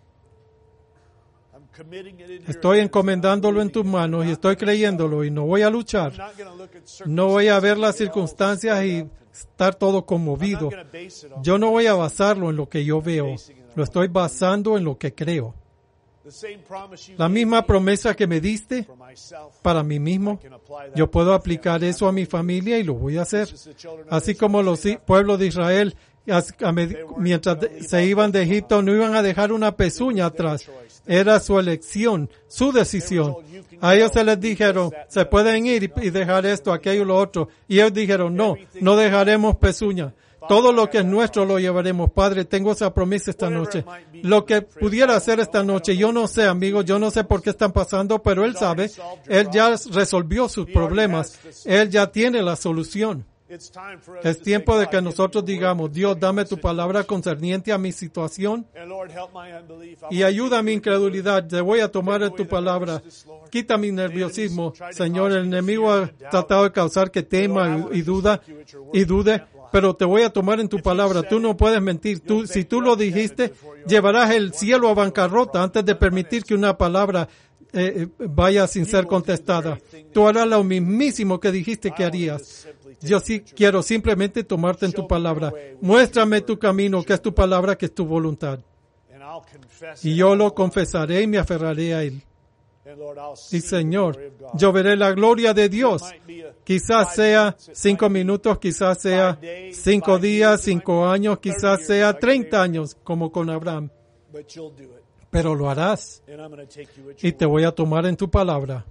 I'm committing it in your Estoy hands. encomendándolo en tus I'm manos y not estoy gonna- creyéndolo y no voy a I'm luchar. not gonna look at No voy a ver las circunstancias circunstancias y estar todo I'm not conmovido. gonna base it on Yo no voy a basarlo en lo que yo veo, lo estoy basando en lo que creo. the same promise you La gave misma me promesa que me diste for myself. para mí mismo, I can apply that yo to puedo my aplicar family. eso a mi familia y lo voy a hacer. Just as the children of Así Israel como los say that, pueblos de Israel, as- a med- mientras de- se iban de Egipto, no iban a dejar una pezuña atrás. Era su elección, su decisión. A ellos se les dijeron, se pueden ir y y dejar esto, aquello, lo otro. Y ellos dijeron, no, no dejaremos pezuña. Todo lo que es nuestro lo llevaremos. Padre, tengo esa promesa esta noche. Lo que pudiera hacer esta noche, yo no sé, amigos, yo no sé por qué están pasando, pero Él sabe. Él ya resolvió sus problemas. Él ya tiene la solución. it's time for us Es to tiempo say, de God, que give me nosotros your word digamos, Dios, concerning dame my tu palabra situation. concerniente a mi situación And Lord, help my unbelief. I y want ayuda a mi you to incredulidad. Te voy a tomar en tu palabra. Quita mi nerviosismo. Señor, el enemigo ha tratado de causar que tema y, y duda y dude, pero te voy a tomar en tu palabra. Tú no puedes mentir. Tú, si tú lo dijiste, llevarás el cielo a bancarrota antes de permitir que una palabra eh, vaya sin ser contestada. Tú harás lo mismísimo que dijiste que harías. Yo sí quiero simplemente tomarte en tu palabra. Muéstrame tu camino, que es tu palabra, que es tu voluntad. And I'll confess Y it. yo lo confesaré y me aferraré a él. And Lord, I'll see Y the Señor, glory of God. yo veré la gloria de It Dios. might be a Quizás five sea minutes, it cinco might be minutos, quizás sea five days, cinco five días, years, it might cinco be años, thirty quizás years, sea like treinta David. años, como con Abraham. But you'll do it. Pero lo harás And I'm going to take you at y your te word. voy a tomar en tu palabra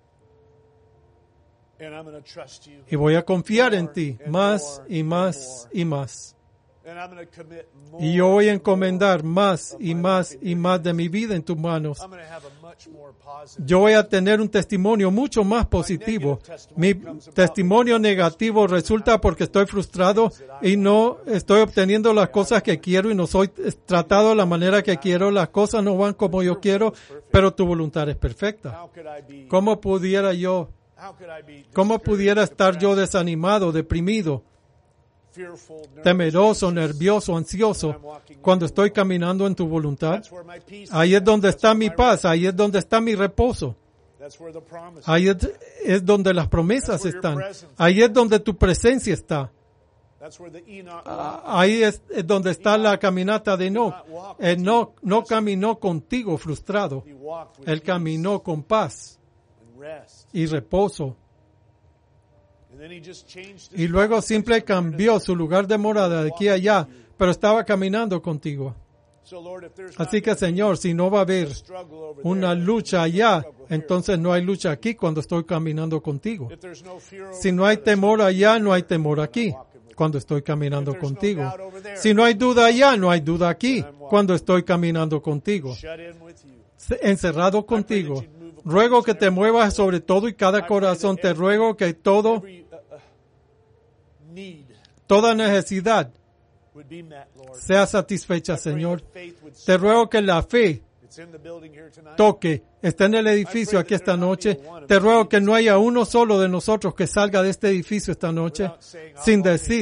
And I'm going to trust you. y voy a confiar en ti más y más y más. And I'm going to commit more Y yo voy a and encomendar more más of y my más life in y your más hands. de mi vida en tus manos. I'm going to have a much more positive. Yo voy a tener un testimonio mucho más positivo. Mi testimonio negativo resulta porque estoy frustrado y no estoy obteniendo las cosas que quiero y no soy tratado de la manera que quiero. Las cosas no van como yo quiero, pero tu voluntad es perfecta. How could I be? ¿Cómo pudiera yo, How could I be? cómo discouraged, pudiera estar yo depressed, desanimado, deprimido, fearful, nervous, temeroso, anxious? nervioso, ansioso cuando estoy caminando en tu voluntad? That's where my peace is Ahí es at. donde That's está where mi my paz, rest ahí is. es donde está mi reposo. That's where the promise Ahí is. es, es donde las promesas están. Ahí es donde tu presencia está. That's where the Enoch Ah, Ahí es, es donde está la caminata de Enoch. Él no, no caminó contigo frustrado. he walked with Él peace caminó con paz and rest. y reposo. And then he just changed his Y luego promise. simple cambió su lugar de morada de aquí a allá, pero estaba caminando contigo. So, Lord, if there's Así not que, gonna be Señor, si no va a haber a struggle over una there, lucha there's no allá, struggle here. entonces no hay lucha aquí cuando estoy caminando contigo. If there's no fear over Si no hay there, there's temor no allá, fear no hay here. temor aquí cuando estoy caminando contigo. Si Si no hay duda allá, no hay duda aquí cuando estoy caminando contigo. shut in with you. Encerrado contigo. Ruego que te muevas sobre todo y cada corazón. Te ruego que todo, Every uh, uh, need toda necesidad would be met, Lord. sea satisfecha, I pray Señor. that faith would Te ruego que la fe It's in the building here tonight. toque, está en el edificio aquí esta noche. Te ruego que no haya uno solo de nosotros que salga de este edificio esta noche sin decir,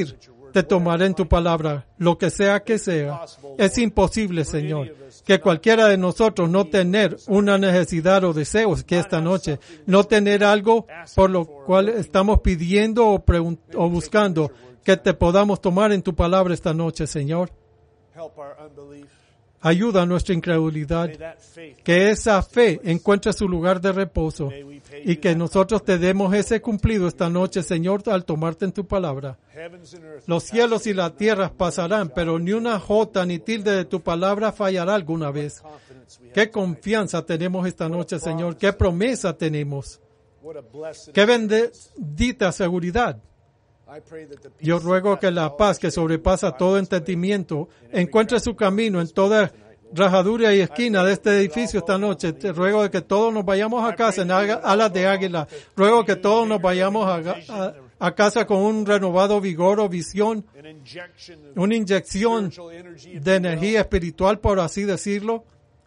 te tomaré en tu palabra, lo que sea que sea. Es imposible, Señor, que cualquiera de nosotros no tener una necesidad o deseos que esta noche, no tener algo por lo cual estamos pidiendo o, pregun- o buscando, que te podamos tomar en tu palabra esta noche, Señor. Ayuda a nuestra incredulidad, que esa fe encuentre su lugar de reposo y que nosotros te demos ese cumplido esta noche, Señor, al tomarte en tu palabra. Los cielos y la tierra pasarán, pero ni una jota ni tilde de tu palabra fallará alguna vez. Qué confianza tenemos esta noche, Señor. Qué promesa tenemos. Qué bendita seguridad. Yo ruego que la paz que sobrepasa todo entendimiento encuentre su camino en toda rajadura y esquina de este edificio esta noche. Te ruego de que todos nos vayamos a casa en alas de águila. Ruego que todos nos vayamos a, a, a casa con un renovado vigor o visión, una inyección de energía espiritual, por así decirlo,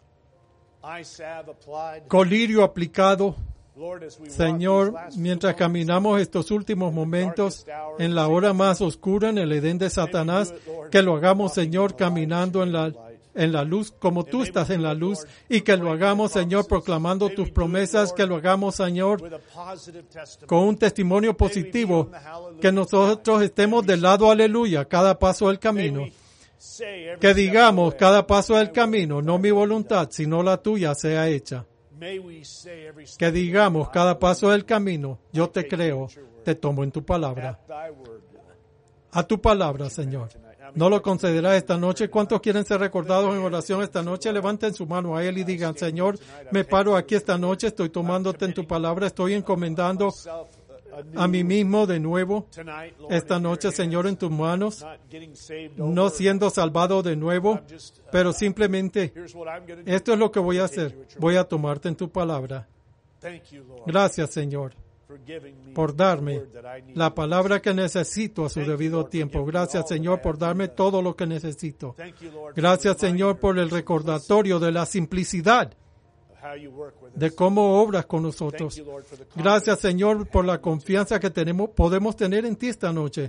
colirio aplicado. Señor, mientras caminamos estos últimos momentos en la hora más oscura en el Edén de Satanás, que lo hagamos, Señor, caminando en la, en la luz como tú estás en la luz, y que lo hagamos, Señor, proclamando tus promesas, que lo hagamos, Señor, con un testimonio positivo, que nosotros estemos del lado aleluya cada paso del camino. Que digamos cada paso del camino, no mi voluntad, sino la tuya sea hecha. Que digamos cada paso del camino, yo te creo, te tomo en tu palabra. A tu palabra, Señor. ¿No lo concederás esta noche? ¿Cuántos quieren ser recordados en oración esta noche? Levanten su mano a Él y digan, Señor, me paro aquí esta noche, estoy tomándote en tu palabra, estoy encomendando a mí mismo de nuevo esta noche, Señor, en tus manos, no siendo salvado de nuevo, pero simplemente esto es lo que voy a hacer. Voy a tomarte en tu palabra. Gracias, Señor, por darme la palabra que necesito a su debido tiempo. Gracias, Señor, por darme todo lo que necesito. Gracias, Señor, por el recordatorio de la simplicidad de cómo obras con nosotros. Gracias, Señor, por la confianza que tenemos, podemos tener en ti esta noche.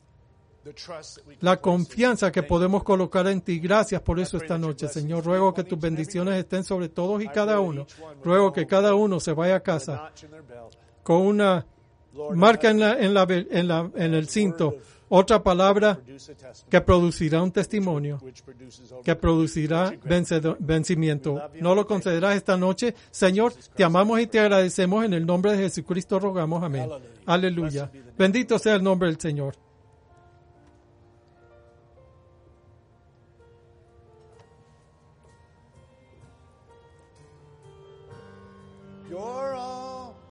La confianza que podemos colocar en ti. Gracias por eso esta noche, Señor. Ruego que tus bendiciones estén sobre todos y cada uno. Ruego que cada uno se vaya a casa con una marca en, la, en, la, en, la, en el cinto, otra palabra que producirá un testimonio, que producirá vencedor, vencimiento. ¿No lo concederás esta noche? Señor, te amamos y te agradecemos. En el nombre de Jesucristo rogamos. Amén. Aleluya. Bendito sea el nombre del Señor. Your